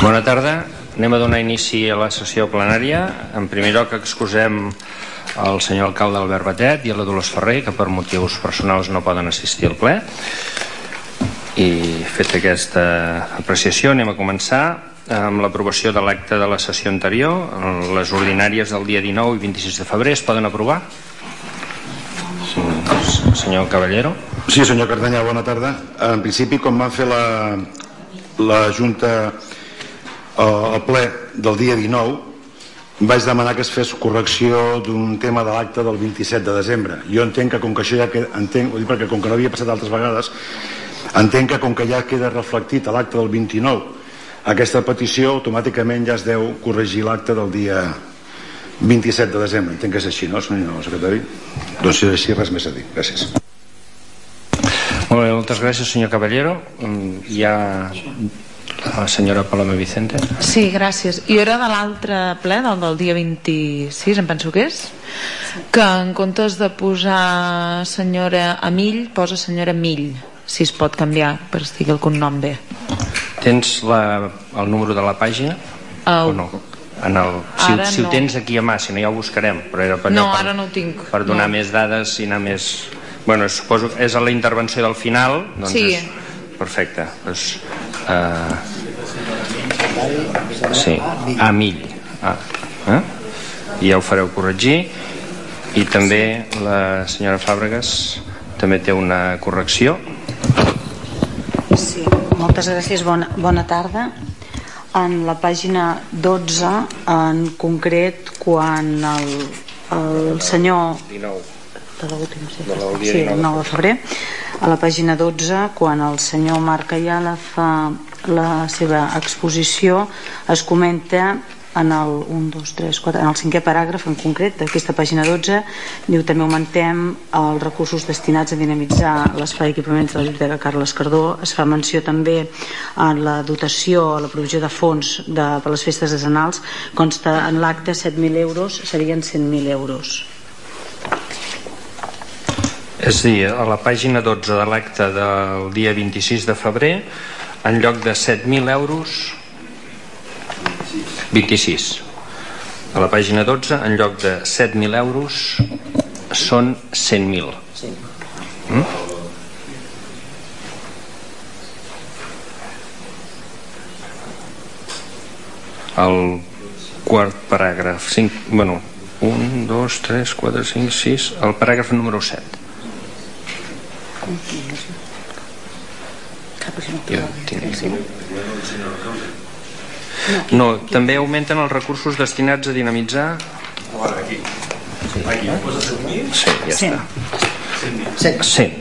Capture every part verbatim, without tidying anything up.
Bona tarda. Anem a donar inici a la sessió plenària. En primer lloc excusem el senyor alcalde Albert Batet i a la Dolors Ferrer, que per motius personals no poden assistir al ple. I fet aquesta apreciació, anem a començar amb l'aprovació de l'acte de la sessió anterior. Les ordinàries del dia dinou i vint-i-sis de febrer es poden aprovar? Senyor Caballero. Sí, senyor Cardanyà, bona tarda. En principi, com va fer la, la Junta al ple del dia dinou, vaig demanar que es fes correcció d'un tema de l'acte del vint-i-set de desembre. Jo entenc que com que això ja queda, entenc, perquè com que no havia passat altres vegades, entenc que com que ja queda reflectit a l'acte del vint-i-nou, aquesta petició automàticament ja es deu corregir l'acte del dia vint-i-set de desembre. Entenc que és així, no, senyor secretari? Doncs si és així, res més a dir. Gràcies. Molt bé, moltes gràcies, senyor Caballero. Hi ha la senyora Paloma Vicente. Sí, gràcies. Jo era de l'altre ple, del del dia vint-i-sis, em penso que és, que en comptes de posar senyora Amill, posa senyora Mill, si es pot canviar, per estigui el cognom bé. Tens la, el número de la pàgina? El... O no? En el, si, si ho no. tens aquí a mà, si no ja ho buscarem, però era per, no, per, ara no ho tinc. Per donar no. més dades i anar més... Bueno, suposo que és a la intervenció del final, doncs sí. És... Perfecte. Doncs, uh... sí, a mill. Ah. Eh? I ja ho fareu corregir. I també la senyora Fàbregas també té una correcció. Sí, moltes gràcies, bona, bona tarda. En la pàgina dotze, en concret, quan el, el senyor dinou de l'últim, sí, de sí, el nou de febrer, a la pàgina dotze, quan el senyor Marc Ayala fa la seva exposició, es comenta en el un, dos, tres, quatre, en el cinquè paràgraf en concret d'aquesta pàgina dotze, diu també augmentem els recursos destinats a dinamitzar l'espai d'equipaments de la Biblioteca Carles Cardó. Es fa menció també en la dotació, a la provisió de fons de, per les festes decenals, consta en l'acte set mil euros, serien cent mil euros. És a dir, a la pàgina dotze de l'acte del dia vint-i-sis de febrer, en lloc de set mil euros, vint-i-sis. A la pàgina dotze, en lloc de set mil euros, són cent mil. Mm? El quart paràgraf, cinc, bueno, un, dos, tres, quatre, cinc, sis, el paràgraf número set. Jo tinc... No, també augmenten els recursos destinats a dinamitzar. Aquí. Aquí posa set mil? Sí, ja està. cent.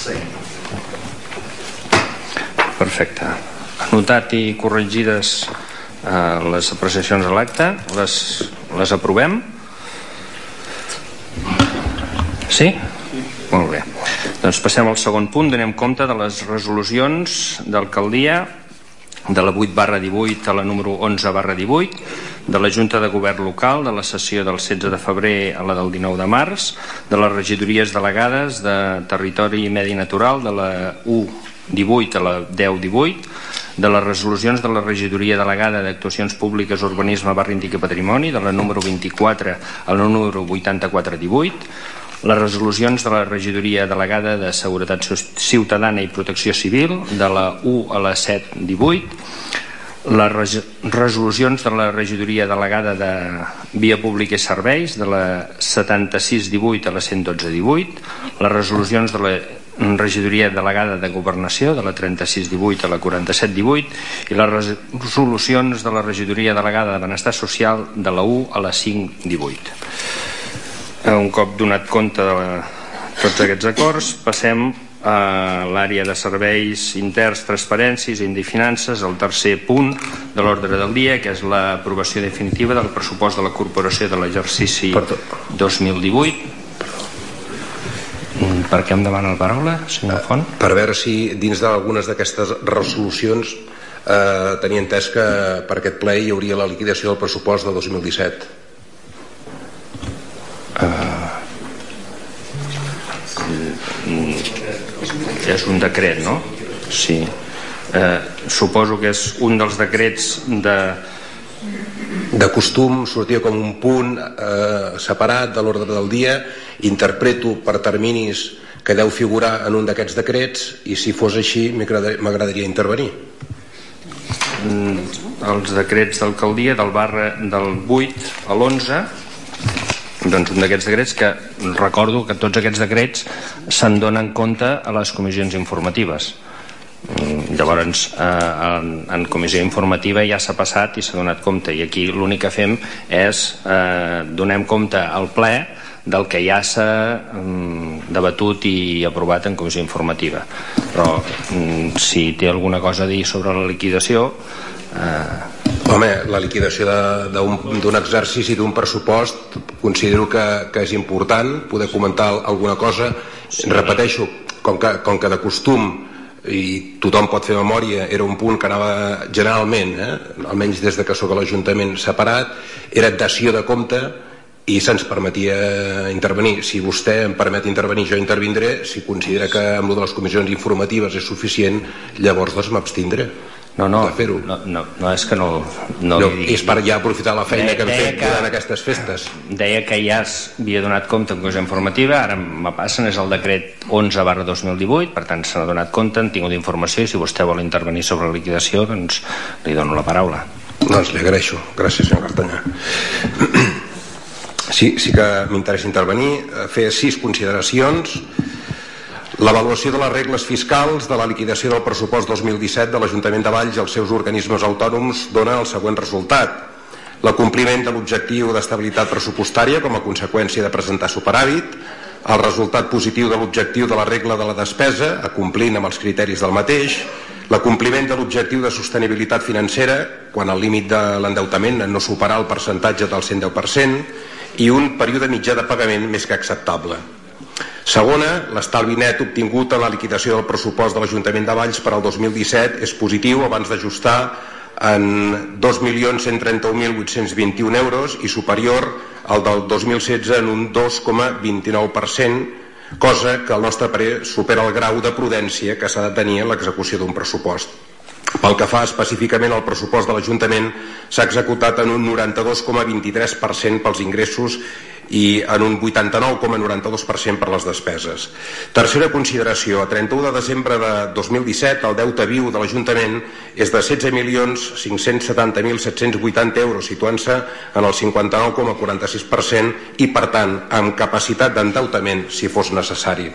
Perfecte. Anotat i corregides eh, les apreciacions a l'acte, les, les aprovem? Sí? Molt bé. Doncs passem al segon punt. Donem compte de les resolucions d'alcaldia de la vuit barra divuit a la número onze barra divuit, de la Junta de Govern Local, de la sessió del setze de febrer a la del dinou de març, de les regidories delegades de Territori i Medi Natural, de la u divuit a la deu divuit, de les resolucions de la regidoria delegada d'Actuacions Públiques, Urbanisme, Barri Antic i Patrimoni, de la número vint-i-quatre a la número vuitanta-quatre divuit, les resolucions de la regidoria delegada de Seguretat Ciutadana i Protecció Civil, de la u a la set divuit, les resolucions de la regidoria delegada de Via Pública i Serveis, de la setanta-sis divuit a la cent dotze divuit, les resolucions de la regidoria delegada de Governació, de la trenta-sis divuit a la quaranta-set divuit, i les resolucions de la regidoria delegada de Benestar Social, de la u a la cinc divuit. Un cop donat compte de tots aquests acords, passem a l'àrea de serveis interns, transparències i finances, el tercer punt de l'ordre del dia, que és l'aprovació definitiva del pressupost de la corporació de l'exercici dos mil divuit. Per què em demana la paraula, senyor Font? Per veure si dins d'algunes d'aquestes resolucions eh, tenia entès que per aquest ple hi hauria la liquidació del pressupost de dos mil disset. Uh, és un decret, no? Sí. Eh, suposo que és un dels decrets de... De costum sortia com un punt eh, separat de l'ordre del dia. Interpreto per terminis que deu figurar en un d'aquests decrets, i si fos així m'agradaria intervenir. Els decrets d'alcaldia del barra del vuit a l'onze, doncs un d'aquests decrets que recordo que tots aquests decrets se'n donen compte a les comissions informatives. Llavors eh, en, en comissió informativa ja s'ha passat i s'ha donat compte, i aquí l'únic que fem és eh, donem compte al ple del que ja s'ha mm, debatut i aprovat en comissió informativa. Però mm, si té alguna cosa a dir sobre la liquidació... Eh... Home, la liquidació d'un exercici d'un pressupost considero que, que és important poder comentar alguna cosa. Repeteixo, com que, com que de costum i tothom pot fer memòria, era un punt que anava generalment, eh, almenys des de que soc a l'Ajuntament, separat, era dació de compte i se'ns permetia intervenir. Si vostè em permet intervenir, jo intervindré. Si considera que amb lo de les comissions informatives és suficient, llavors doncs m'abstindré. No, no, no, no, no és que no, no, no li digui. És per ja aprofitar la feina deia, que hem fet que, durant aquestes festes. Deia que ja havia donat compte en comissió informativa, ara me passen, és el decret onze barra dos mil divuit, per tant se n'ha donat compte, han tingut informació, i si vostè vol intervenir sobre la liquidació, doncs li dono la paraula. Doncs li agraeixo, gràcies senyor Cartanyà. Sí, sí que m'interessa intervenir, fer sis consideracions. L'avaluació de les regles fiscals de la liquidació del pressupost dos mil disset de l'Ajuntament de Valls i els seus organismes autònoms dona el següent resultat: l'acompliment de l'objectiu d'estabilitat pressupostària com a conseqüència de presentar superàvit, el resultat positiu de l'objectiu de la regla de la despesa, acomplint amb els criteris del mateix, l'acompliment de l'objectiu de sostenibilitat financera quan el límit de l'endeutament no superar el percentatge del cent deu per cent, i un període mitjà de pagament més que acceptable. Segona, l'estalvi net obtingut en la liquidació del pressupost de l'Ajuntament de Valls per al dos mil disset és positiu abans d'ajustar en dos milions cent trenta-un mil vuit-cents vint-i-un euros i superior al del dos mil setze en un dos coma vint-i-nou per cent, cosa que al nostre parer supera el grau de prudència que s'ha de tenir en l'execució d'un pressupost. Pel que fa específicament al pressupost de l'Ajuntament, s'ha executat en un noranta-dos coma vint-i-tres per cent pels ingressos i en un vuitanta-nou coma noranta-dos per cent per les despeses. Tercera consideració: a trenta-u de desembre de dos mil disset el deute viu de l'Ajuntament és de setze milions cinc-cents setanta mil set-cents vuitanta euros, situant-se en el cinquanta-nou coma quaranta-sis per cent i, per tant, amb capacitat d'endeutament si fos necessari.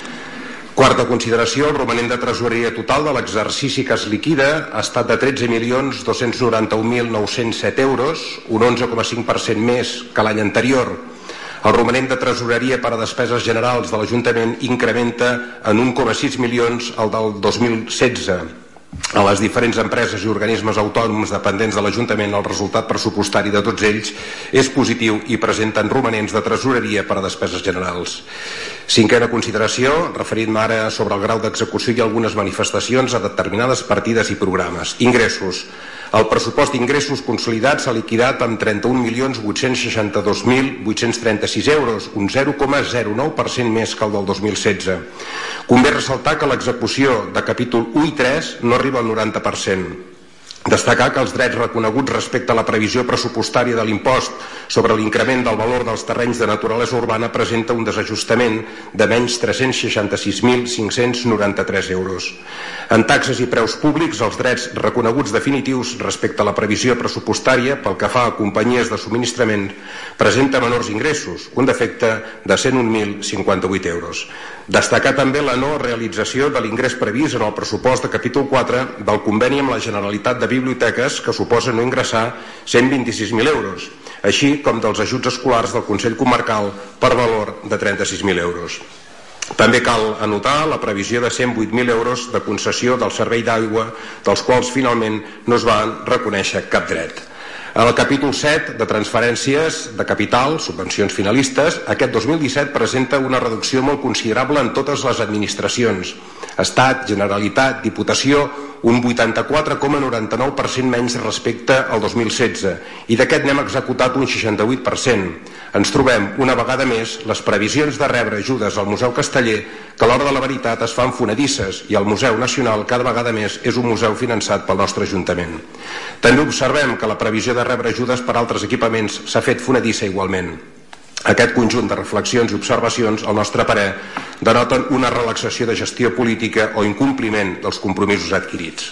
Quarta consideració: el romanent de tresoreria total de l'exercici que es liquida ha estat de tretze milions dos-cents noranta-un mil nou-cents set euros, un onze coma cinc per cent més que l'any anterior. El romanent de tresoreria per a despeses generals de l'Ajuntament incrementa en un coma sis milions el del dos mil setze. A les diferents empreses i organismes autònoms dependents de l'Ajuntament, el resultat pressupostari de tots ells és positiu i presenten romanents de tresoreria per a despeses generals. Cinquena consideració, referint-me ara sobre el grau d'execució i algunes manifestacions a determinades partides i programes. Ingressos. El pressupost d'ingressos consolidats s'ha liquidat amb trenta-un milions vuit-cents seixanta-dos mil vuit-cents trenta-sis euros, un zero coma zero nou per cent més que el del dos mil setze. Convé ressaltar que l'execució de capítol u i tres no arriba al noranta per cent. Destacar que els drets reconeguts respecte a la previsió pressupostària de l'impost sobre l'increment del valor dels terrenys de naturalesa urbana presenta un desajustament de menys tres-cents seixanta-sis mil cinc-cents noranta-tres euros. En taxes i preus públics, els drets reconeguts definitius respecte a la previsió pressupostària pel que fa a companyies de subministrament presenta menors ingressos, un defecte de cent un mil cinquanta-vuit euros. Destacar també la no realització de l'ingrés previst en el pressupost de capítol quatre del conveni amb la Generalitat de Biblioteques, que suposa no ingressar cent vint-i-sis mil euros, així com dels ajuts escolars del Consell Comarcal per valor de trenta-sis mil euros. També cal anotar la previsió de cent vuit mil euros de concessió del servei d'aigua, dels quals finalment no es van reconèixer cap dret. En el capítol set de transferències de capital, subvencions finalistes, aquest dos mil disset presenta una reducció molt considerable en totes les administracions, Estat, Generalitat, Diputació un vuitanta-quatre coma noranta-nou per cent menys respecte al dos mil setze, i d'aquest n'hem executat un seixanta-vuit per cent. Ens trobem, una vegada més, les previsions de rebre ajudes al Museu Casteller, que a l'hora de la veritat es fan fonedisses, i el Museu Nacional cada vegada més és un museu finançat pel nostre Ajuntament. També observem que la previsió de rebre ajudes per altres equipaments s'ha fet fonedissa igualment. Aquest conjunt de reflexions i observacions, al nostre parer, denoten una relaxació de gestió política o incompliment dels compromisos adquirits.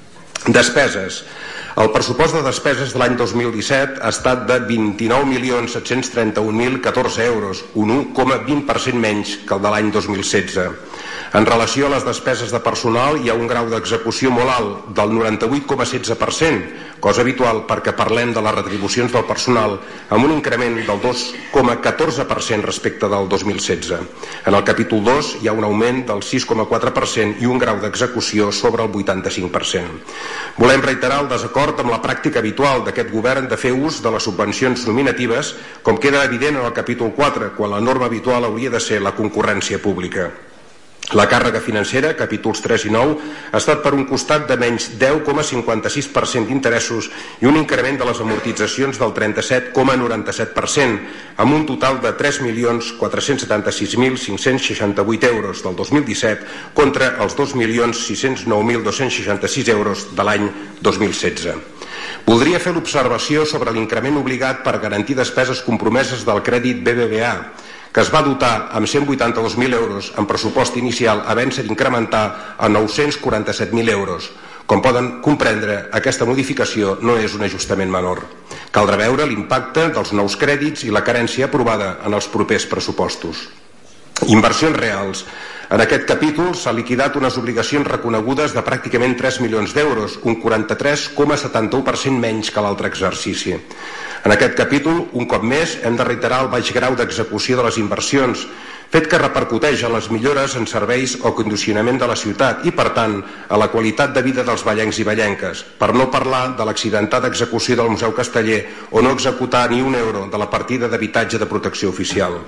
Despeses. El pressupost de despeses de l'any dos mil disset ha estat de vint-i-nou milions set-cents trenta-un mil catorze euros, un un coma vint per cent menys que el de l'any dos mil setze. En relació a les despeses de personal, hi ha un grau d'execució molt alt, del noranta-vuit coma setze per cent, cosa habitual perquè parlem de les retribucions del personal, amb un increment del dos coma catorze per cent respecte del dos mil setze. En el capítol dos hi ha un augment del sis coma quatre per cent i un grau d'execució sobre el vuitanta-cinc per cent. Volem reiterar el desacord amb la pràctica habitual d'aquest govern de fer ús de les subvencions nominatives, com queda evident en el capítol quatre, quan la norma habitual hauria de ser la concurrència pública. La càrrega financera, capítols tres i nou, ha estat per un costat de menys deu coma cinquanta-sis per cent d'interessos i un increment de les amortitzacions del trenta-set coma noranta-set per cent, amb un total de tres milions quatre-cents setanta-sis mil cinc-cents seixanta-vuit euros del dos mil disset contra els dos milions sis-cents nou mil dos-cents seixanta-sis euros de l'any dos mil setze. Voldria fer l'observació sobre l'increment obligat per garantir despeses compromeses del crèdit B B V A, que es va dotar amb cent vuitanta-dos mil euros en pressupost inicial, havent-se d'incrementar a nou-cents quaranta-set mil euros. Com poden comprendre, aquesta modificació no és un ajustament menor. Caldrà veure l'impacte dels nous crèdits i la carència aprovada en els propers pressupostos. Inversions reals. En aquest capítol s'ha liquidat unes obligacions reconegudes de pràcticament tres milions d'euros, un quaranta-tres coma setanta-u per cent menys que l'altre exercici. En aquest capítol, un cop més, hem de reiterar el baix grau d'execució de les inversions, fet que repercuteix en les millores en serveis o condicionament de la ciutat i, per tant, a la qualitat de vida dels vallencs i vallenques, per no parlar de l'accidentada execució del Museu Casteller o no executar ni un euro de la partida d'habitatge de protecció oficial.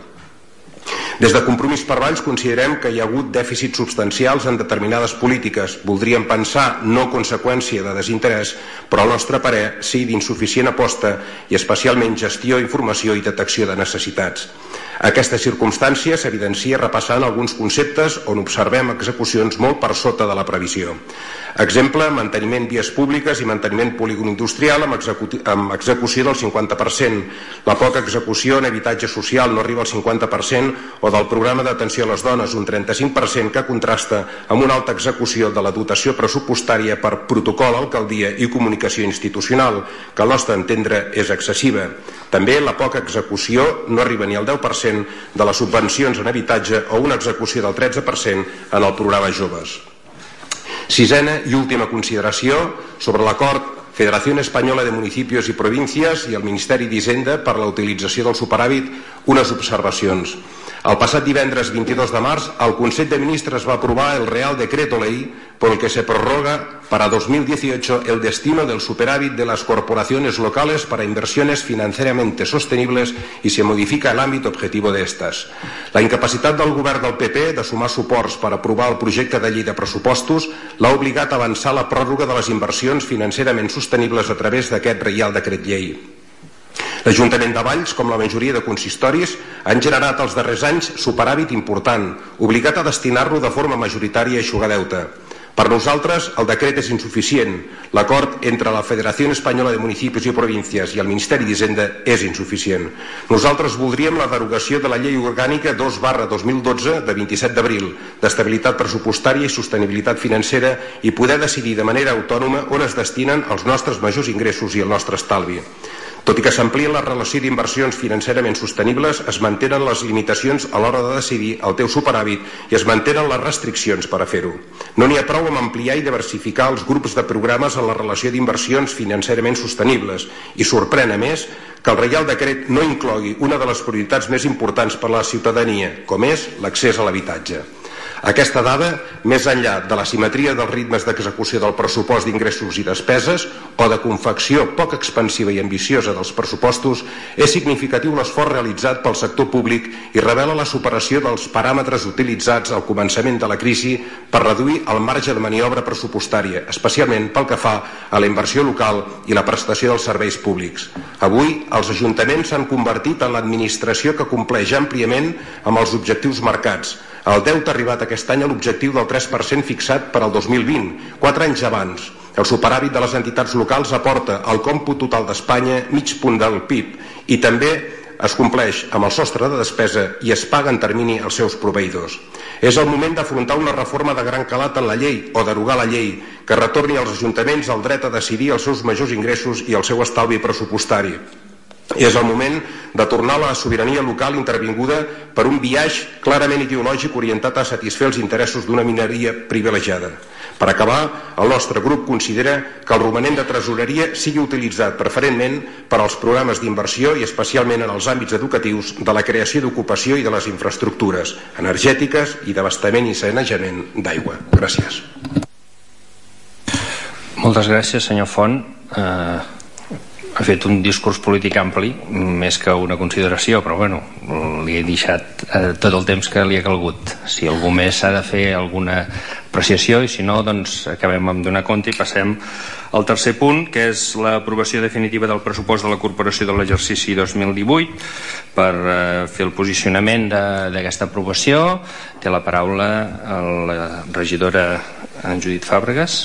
Des de Compromís per Valls considerem que hi ha hagut dèficits substancials en determinades polítiques. Voldríem pensar no conseqüència de desinterès, però al nostre parer sí d'insuficient aposta i especialment gestió, informació i detecció de necessitats. Aquesta circumstància s'evidencia repassant alguns conceptes on observem execucions molt per sota de la previsió. Exemple, manteniment vies públiques i manteniment polígon industrial amb, execu amb execució del cinquanta per cent. La poca execució en habitatge social no arriba al cinquanta per cent o del programa d'atenció a les dones un trenta-cinc per cent que contrasta amb una alta execució de la dotació pressupostària per protocol, alcaldia i comunicació institucional, que al nostre entendre és excessiva. També la poca execució no arriba ni al deu per cent de les subvencions en habitatge o una execució del tretze per cent en el programa Joves. Sisena i última consideració sobre l'acord Federación Española de Municipios y Provincias i el Ministeri d'Hisenda per la utilització del superàvit, unes observacions. El passat divendres vint-i-dos de març, el Consell de Ministres va aprovar el Real Decreto Ley por el que se prorroga para dos mil dieciocho el destino del superávit de las corporaciones locales para inversiones financieramente sostenibles y se modifica el ámbito objetivo de estas. La incapacitat del govern del P P de sumar suports per aprovar el projecte de llei de pressupostos l'ha obligat a avançar la pròrroga de les inversions financerament sostenibles a través d'aquest Reial Decret Llei. L'Ajuntament de Valls, com la majoria de consistoris, han generat els darrers anys superàvit important, obligat a destinar-lo de forma majoritària a eixugar deute. Per nosaltres, el decret és insuficient. L'acord entre la Federació Espanyola de Municipis i Províncies i el Ministeri d'Hisenda és insuficient. Nosaltres voldríem la derogació de la Llei Orgànica dos barra dos mil dotze de vint-i-set d'abril d'estabilitat pressupostària i sostenibilitat financera i poder decidir de manera autònoma on es destinen els nostres majors ingressos i el nostre estalvi. Tot i que s'amplia la relació d'inversions financerament sostenibles, es mantenen les limitacions a l'hora de decidir el teu superàvit i es mantenen les restriccions per a fer-ho. No n'hi ha prou amb ampliar i diversificar els grups de programes en la relació d'inversions financerament sostenibles i sorprèn, a més, que el Reial Decret no inclogui una de les prioritats més importants per a la ciutadania, com és l'accés a l'habitatge. Aquesta dada, més enllà de la simetria dels ritmes d'execució del pressupost d'ingressos i despeses o de confecció poc expansiva i ambiciosa dels pressupostos, és significatiu l'esforç realitzat pel sector públic i revela la superació dels paràmetres utilitzats al començament de la crisi per reduir el marge de maniobra pressupostària, especialment pel que fa a la inversió local i la prestació dels serveis públics. Avui, els ajuntaments s'han convertit en l'administració que compleix àmpliament amb els objectius marcats. El deute ha arribat aquest any a l'objectiu del tres per cent fixat per al dos mil vint, quatre anys abans. El superàvit de les entitats locals aporta al còmput total d'Espanya mig punt del P I B i també es compleix amb el sostre de despesa i es paga en termini als seus proveïdors. És el moment d'afrontar una reforma de gran calat en la llei o derogar la llei que retorni als ajuntaments el dret a decidir els seus majors ingressos i el seu estalvi pressupostari. És el moment de tornar a la sobirania local intervinguda per un biaix clarament ideològic orientat a satisfer els interessos d'una minoria privilegiada. Per acabar, el nostre grup considera que el romanent de tresoreria sigui utilitzat preferentment per als programes d'inversió i especialment en els àmbits educatius de la creació d'ocupació i de les infraestructures energètiques i d'abastament i sanejament d'aigua. Gràcies. Moltes gràcies, senyor Font. Eh... Ha fet un discurs polític ampli, més que una consideració, però bueno, li he deixat eh, tot el temps que li ha calgut. Si algú més ha de fer alguna apreciació, i si no, doncs acabem amb donar compte i passem al tercer punt, que és l'aprovació definitiva del pressupost de la Corporació de l'exercici dos mil divuit. Per eh, fer el posicionament d'aquesta aprovació té la paraula la regidora Judit Fàbregas.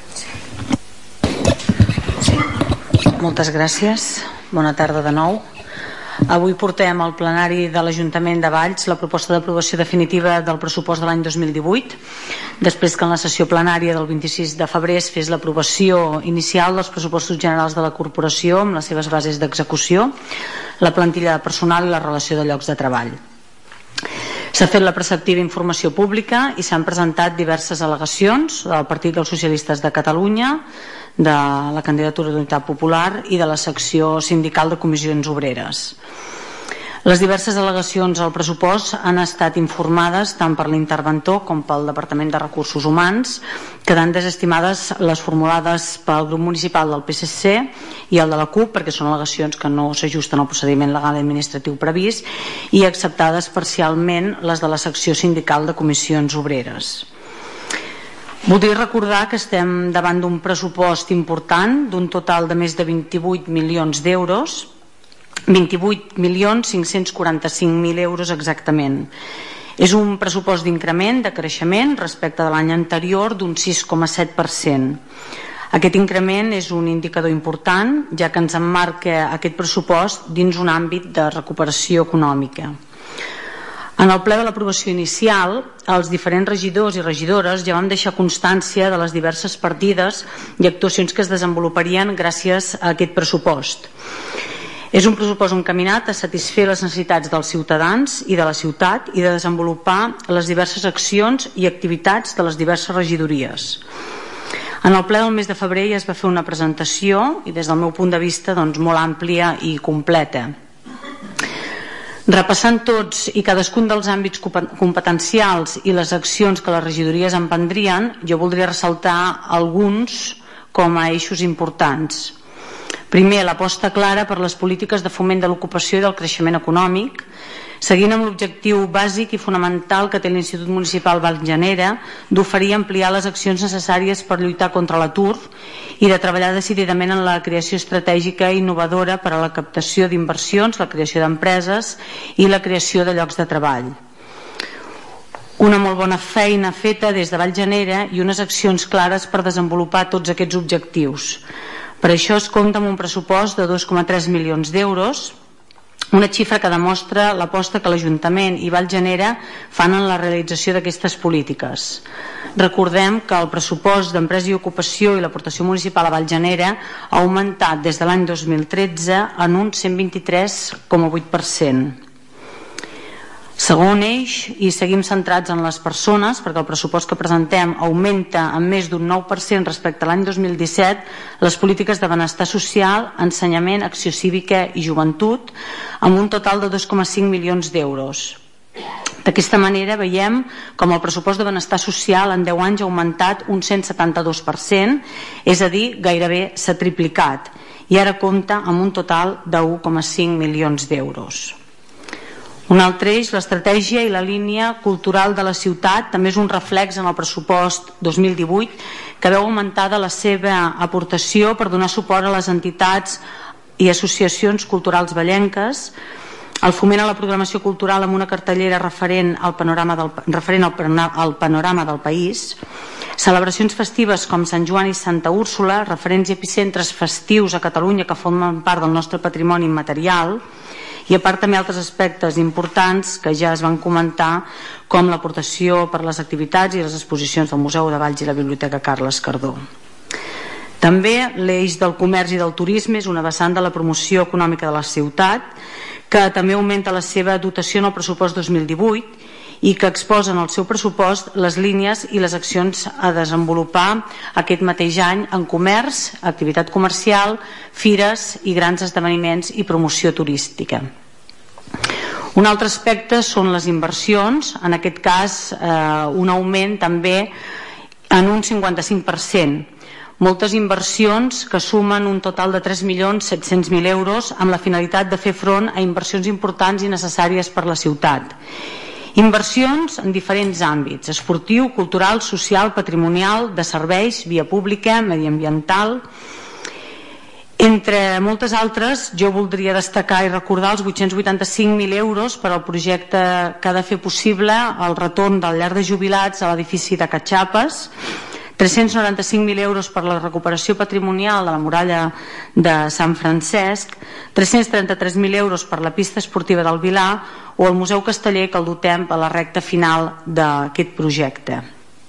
Moltes gràcies. Bona tarda de nou. Avui portem al plenari de l'Ajuntament de Valls la proposta d'aprovació definitiva del pressupost de l'any dos mil divuit, després que en la sessió plenària del vint-i-sis de febrer es fes l'aprovació inicial dels pressupostos generals de la Corporació amb les seves bases d'execució, la plantilla de personal i la relació de llocs de treball. S'ha fet la preceptiva informació pública i s'han presentat diverses al·legacions del Partit dels Socialistes de Catalunya, de la candidatura d'Unitat Popular i de la secció sindical de Comissions Obreres. Les diverses al·legacions al pressupost han estat informades tant per l'interventor com pel Departament de Recursos Humans, quedant desestimades les formulades pel grup municipal del P S C i el de la CUP, perquè són al·legacions que no s'ajusten al procediment legal i administratiu previst, i acceptades parcialment les de la secció sindical de Comissions Obreres. Voldria recordar que estem davant d'un pressupost important, d'un total de més de vint-i-vuit milions d'euros, vint-i-vuit milions cinc-cents quaranta-cinc mil euros exactament. És un pressupost d'increment, de creixement, respecte de l'any anterior d'un sis coma set per cent. Aquest increment és un indicador important, ja que ens emmarca aquest pressupost dins un àmbit de recuperació econòmica. En el ple de l'aprovació inicial, els diferents regidors i regidores ja vam deixar constància de les diverses partides i actuacions que es desenvoluparien gràcies a aquest pressupost. És un pressupost encaminat a satisfer les necessitats dels ciutadans i de la ciutat i de desenvolupar les diverses accions i activitats de les diverses regidories. En el ple del mes de febrer ja es va fer una presentació i des del meu punt de vista doncs, molt àmplia i completa. Repassant tots i cadascun dels àmbits competencials i les accions que les regidories emprendrien, jo voldria ressaltar alguns com a eixos importants. Primer, l'aposta clara per les polítiques de foment de l'ocupació i del creixement econòmic, seguint amb l'objectiu bàsic i fonamental que té l'Institut Municipal Valls-Llanera d'oferir i ampliar les accions necessàries per lluitar contra l'atur i de treballar decididament en la creació estratègica i innovadora per a la captació d'inversions, la creació d'empreses i la creació de llocs de treball. Una molt bona feina feta des de Valls-Llanera i unes accions clares per desenvolupar tots aquests objectius. Per això es compta amb un pressupost de dos coma tres milions d'euros, una xifra que demostra l'aposta que l'Ajuntament i Valls-Llanera fan en la realització d'aquestes polítiques. Recordem que el pressupost d'Empresa i Ocupació i l'aportació municipal a Valls-Llanera ha augmentat des de l'any dos mil tretze en un cent vint-i-tres coma vuit per cent. Segon eix, i seguim centrats en les persones, perquè el pressupost que presentem augmenta en més d'un nou per cent respecte a l'any dos mil disset, les polítiques de benestar social, ensenyament, acció cívica i joventut, amb un total de dos coma cinc milions d'euros. D'aquesta manera veiem com el pressupost de benestar social en deu anys ha augmentat un cent setanta-dos per cent, és a dir, gairebé s'ha triplicat, i ara compta amb un total de u coma cinc milions d'euros. Un altre eix, l'estratègia i la línia cultural de la ciutat, també és un reflex en el pressupost dos mil divuit, que veu augmentada la seva aportació per donar suport a les entitats i associacions culturals vallenques, el foment a la programació cultural amb una cartellera referent al panorama del, referent al, al panorama del país, celebracions festives com Sant Joan i Santa Úrsula, referents i epicentres festius a Catalunya que formen part del nostre patrimoni immaterial, i a part també altres aspectes importants que ja es van comentar, com l'aportació per les activitats i les exposicions del Museu de Valls i la Biblioteca Carles Cardó. També l'eix del comerç i del turisme és una vessant de la promoció econòmica de la ciutat, que també augmenta la seva dotació en el pressupost dos mil divuit i que exposa en el seu pressupost les línies i les accions a desenvolupar aquest mateix any en comerç, activitat comercial, fires i grans esdeveniments i promoció turística. Un altre aspecte són les inversions, en aquest cas eh, un augment també en un cinquanta-cinc per cent. Moltes inversions que sumen un total de tres milions set-cents mil euros amb la finalitat de fer front a inversions importants i necessàries per la ciutat. Inversions en diferents àmbits: esportiu, cultural, social, patrimonial, de serveis, via pública, mediambiental. Entre moltes altres, jo voldria destacar i recordar els vuit-cents vuitanta-cinc mil euros per al projecte que ha de fer possible el retorn del llar de jubilats a l'edifici de Catxapes, tres-cents noranta-cinc mil euros per la recuperació patrimonial de la muralla de Sant Francesc, tres-cents trenta-tres mil euros per la pista esportiva del Vilar o el Museu Casteller, que el dotem a la recta final d'aquest projecte.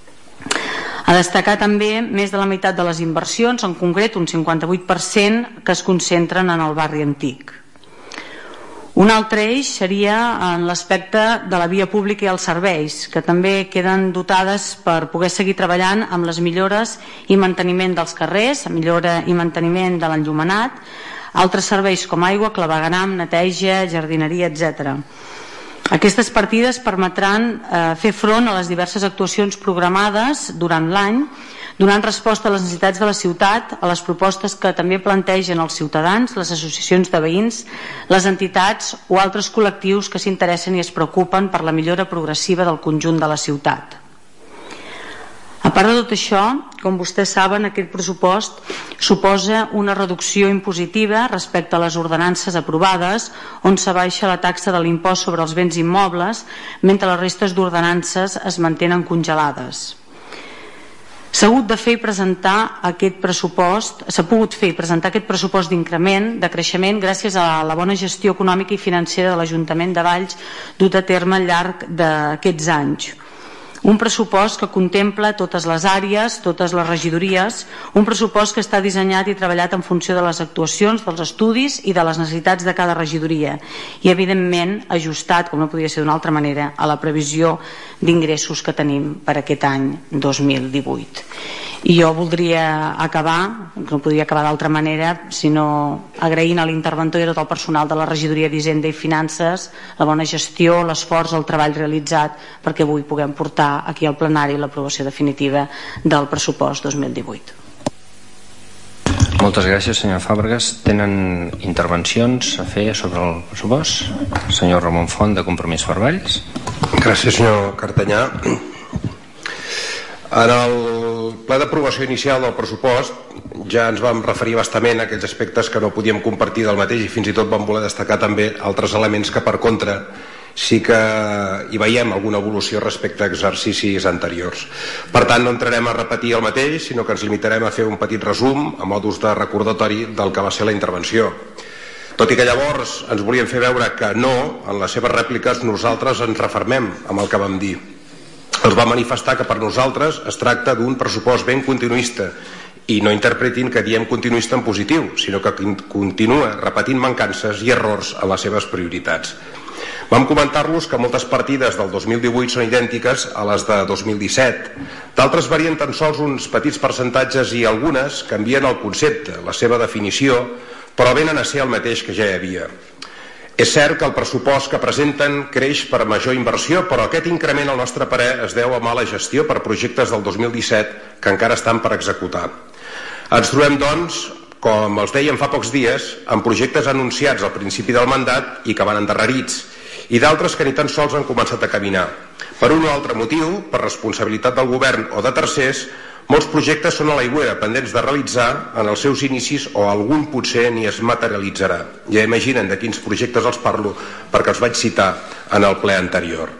A destacar també més de la meitat de les inversions, en concret un cinquanta-vuit per cent, que es concentren en el barri antic. Un altre eix seria en l'aspecte de la via pública i els serveis, que també queden dotades per poder seguir treballant amb les millores i manteniment dels carrers, millora i manteniment de l'enllumenat, altres serveis com aigua, clavegueram, neteja, jardineria, etcètera. Aquestes partides permetran eh, fer front a les diverses actuacions programades durant l'any, donant resposta a les necessitats de la ciutat, a les propostes que també plantegen els ciutadans, les associacions de veïns, les entitats o altres col·lectius que s'interessen i es preocupen per la millora progressiva del conjunt de la ciutat. A part de tot això, com vostès saben, aquest pressupost suposa una reducció impositiva respecte a les ordenances aprovades, on s'abaixa la taxa de l'impost sobre els béns immobles, mentre les restes d'ordenances es mantenen congelades. S'ha hagut de fer i presentar aquest pressupost, s'ha pogut fer i presentar aquest pressupost d'increment, de creixement, gràcies a la bona gestió econòmica i financera de l'Ajuntament de Valls dut a terme al llarg d'aquests anys. Un pressupost que contempla totes les àrees, totes les regidories, un pressupost que està dissenyat i treballat en funció de les actuacions, dels estudis i de les necessitats de cada regidoria i, evidentment, ajustat, com no podria ser d'una altra manera, a la previsió d'ingressos que tenim per aquest any dos mil divuit. I jo voldria acabar, no podria acabar d'altra manera, sinó agraint a l'interventor i a tot el personal de la regidoria d'Hisenda i Finances la bona gestió, l'esforç, el treball realitzat perquè avui puguem portar aquí al plenari l'aprovació definitiva del pressupost dos mil divuit. Moltes gràcies, senyor Fàbregas. Tenen intervencions a fer sobre el pressupost? Senyor Ramon Font, de Compromís per Valls. Gràcies, senyor Cartanyà. En el ple d'aprovació inicial del pressupost ja ens vam referir bastament a aquells aspectes que no podíem compartir del mateix i fins i tot vam voler destacar també altres elements que per contra sí que hi veiem alguna evolució respecte a exercicis anteriors. Per tant, no entrarem a repetir el mateix, sinó que ens limitarem a fer un petit resum a modus de recordatori del que va ser la intervenció. Tot i que llavors ens volien fer veure que no, en les seves rèpliques nosaltres ens refermem amb el que vam dir. Els va manifestar que per nosaltres es tracta d'un pressupost ben continuista i no interpretin que diem continuista en positiu, sinó que continua repetint mancances i errors a les seves prioritats. Vam comentar-los que moltes partides del dos mil divuit són idèntiques a les de dos mil disset. D'altres varien tan sols uns petits percentatges i algunes canvien el concepte, la seva definició, però venen a ser el mateix que ja hi havia. És cert que el pressupost que presenten creix per major inversió, però aquest increment al nostre parer es deu a mala gestió per projectes del dos mil disset que encara estan per executar. Ens trobem, doncs, com els dèiem fa pocs dies, amb projectes anunciats al principi del mandat i que van endarrerits, i d'altres que ni tan sols han començat a caminar. Per un o altre motiu, per responsabilitat del govern o de tercers, molts projectes són a l'aigüera, pendents de realitzar en els seus inicis, o algun potser ni es materialitzarà. Ja imaginen de quins projectes els parlo, perquè els vaig citar en el ple anterior.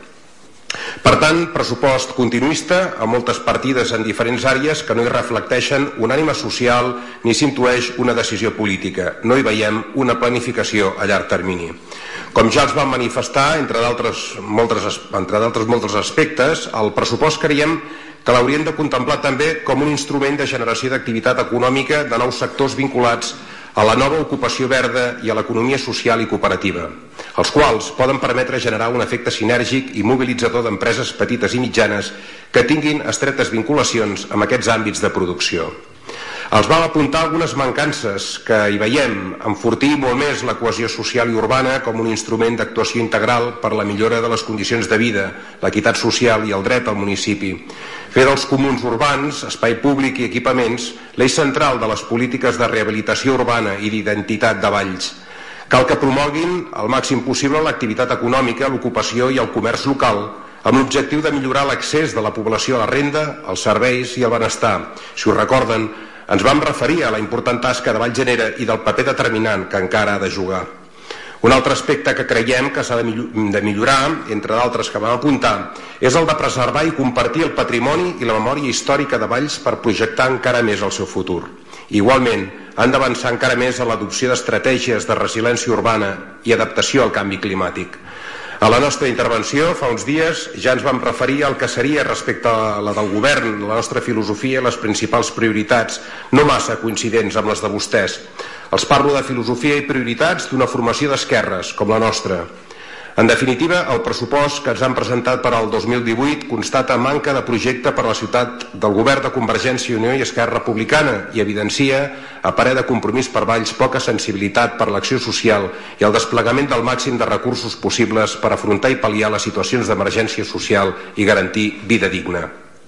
Per tant, pressupost continuista, amb moltes partides en diferents àrees que no hi reflecteixen una ànima social ni s'intueix una decisió política. No hi veiem una planificació a llarg termini. Com ja els vam manifestar, entre d'altres moltes, entre d'altres molts aspectes, el pressupost creiem que l'haurien de contemplar també com un instrument de generació d'activitat econòmica de nous sectors vinculats a la nova ocupació verda i a l'economia social i cooperativa, els quals poden permetre generar un efecte sinèrgic i mobilitzador d'empreses petites i mitjanes que tinguin estretes vinculacions amb aquests àmbits de producció. Els vam apuntar algunes mancances que hi veiem: enfortir molt més la cohesió social i urbana com un instrument d'actuació integral per la millora de les condicions de vida, l'equitat social i el dret al municipi. Fer dels comuns urbans, espai públic i equipaments, l'eix central de les polítiques de rehabilitació urbana i d'identitat de Valls. Cal que promoguin al màxim possible l'activitat econòmica, l'ocupació i el comerç local, amb l'objectiu de millorar l'accés de la població a la renda, als serveis i al benestar. Si ho recorden, ens vam referir a la important tasca de Vallgenera i del paper determinant que encara ha de jugar. Un altre aspecte que creiem que s'ha de millorar, entre d'altres que vam apuntar, és el de preservar i compartir el patrimoni i la memòria històrica de Valls per projectar encara més el seu futur. Igualment, han d'avançar encara més en l'adopció d'estratègies de resiliència urbana i adaptació al canvi climàtic. A la nostra intervenció, fa uns dies, ja ens vam referir al que seria, respecte a la del govern, la nostra filosofia i les principals prioritats, no massa coincidents amb les de vostès. Els parlo de filosofia i prioritats d'una formació d'esquerres, com la nostra. En definitiva, el pressupost que ens han presentat per al dos mil divuit constata manca de projecte per a la ciutat del govern de Convergència i Unió i Esquerra Republicana i evidencia, a parer de Compromís per Valls, poca sensibilitat per l'acció social i el desplegament del màxim de recursos possibles per afrontar i pal·liar les situacions d'emergència social i garantir vida digna.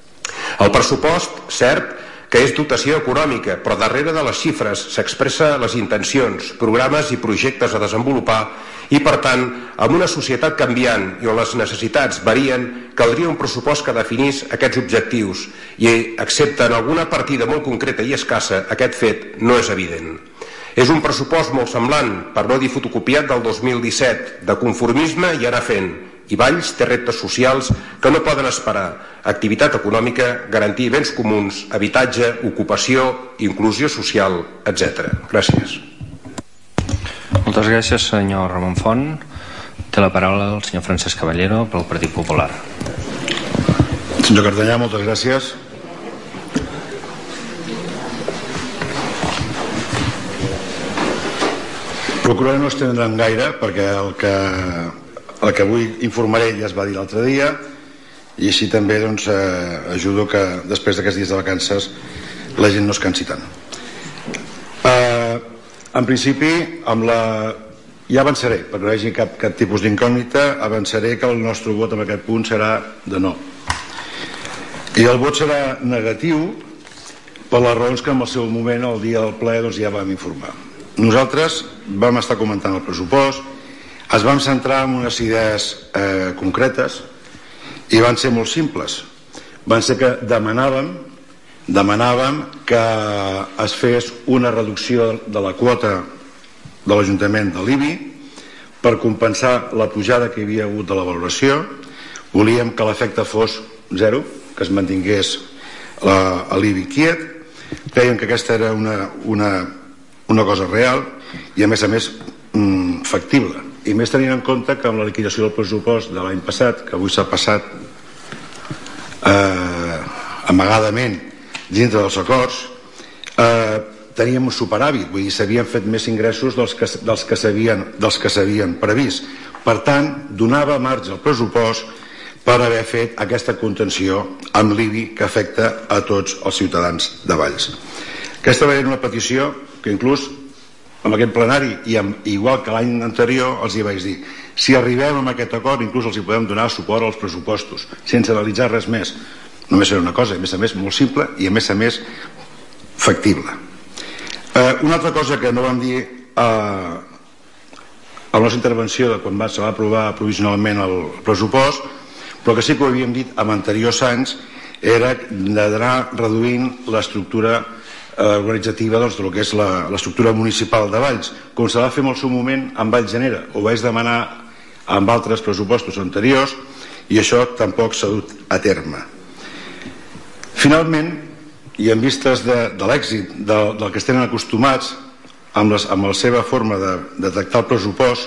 El pressupost, cert, que és dotació econòmica, però darrere de les xifres s'expressa les intencions, programes i projectes a desenvolupar i, per tant, amb una societat canviant i on les necessitats varien, caldria un pressupost que definís aquests objectius i, excepte en alguna partida molt concreta i escassa, aquest fet no és evident. És un pressupost molt semblant, per no dir fotocopiat, del dos mil disset, de conformisme i anar fent, i Valls té reptes socials que no poden esperar: activitat econòmica, garantir béns comuns, habitatge, ocupació, inclusió social, etcètera. Gràcies. Moltes gràcies, senyor Ramon Font. Té la paraula el senyor Francesc Caballero pel Partit Popular. Senyor Cartanyà, moltes gràcies. Procuraré no estendre'm gaire, perquè el que El que avui informaré ja es va dir l'altre dia, i així també doncs, eh, ajudo que després d'aquests dies de vacances la gent no es cansi tant. Eh, en principi, amb la... ja avançaré, perquè no hi hagi cap, cap tipus d'incògnita, avançaré que el nostre vot en aquest punt serà de no. I el vot serà negatiu per les raons que en el seu moment, el dia del ple, doncs, ja vam informar. Nosaltres vam estar comentant el pressupost, es vam centrar en unes idees eh, concretes i van ser molt simples. Van ser que demanàvem demanàvem que es fes una reducció de la quota de l'Ajuntament de l'I B I per compensar la pujada que hi havia hagut de la valoració. Volíem que l'efecte fos zero, que es mantingués l'I B I quiet. Creiem que aquesta era una, una, una cosa real i a més a més mmm, factible. I més tenint en compte que amb la liquidació del pressupost de l'any passat, que avui s'ha passat eh, amagadament dintre dels acords, eh, teníem un superàvit, vull dir, s'havien fet més ingressos dels que, dels que s'havien dels que s'havien previst. Per tant, donava marge al pressupost per haver fet aquesta contenció amb l'I B I que afecta a tots els ciutadans de Valls. Aquesta va ser una petició que inclús amb aquest plenari, i amb, igual que l'any anterior, els hi vaig dir, si arribem a aquest acord, inclús els hi podem donar suport als pressupostos, sense analitzar res més. Només serà una cosa, a més a més, molt simple i a més a més factible. Eh, una altra cosa que no vam dir eh, a la nostra intervenció de quan va, se va aprovar provisionalment el pressupost, però que sí que ho havíem dit en anteriors anys, era d'anar reduint l'estructura eh, organitzativa doncs, del que és l'estructura municipal de Valls, com se va fer en el seu moment amb Valls Genera. Ho vaig demanar amb altres pressupostos anteriors i això tampoc s'ha dut a terme. Finalment, i en vistes de, de l'èxit de, del que estem acostumats amb, les, amb la seva forma de, de tractar el pressupost,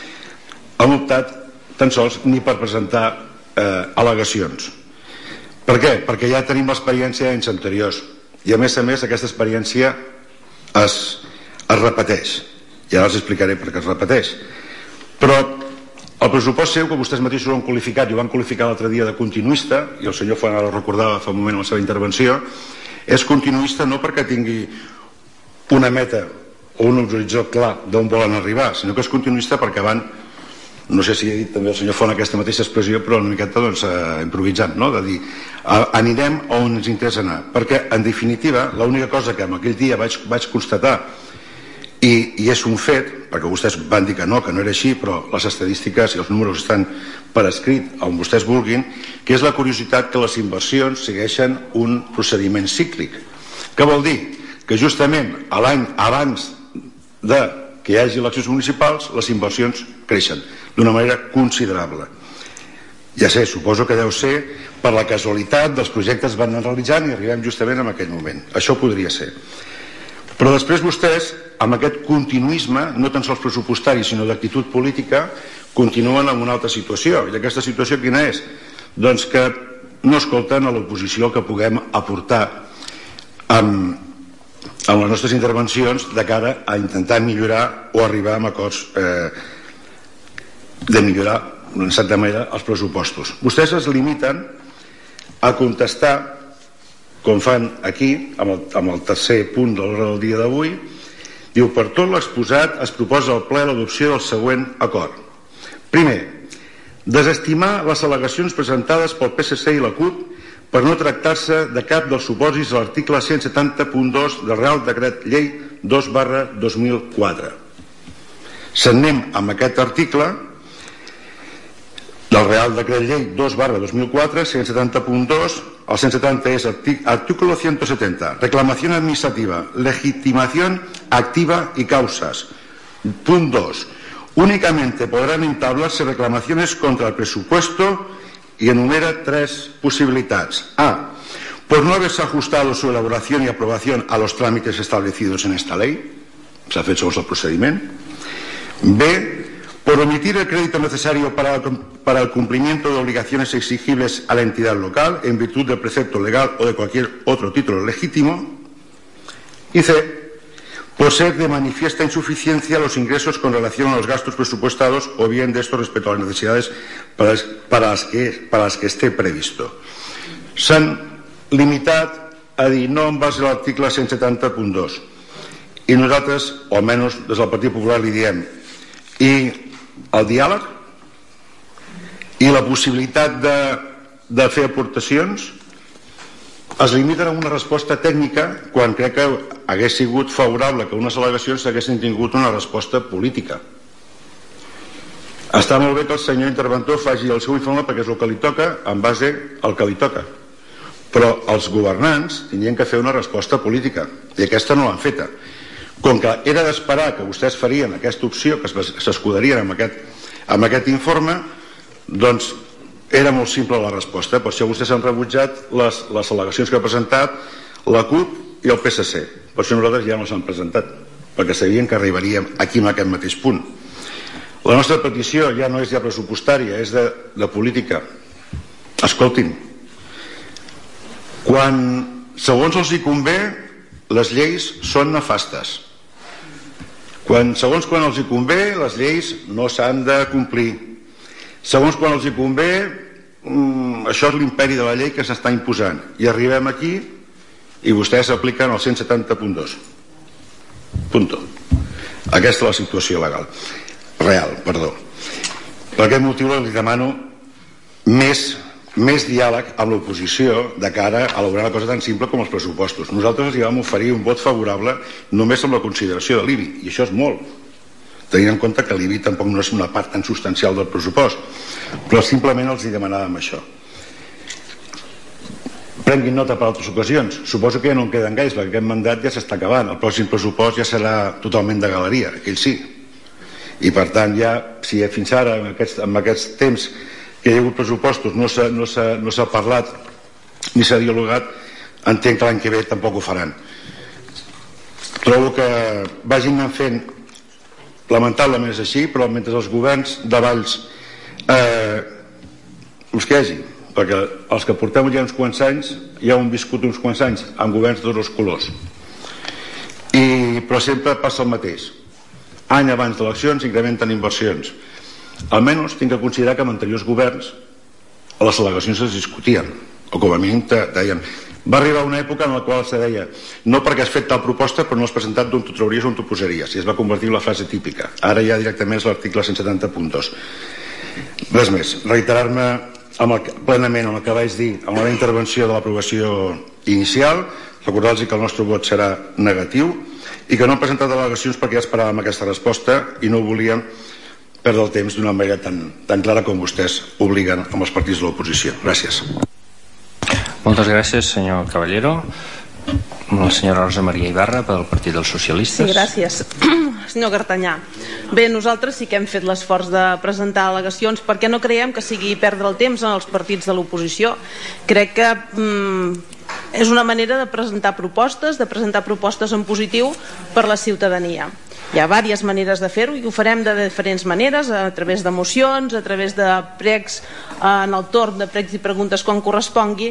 hem optat tan sols ni per presentar eh, al·legacions. Per què? Perquè ja tenim l'experiència d'anys anteriors i a més a més aquesta experiència es, es repeteix, i ara els explicaré per què es repeteix. Però el pressupost seu, que vostès mateixos ho han qualificat i ho van qualificar l'altre dia de continuista, i el senyor Font ho recordava fa un moment en la seva intervenció, és continuista no perquè tingui una meta o un horitzó clar d'on volen arribar, sinó que és continuista perquè van, no sé si ha dit també el senyor Font aquesta mateixa expressió, però una miqueta doncs, eh, improvisant, no? De dir, anirem on ens interessa anar, perquè en definitiva l'única cosa que en aquell dia vaig, vaig constatar I, i és un fet, perquè vostès van dir que no, que no era així, però les estadístiques i els números estan per escrit on vostès vulguin, que és la curiositat que les inversions segueixen un procediment cíclic. Què vol dir? Que justament a l'any abans de que hi hagi eleccions municipals les inversions creixen d'una manera considerable. Ja sé, suposo que deu ser per la casualitat dels projectes van realitzant i arribem justament en aquell moment. Això podria ser. Però després vostès, amb aquest continuisme, no tan sols pressupostari, sinó d'actitud política, continuen en una altra situació. I aquesta situació quina és? Doncs que no escolten a l'oposició el que puguem aportar amb, amb les nostres intervencions de cara a intentar millorar o arribar a acords eh, de millorar, en certa manera, els pressupostos. Vostès es limiten a contestar, com fan aquí, amb el, amb el tercer punt de l'ordre del dia d'avui, diu, per tot l'exposat es proposa al ple l'adopció del següent acord. Primer, desestimar les al·legacions presentades pel P S C i la CUP per no tractar-se de cap dels supòsits de l'article cent setanta punt dos del Real Decret Llei dos barra dos mil quatre. S'anem amb aquest article del Real Decret Llei dos barra dos mil quatre, cent setanta punt dos, el cent setanta es artículo ciento setenta, reclamación administrativa, legitimación activa y causas. Punto dos. Únicamente podrán entablarse reclamaciones contra el presupuesto y enumera tres posibilidades. A. Por no haberse ajustado su elaboración y aprobación a los trámites establecidos en esta ley. S'ha fet segons el procediment. B. Por omitir el crédito necesario para, para el cumplimiento de obligaciones exigibles a la entidad local en virtud del precepto legal o de cualquier otro título legítimo. Y C. Por ser de manifiesta insuficiencia los ingresos con relación a los gastos presupuestados o bien de estos respecto a las necesidades para las, para las, que, para las que esté previsto. S'han limitat a dir no en base a l'article cent setanta punt dos. I nosaltres, o almenys des del Partit Popular, li diem i el diàleg i la possibilitat de, de fer aportacions es limiten a una resposta tècnica quan crec que hagués sigut favorable que unes al·legacions haguessin tingut una resposta política. Està molt bé que el senyor interventor faci el seu informe perquè és el que li toca en base al que li toca, però els governants tenien que fer una resposta política i aquesta no l'han feta. Com que era d'esperar que vostès farien aquesta opció, que s'escudarien amb aquest, amb aquest informe, doncs era molt simple la resposta. Per això vostès han rebutjat les, les al·legacions que ha presentat la CUP i el P S C. Per això nosaltres ja no les han presentat, perquè sabien que arribaríem aquí en aquest mateix punt. La nostra petició ja no és ja pressupostària, és de, de política. Escoltin, quan segons els hi convé, les lleis són nefastes. Quan, segons quan els hi convé, les lleis no s'han de complir. Segons quan els hi convé, mmm, això és l'imperi de la llei que s'està imposant. I arribem aquí i vostès apliquen el cent setanta punt dos. Punto. Aquesta és la situació legal real, perdó. Per aquest motiu li demano més més diàleg amb l'oposició de cara a elaborar una cosa tan simple com els pressupostos. Nosaltres els vam oferir un vot favorable només amb la consideració de l'I B I, i això és molt, tenint en compte que l'I B I tampoc no és una part tan substancial del pressupost, però simplement els hi demanàvem això. Prenguin nota per altres ocasions. Suposo que ja no en queden gaires, perquè aquest mandat ja s'està acabant. El pròxim pressupost ja serà totalment de galeria, aquell sí. I per tant, ja, si fins ara, amb aquests, amb aquests temps que hi ha hagut pressupostos, no s'ha no no parlat ni s'ha dialogat, entenc que l'any que ve tampoc ho faran. Trobo que vagin anant fent, lamentablement és així, però mentre els governs de Valls eh, els que hi hagi, perquè els que portem ja uns quants anys ja ho hem viscut uns quants anys amb governs de tots els colors, I, però sempre passa el mateix. Any abans d'eleccions incrementen inversions. Almenys tinc que considerar que amb anteriors governs les al·legacions es discutien, o com a mínim deien. Va arribar una època en la qual se deia no perquè has fet tal proposta però no has presentat d'on t'ho trauries o on t'ho posaries, i es va convertir en la frase típica. Ara ja directament és l'article cent setanta punt dos. Res més, reiterar-me amb el, plenament amb el que vaig dir en la meva intervenció de l'aprovació inicial, recordar-los que el nostre vot serà negatiu i que no hem presentat al·legacions perquè ja esperàvem aquesta resposta i no volíem perdre el temps d'una manera tan, tan clara com vostès obliguen amb els partits de l'oposició. Gràcies. Moltes gràcies, senyor Caballero. La senyora Rosa Maria Ibarra, pel Partit dels Socialistes. Sí, gràcies. Senyor Cartanyà, bé, nosaltres sí que hem fet l'esforç de presentar al·legacions perquè no creiem que sigui perdre el temps en els partits de l'oposició. Crec que mm, és una manera de presentar propostes, de presentar propostes en positiu per la ciutadania. Hi ha diverses maneres de fer-ho i ho farem de diferents maneres, a través de mocions, a través de pregs, en el torn de pregs i preguntes quan correspongui,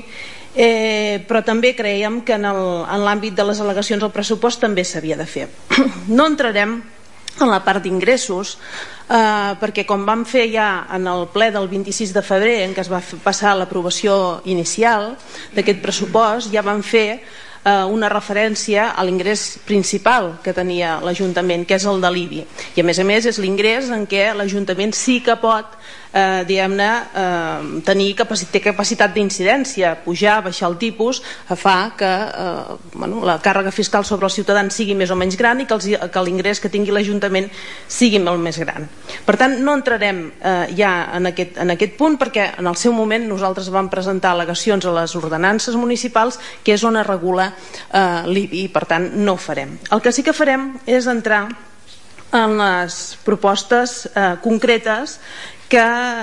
eh, però també creiem que en l'àmbit de les al·legacions al pressupost també s'havia de fer. No entrarem en la part d'ingressos, eh, perquè com vam fer ja en el ple del vint-i-sis de febrer, en què es va passar l'aprovació inicial d'aquest pressupost, ja vam fer una referència a l'ingrés principal que tenia l'Ajuntament, que és el de l'I B I, i a més a més és l'ingrés en què l'Ajuntament sí que pot eh, diguem-ne eh, tenir capacitat, té capacitat d'incidència, pujar, baixar el tipus, fa que eh, bueno, la càrrega fiscal sobre els ciutadans sigui més o menys gran i que, els, que l'ingrés que tingui l'Ajuntament sigui molt més gran. Per tant, no entrarem eh, ja en aquest, en aquest punt perquè en el seu moment nosaltres vam presentar al·legacions a les ordenances municipals, que és on es regula Uh, l'I B I, i per tant no ho farem. El que sí que farem és entrar en les propostes uh, concretes que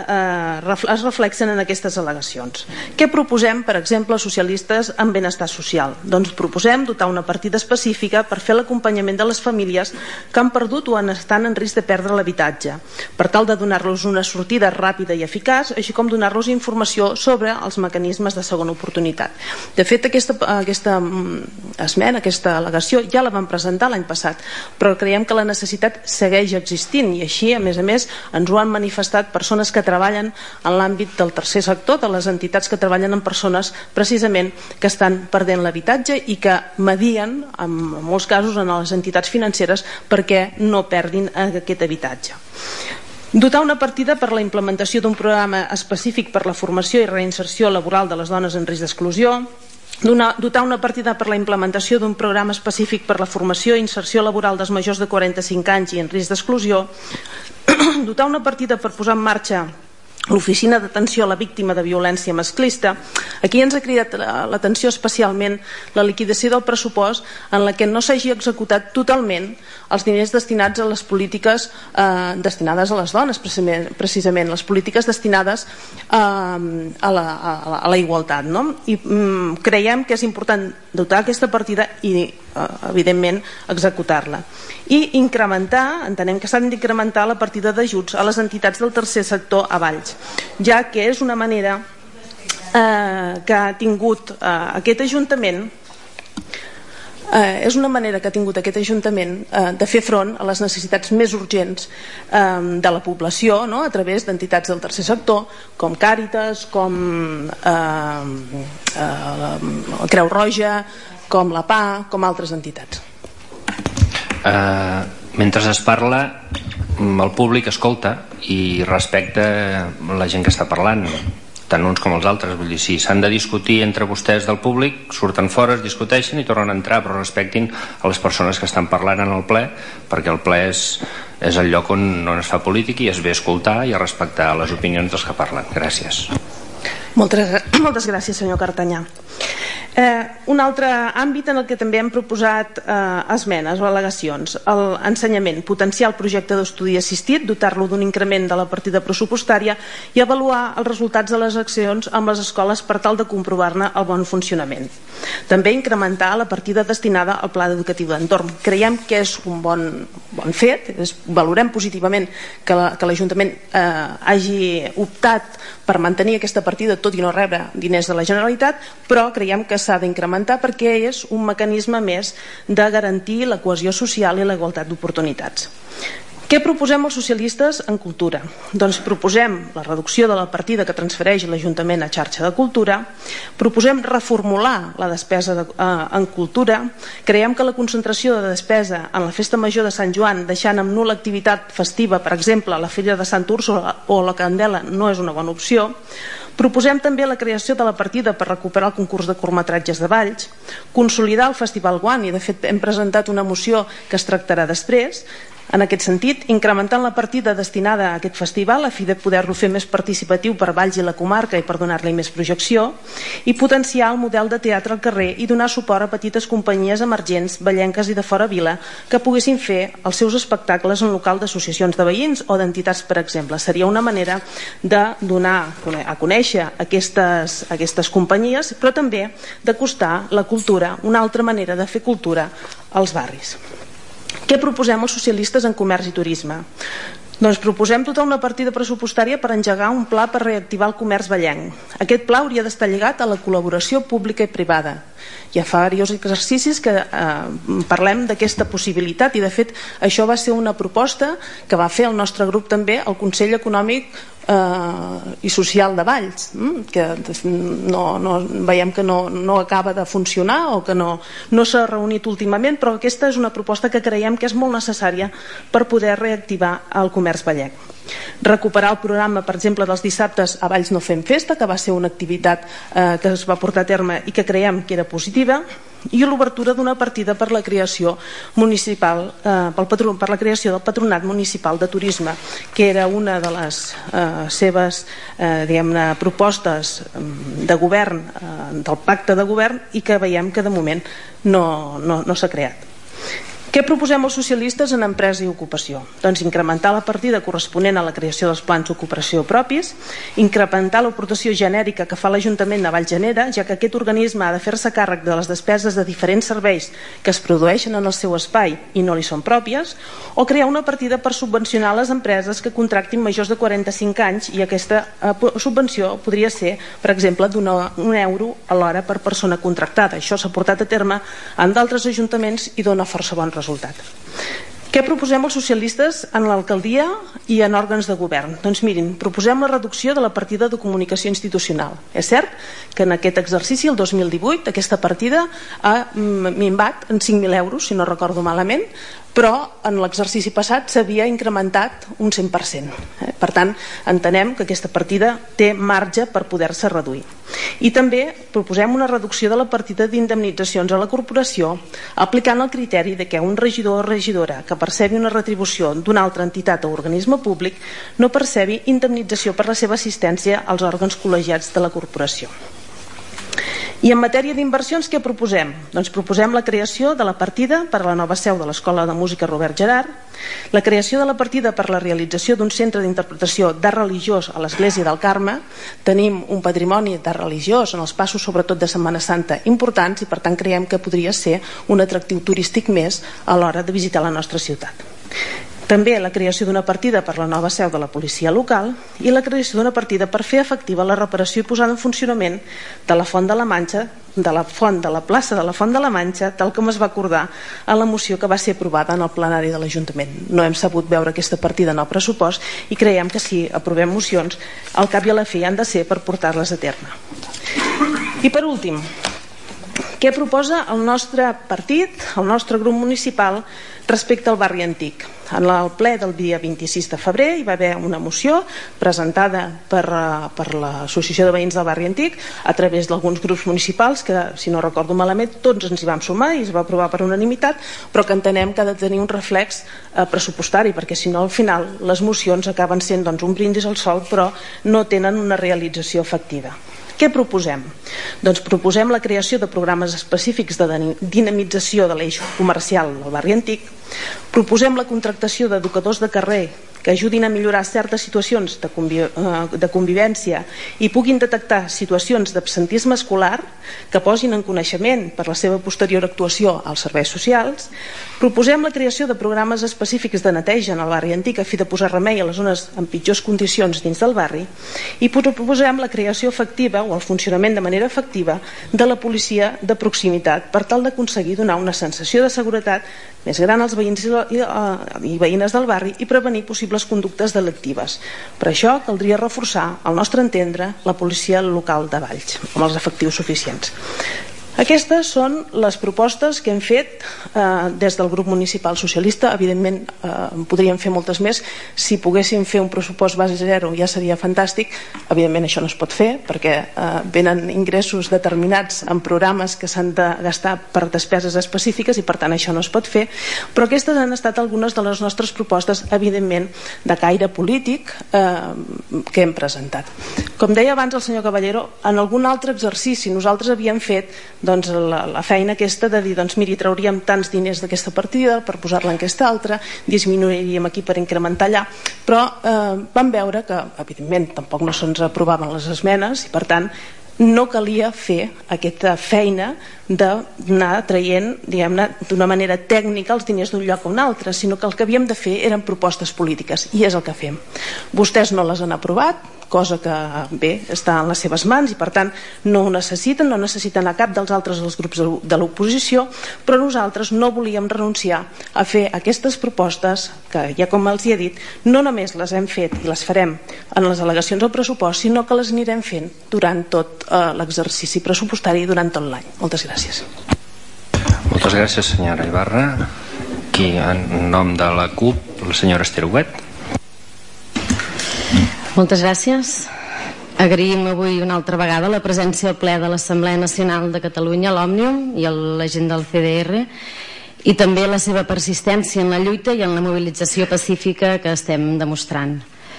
eh, es reflexen en aquestes al·legacions. Què proposem, per exemple, els socialistes en benestar social? Doncs proposem dotar una partida específica per fer l'acompanyament de les famílies que han perdut o estan en risc de perdre l'habitatge, per tal de donar-los una sortida ràpida i eficaç, així com donar-los informació sobre els mecanismes de segona oportunitat. De fet, aquesta, aquesta esmena, aquesta al·legació, ja la vam presentar l'any passat, però creiem que la necessitat segueix existint i així, a més a més, ens ho han manifestat persones que treballen en l'àmbit del tercer sector, de les entitats que treballen amb persones precisament que estan perdent l'habitatge i que medien, en molts casos, en les entitats financeres perquè no perdin aquest habitatge. Dotar una partida per la implementació d'un programa específic per la formació i reinserció laboral de les dones en risc d'exclusió, dotar una partida per la implementació d'un programa específic per la formació i inserció laboral dels majors de quaranta-cinc anys i en risc d'exclusió, dotar una partida per posar en marxa l'Oficina d'Atenció a la Víctima de Violència Masclista. Aquí ens ha cridat l'atenció especialment la liquidació del pressupost en la que no s'hagi executat totalment els diners destinats a les polítiques eh, destinades a les dones, precisament, precisament les polítiques destinades eh, a, la, a, la, a la igualtat, no? I mm, creiem que és important dotar aquesta partida i eh, evidentment executar-la i incrementar, entenem que s'han d'incrementar la partida d'ajuts a les entitats del tercer sector a Valls, ja que és una manera eh, que ha tingut eh, aquest Ajuntament eh, és una manera que ha tingut aquest Ajuntament eh, de fer front a les necessitats més urgents eh, de la població, no? A través d'entitats del tercer sector com Càritas, com eh, eh, Creu Roja, com la P A, com altres entitats. Uh, mentre es parla, el públic escolta i respecta la gent que està parlant, tant uns com els altres. Vull dir, si s'han de discutir entre vostès del públic, surten fora, es discuteixen i tornen a entrar, però respectin a les persones que estan parlant en el ple, perquè el ple és, és el lloc on, on es fa política i es ve a escoltar i a respectar les opinions dels que parlen. Gràcies. Moltes, moltes gràcies, senyor Cartanyà. Eh, un altre àmbit en el que també hem proposat eh, esmenes o al·legacions: l'ensenyament, potenciar el projecte d'estudi assistit, dotar-lo d'un increment de la partida pressupostària i avaluar els resultats de les accions amb les escoles per tal de comprovar-ne el bon funcionament. També incrementar la partida destinada al pla educatiu d'entorn. Creiem que és un bon, bon fet, és, valorem positivament que l'Ajuntament eh, hagi optat per mantenir aquesta partida tot i no rebre diners de la Generalitat, però creiem que s'ha d'incrementar perquè és un mecanisme més de garantir la cohesió social i la igualtat d'oportunitats. Què proposem els socialistes en cultura? Doncs proposem la reducció de la partida que transfereix l'Ajuntament a xarxa de cultura, proposem reformular la despesa de, eh, en cultura, creiem que la concentració de despesa en la Festa Major de Sant Joan, deixant amb nul·la activitat festiva, per exemple la Fira de Santa Úrsula o la Candela, no és una bona opció. Proposem també la creació de la partida per recuperar el concurs de curtmetratges de Valls, consolidar el Festival Guant, i de fet hem presentat una moció que es tractarà després. En aquest sentit, incrementant la partida destinada a aquest festival a fi de poder-lo fer més participatiu per Valls i la comarca i per donar-li més projecció, i potenciar el model de teatre al carrer i donar suport a petites companyies emergents, vallenques i de fora vila, que poguessin fer els seus espectacles en local d'associacions de veïns o d'entitats, per exemple. Seria una manera de donar a conèixer aquestes, aquestes companyies, però també d'acostar la cultura, una altra manera de fer cultura als barris. Què proposem els socialistes en comerç i turisme? Doncs proposem tota una partida pressupostària per engegar un pla per reactivar el comerç vallenc. Aquest pla hauria d'estar lligat a la col·laboració pública i privada. Ja fa diversos exercicis que eh, parlem d'aquesta possibilitat, i de fet això va ser una proposta que va fer el nostre grup també al Consell Econòmic eh, i Social de Valls, que no, no, veiem que no, no acaba de funcionar o que no, no s'ha reunit últimament, però aquesta és una proposta que creiem que és molt necessària per poder reactivar el comerç vallenc. Recuperar el programa, per exemple, dels dissabtes a Valls no fem festa, que va ser una activitat eh, que es va portar a terme i que creiem que era positiva, i l'obertura d'una partida per la creació municipal, eh, pel patron, per la creació del Patronat Municipal de Turisme, que era una de les eh, seves eh, diguem-ne, propostes de govern, eh, del pacte de govern, i que veiem que de moment no, no, no s'ha creat. Què proposem els socialistes en empresa i ocupació? Doncs incrementar la partida corresponent a la creació dels plans d'ocupació propis, incrementar l'aportació genèrica que fa l'Ajuntament de Vallgenera, ja que aquest organisme ha de fer-se càrrec de les despeses de diferents serveis que es produeixen en el seu espai i no li són pròpies, o crear una partida per subvencionar les empreses que contractin majors de quaranta-cinc anys, i aquesta eh, subvenció podria ser, per exemple, donar un euro a l'hora per persona contractada. Això s'ha portat a terme en d'altres ajuntaments i dona força bon resultat. resultat. Què proposem els socialistes en l'alcaldia i en òrgans de govern? Doncs mirin, proposem la reducció de la partida de comunicació institucional. És cert que en aquest exercici, el dos mil divuit, aquesta partida ha minvat en cinc mil euros, si no recordo malament, però en l'exercici passat s'havia incrementat un cent per cent. Per tant, entenem que aquesta partida té marge per poder-se reduir. I també proposem una reducció de la partida d'indemnitzacions a la corporació, aplicant el criteri de que un regidor o regidora que percebi una retribució d'una altra entitat o organisme públic no percebi indemnització per la seva assistència als òrgans col·legiats de la corporació. I en matèria d'inversions, què proposem? Doncs proposem la creació de la partida per a la nova seu de l'Escola de Música Robert Gerhard, la creació de la partida per a la realització d'un centre d'interpretació d'art religiós a l'Església del Carme. Tenim un patrimoni d'art religiós en els passos, sobretot de Setmana Santa, importants, i per tant creiem que podria ser un atractiu turístic més a l'hora de visitar la nostra ciutat. També la creació d'una partida per la nova seu de la policia local i la creació d'una partida per fer efectiva la reparació i posada en funcionament de la Font de la Manxa, de la font de la plaça de la Font de la Manxa, tal com es va acordar en la moció que va ser aprovada en el plenari de l'Ajuntament. No hem sabut veure aquesta partida en el pressupost i creiem que si aprovem mocions, al cap i a la fi han de ser per portar-les a terme. I per últim, Què proposa el nostre partit, el nostre grup municipal, respecte al barri antic? En el ple del dia vint-i-sis de febrer hi va haver una moció presentada per, per l'Associació de Veïns del Barri Antic a través d'alguns grups municipals que, si no recordo malament, tots ens hi vam sumar i es va aprovar per unanimitat, però que entenem que ha de tenir un reflex eh, pressupostari, perquè si no al final les mocions acaben sent doncs, un brindis al sol però no tenen una realització efectiva. Què proposem? Doncs proposem la creació de programes específics de dinamització de l'eix comercial del barri antic, proposem la contractació d'educadors de carrer que ajudin a millorar certes situacions de, conviv de convivència i puguin detectar situacions d'absentisme escolar que posin en coneixement per la seva posterior actuació als serveis socials. Proposem la creació de programes específics de neteja en el barri antic a fi de posar remei a les zones en pitjors condicions dins del barri i proposem la creació efectiva o el funcionament de manera efectiva de la policia de proximitat per tal d'aconseguir donar una sensació de seguretat més gran als veïns i veïnes del barri i prevenir possibles conductes delictives. Per això caldria reforçar, al nostre entendre, la policia local de Valls, amb els efectius suficients. Aquestes són les propostes que hem fet eh, des del grup municipal socialista. Evidentment eh, en podríem fer moltes més. Si poguéssim fer un pressupost base zero ja seria fantàstic. Evidentment això no es pot fer perquè eh, venen ingressos determinats en programes que s'han de gastar per despeses específiques i per tant això no es pot fer, però aquestes han estat algunes de les nostres propostes, evidentment de caire polític, eh, que hem presentat. Com deia abans el senyor Caballero, en algun altre exercici nosaltres havíem fet doncs la, la feina aquesta de dir doncs miri, trauríem tants diners d'aquesta partida per posar-la en aquesta altra, disminuiríem aquí per incrementar allà, però eh, vam veure que evidentment tampoc no se'ns aprovaven les esmenes i per tant no calia fer aquesta feina d'anar traient diguem-ne d'una manera tècnica els diners d'un lloc a un altre, sinó que el que havíem de fer eren propostes polítiques i és el que fem. Vostès no les han aprovat, cosa que bé, està en les seves mans i per tant no ho necessiten, no necessiten a cap dels altres dels grups de l'oposició, però nosaltres no volíem renunciar a fer aquestes propostes que ja com els hi he dit, no només les hem fet i les farem en les al·legacions al pressupost, sinó que les anirem fent durant tot eh, l'exercici pressupostari durant tot l'any. Moltes gràcies. Moltes gràcies, senyora Ibarra. Aquí, en nom de la CUP, la senyora Esther Huguet. Moltes gràcies. Agraïm avui una altra vegada la presència al ple de l'Assemblea Nacional de Catalunya, l'Òmnium i la gent del C D R i també la seva persistència en la lluita i en la mobilització pacífica que estem demostrant.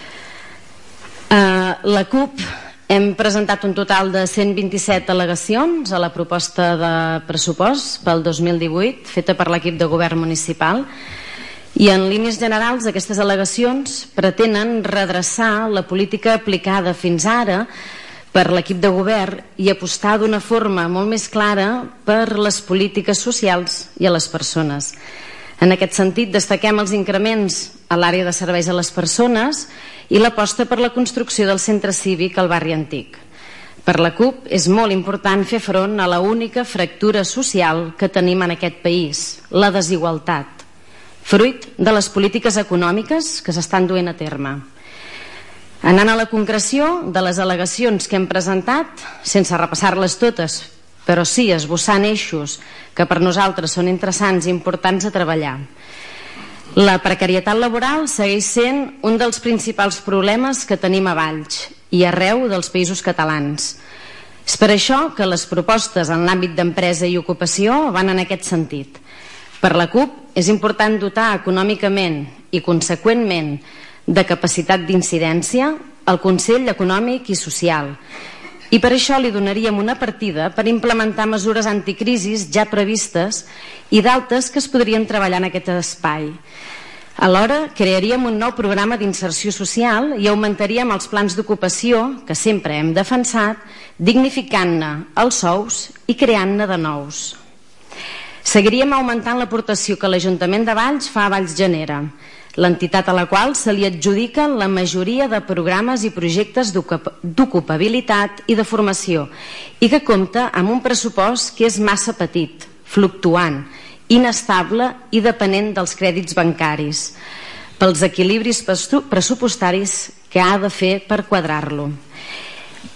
Uh, la CUP hem presentat un total de cent vint-i-set al·legacions a la proposta de pressupost pel dos mil divuit feta per l'equip de govern municipal. I en línies generals aquestes al·legacions pretenen redreçar la política aplicada fins ara per l'equip de govern i apostar d'una forma molt més clara per les polítiques socials i a les persones. En aquest sentit destaquem els increments a l'àrea de serveis a les persones i l'aposta per la construcció del centre cívic al barri antic. Per la CUP és molt important fer front a la única fractura social que tenim en aquest país, la desigualtat, fruit de les polítiques econòmiques que s'estan duent a terme. Anant a la concreció de les al·legacions que hem presentat, sense repassar-les totes, però sí esbossant eixos que per nosaltres són interessants i importants a treballar. La precarietat laboral segueix sent un dels principals problemes que tenim a Valls i arreu dels països catalans. És per això que les propostes en l'àmbit d'empresa i ocupació van en aquest sentit. Per la CUP és important dotar econòmicament i conseqüentment de capacitat d'incidència al Consell Econòmic i Social i per això li donaríem una partida per implementar mesures anticrisis ja previstes i d'altres que es podrien treballar en aquest espai. Alhora, crearíem un nou programa d'inserció social i augmentaríem els plans d'ocupació, que sempre hem defensat, dignificant-ne els sous i creant-ne de nous. Seguiríem augmentant l'aportació que l'Ajuntament de Valls fa a Valls Genera, l'entitat a la qual se li adjudiquen la majoria de programes i projectes d'ocupabilitat i de formació i que compta amb un pressupost que és massa petit, fluctuant, inestable i depenent dels crèdits bancaris, pels equilibris pressupostaris que ha de fer per quadrar-lo.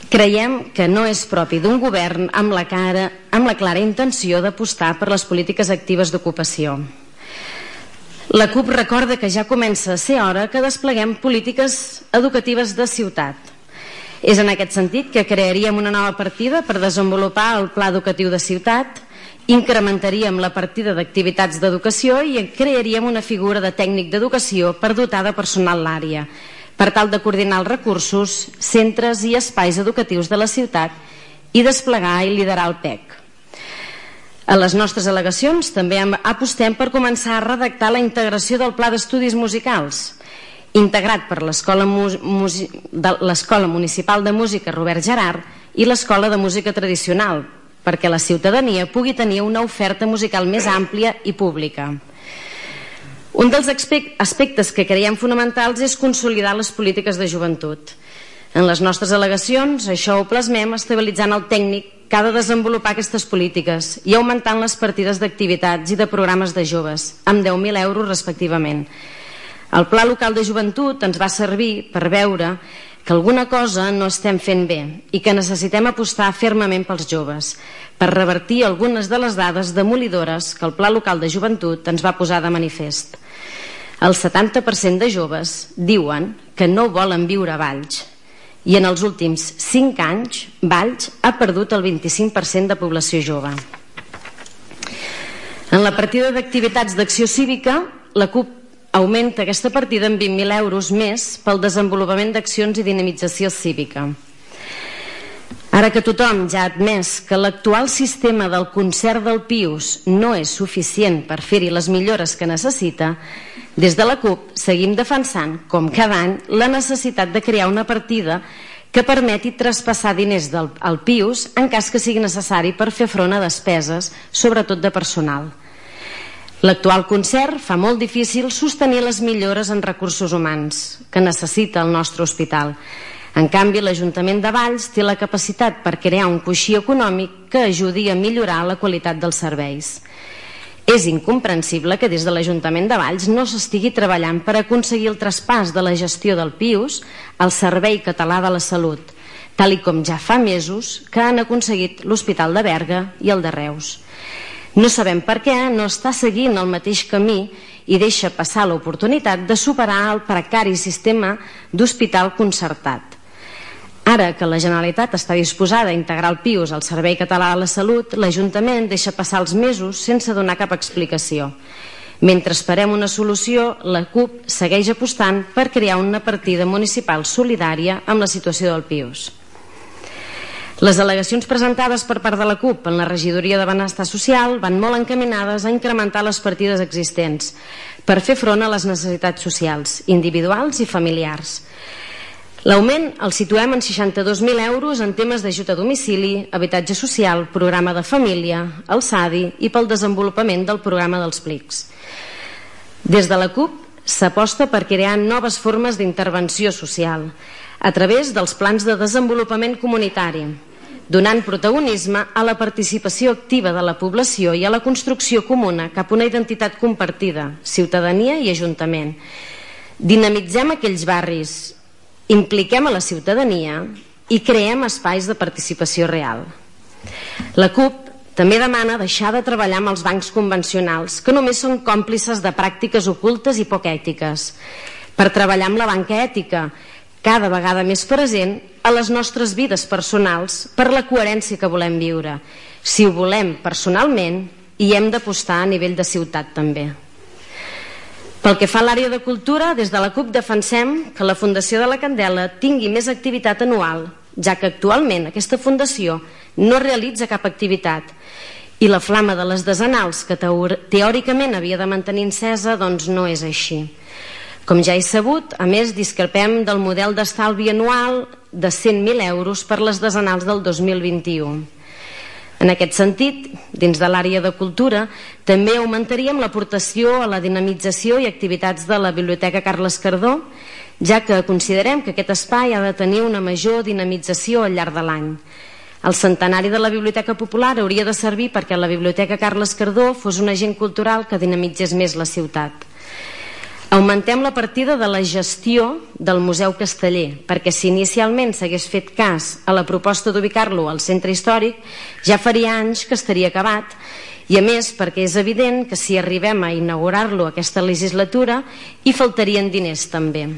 creiem que no és propi d'un govern amb la, cara, amb la clara intenció d'apostar per les polítiques actives d'ocupació. La CUP recorda que ja comença a ser hora que despleguem polítiques educatives de ciutat. És en aquest sentit que crearíem una nova partida per desenvolupar el Pla Educatiu de Ciutat, incrementaríem la partida d'activitats d'educació i crearíem una figura de tècnic d'educació per dotar de personal l'àrea, per tal de coordinar els recursos, centres i espais educatius de la ciutat i desplegar i liderar el P E C. A les nostres al·legacions també apostem per començar a redactar la integració del Pla d'Estudis Musicals, integrat per l'Escola Municipal de Música Robert Gerhard i l'Escola de Música Tradicional, perquè la ciutadania pugui tenir una oferta musical més àmplia i pública. Un dels aspectes que creiem fonamentals és consolidar les polítiques de joventut. En les nostres al·legacions això ho plasmem estabilitzant el tècnic que ha de desenvolupar aquestes polítiques i augmentant les partides d'activitats i de programes de joves, amb deu mil euros respectivament. El Pla Local de Joventut ens va servir per veure que alguna cosa no estem fent bé i que necessitem apostar fermament pels joves, per revertir algunes de les dades demolidores que el Pla Local de Joventut ens va posar de manifest. El setanta per cent de joves diuen que no volen viure a Valls i en els últims cinc anys Valls ha perdut el vint-i-cinc per cent de població jove. En la partida d'activitats d'acció cívica, la CUP augmenta aquesta partida en vint mil euros més pel desenvolupament d'accions i dinamització cívica. Ara que tothom ja ha admès que l'actual sistema del concert del Pius no és suficient per fer-hi les millores que necessita, des de la CUP seguim defensant, com cada any, la necessitat de crear una partida que permeti traspassar diners del, al Pius en cas que sigui necessari per fer front a despeses, sobretot de personal. L'actual concert fa molt difícil sostenir les millores en recursos humans que necessita el nostre hospital. En canvi, l'Ajuntament de Valls té la capacitat per crear un coixí econòmic que ajudi a millorar la qualitat dels serveis. És incomprensible que des de l'Ajuntament de Valls no s'estigui treballant per aconseguir el traspàs de la gestió del Pius al Servei Català de la Salut, tal i com ja fa mesos que han aconseguit l'Hospital de Berga i el de Reus. No sabem per què no està seguint el mateix camí i deixa passar l'oportunitat de superar el precari sistema d'hospital concertat. Ara que la Generalitat està disposada a integrar el Pius al Servei Català de la Salut, l'Ajuntament deixa passar els mesos sense donar cap explicació. Mentre esperem una solució, la CUP segueix apostant per crear una partida municipal solidària amb la situació del Pius. Les al·legacions presentades per part de la CUP en la Regidoria de Benestar Social van molt encaminades a incrementar les partides existents per fer front a les necessitats socials, individuals i familiars. L'augment el situem en seixanta-dos mil euros en temes d'ajut a domicili, habitatge social, programa de família, el S A D I i pel desenvolupament del programa dels plics. Des de la CUP s'aposta per crear noves formes d'intervenció social a través dels plans de desenvolupament comunitari, donant protagonisme a la participació activa de la població i a la construcció comuna cap a una identitat compartida, ciutadania i ajuntament. Dinamitzem aquells barris, impliquem a la ciutadania i creem espais de participació real. La CUP també demana deixar de treballar amb els bancs convencionals, que només són còmplices de pràctiques ocultes i poc ètiques, per treballar amb la banca ètica, cada vegada més present a les nostres vides personals per la coherència que volem viure. Si ho volem personalment, hi hem d'apostar a nivell de ciutat també. Pel que fa a l'àrea de cultura, des de la CUP defensem que la Fundació de la Candela tingui més activitat anual, ja que actualment aquesta fundació no realitza cap activitat i la flama de les decenals que teòricament havia de mantenir encesa doncs no és així. Com ja he sabut, a més discrepem del model d'estalvi anual de cent mil euros per les decenals del dos mil vint-i-u. En aquest sentit, dins de l'àrea de cultura, també augmentaríem l'aportació a la dinamització i activitats de la Biblioteca Carles Cardó, ja que considerem que aquest espai ha de tenir una major dinamització al llarg de l'any. El centenari de la Biblioteca Popular hauria de servir perquè la Biblioteca Carles Cardó fos un agent cultural que dinamitzés més la ciutat. Augmentem la partida de la gestió del Museu Casteller, perquè si inicialment s'hagués fet cas a la proposta d'ubicar-lo al centre històric, ja faria anys que estaria acabat, i a més perquè és evident que si arribem a inaugurar-lo aquesta legislatura hi faltarien diners també.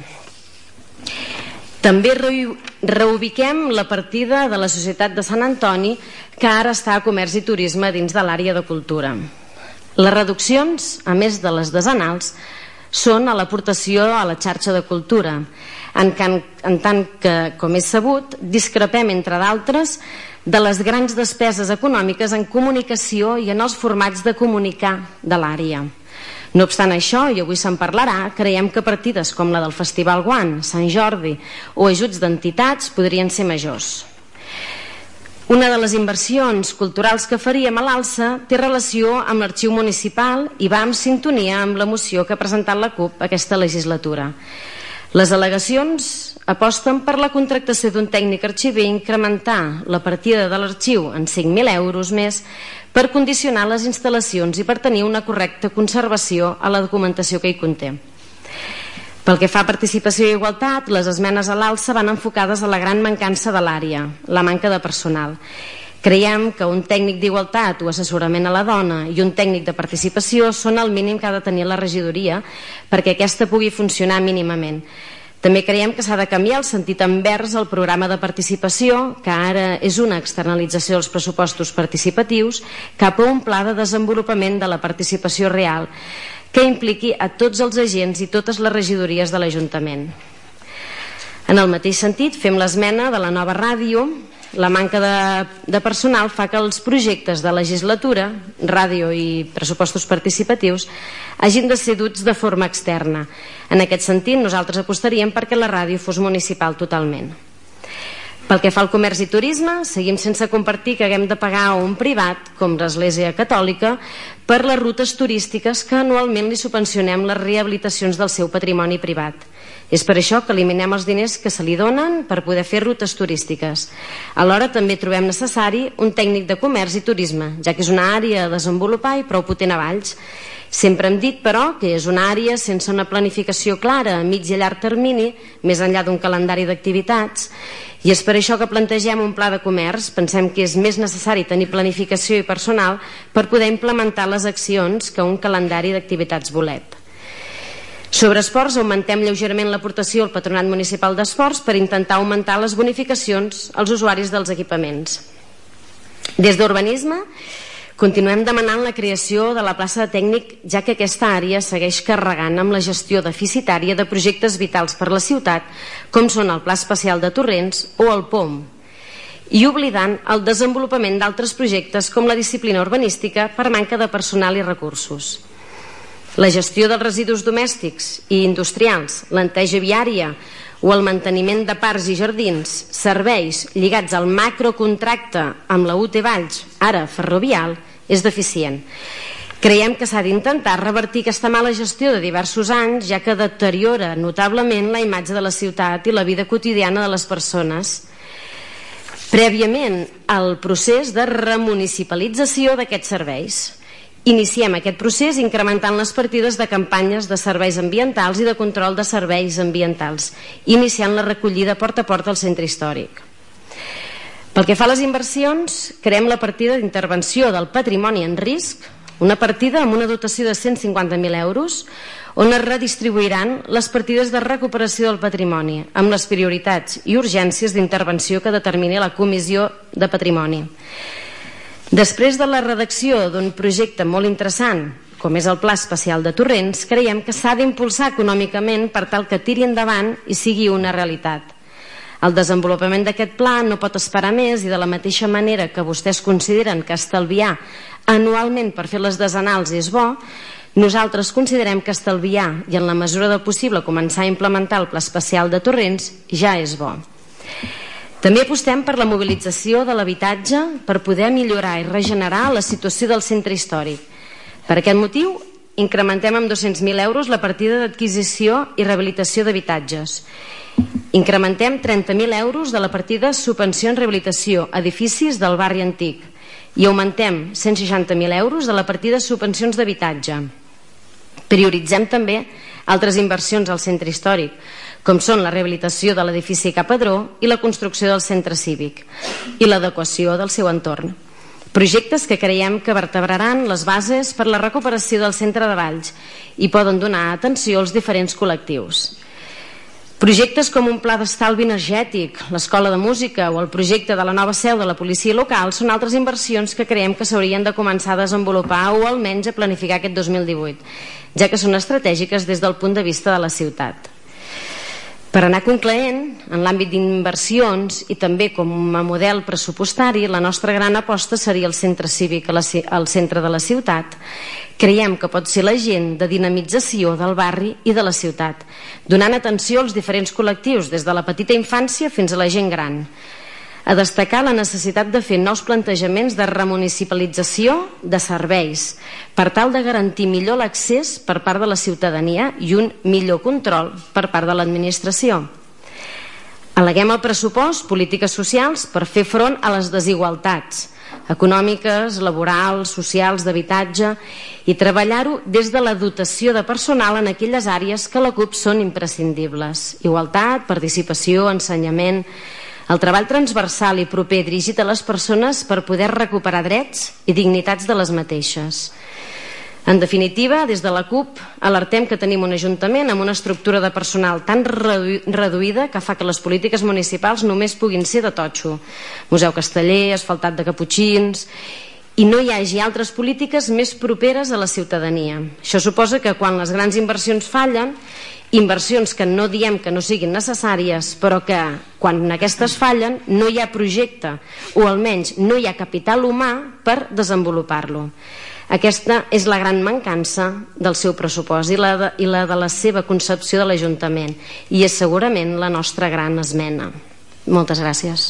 També reubiquem la partida de la Societat de Sant Antoni, que ara està a Comerç i Turisme dins de l'àrea de cultura. Les reduccions, a més de les desenals, són a l'aportació a la xarxa de cultura, en, can, en tant que, com és sabut, discrepem, entre d'altres, de les grans despeses econòmiques en comunicació i en els formats de comunicar de l'àrea. No obstant això, i avui se'n parlarà, creiem que partides com la del Festival Guant, Sant Jordi o ajuts d'entitats podrien ser majors. Una de les inversions culturals que faríem a l'alça té relació amb l'arxiu municipal i va en sintonia amb la moció que ha presentat la CUP aquesta legislatura. Les al·legacions aposten per la contractació d'un tècnic arxiver i incrementar la partida de l'arxiu en cinc mil euros més per condicionar les instal·lacions i per tenir una correcta conservació a la documentació que hi conté. Pel que fa a participació i igualtat, les esmenes a l'alça van enfocades a la gran mancança de l'àrea, la manca de personal. Creiem que un tècnic d'igualtat o assessorament a la dona i un tècnic de participació són el mínim que ha de tenir la regidoria perquè aquesta pugui funcionar mínimament. També creiem que s'ha de canviar el sentit envers al programa de participació, que ara és una externalització dels pressupostos participatius, cap a un pla de desenvolupament de la participació real, que impliqui a tots els agents i totes les regidories de l'Ajuntament. En el mateix sentit, fem l'esmena de la nova ràdio. La manca de, de personal fa que els projectes de legislatura, ràdio i pressupostos participatius, hagin de ser duts de forma externa. En aquest sentit, nosaltres apostaríem perquè la ràdio fos municipal totalment. Pel que fa al comerç i turisme, seguim sense compartir que haguem de pagar a un privat, com l'Església Catòlica, per les rutes turístiques que anualment li subvencionem les rehabilitacions del seu patrimoni privat. És per això que eliminem els diners que se li donen per poder fer rutes turístiques. Alhora també trobem necessari un tècnic de comerç i turisme, ja que és una àrea a desenvolupar i prou potent a Valls. Sempre hem dit, però, que és una àrea sense una planificació clara a mig i llarg termini, més enllà d'un calendari d'activitats, i és per això que plantegem un pla de comerç. Pensem que és més necessari tenir planificació i personal per poder implementar les accions que un calendari d'activitats bolet. Sobre esports, augmentem lleugerament l'aportació al Patronat Municipal d'Esports per intentar augmentar les bonificacions als usuaris dels equipaments. Des d'urbanisme, continuem demanant la creació de la plaça de tècnic, ja que aquesta àrea segueix carregant amb la gestió deficitària de projectes vitals per la ciutat, com són el Pla Especial de Torrents o el P O M, i oblidant el desenvolupament d'altres projectes com la disciplina urbanística per manca de personal i recursos. La gestió dels residus domèstics i industrials, l'enteja viària o el manteniment de parcs i jardins, serveis lligats al macrocontracte amb la U T Valls, ara Ferrovial, és deficient. Creiem que s'ha d'intentar revertir aquesta mala gestió de diversos anys, ja que deteriora notablement la imatge de la ciutat i la vida quotidiana de les persones. Prèviament al procés de remunicipalització d'aquests serveis. Iniciem aquest procés incrementant les partides de campanyes de serveis ambientals i de control de serveis ambientals, iniciant la recollida porta a porta al centre històric. Pel que fa a les inversions, creem la partida d'intervenció del patrimoni en risc, una partida amb una dotació de cent cinquanta mil euros, on es redistribuiran les partides de recuperació del patrimoni, amb les prioritats i urgències d'intervenció que determini la Comissió de Patrimoni. Després de la redacció d'un projecte molt interessant, com és el Pla Especial de Torrents, creiem que s'ha d'impulsar econòmicament per tal que tiri endavant i sigui una realitat. El desenvolupament d'aquest pla no pot esperar més i de la mateixa manera que vostès consideren que estalviar anualment per fer les desenals és bo, nosaltres considerem que estalviar i en la mesura del possible començar a implementar el Pla Especial de Torrents ja és bo. També apostem per la mobilització de l'habitatge per poder millorar i regenerar la situació del centre històric. Per aquest motiu, incrementem amb dos-cents mil euros la partida d'adquisició i rehabilitació d'habitatges. Incrementem trenta mil euros de la partida subvenció en rehabilitació edificis del barri antic i augmentem cent seixanta mil euros de la partida subvencions d'habitatge. Prioritzem també altres inversions al centre històric, com són la rehabilitació de l'edifici Ca Padró i la construcció del centre cívic i l'adequació del seu entorn. Projectes que creiem que vertebraran les bases per la recuperació del centre de Valls i poden donar atenció als diferents col·lectius. Projectes com un pla d'estalvi energètic, l'escola de música o el projecte de la nova seu de la policia local són altres inversions que creiem que s'haurien de començar a desenvolupar o almenys a planificar aquest dos mil divuit, ja que són estratègiques des del punt de vista de la ciutat. Per anar concloent, en l'àmbit d'inversions i també com a model pressupostari, la nostra gran aposta seria el centre cívic al centre de la ciutat. Creiem que pot ser l'agent de dinamització del barri i de la ciutat, donant atenció als diferents col·lectius, des de la petita infància fins a la gent gran. A destacar la necessitat de fer nous plantejaments de remunicipalització de serveis per tal de garantir millor l'accés per part de la ciutadania i un millor control per part de l'administració. Al·leguem al pressupost polítiques socials per fer front a les desigualtats econòmiques, laborals, socials, d'habitatge i treballar-ho des de la dotació de personal en aquelles àrees que a la CUP són imprescindibles. Igualtat, participació, ensenyament, el treball transversal i proper dirigit a les persones per poder recuperar drets i dignitats de les mateixes. En definitiva, des de la CUP alertem que tenim un ajuntament amb una estructura de personal tan redu reduïda que fa que les polítiques municipals només puguin ser de totxo. Museu Casteller, asfaltat de caputxins, i no hi hagi altres polítiques més properes a la ciutadania. Això suposa que quan les grans inversions fallen, inversions que no diem que no siguin necessàries, però que quan aquestes fallen no hi ha projecte o almenys no hi ha capital humà per desenvolupar-lo. Aquesta és la gran mancança del seu pressupost i la de, i la de la seva concepció de l'Ajuntament, i és segurament la nostra gran esmena. Moltes gràcies.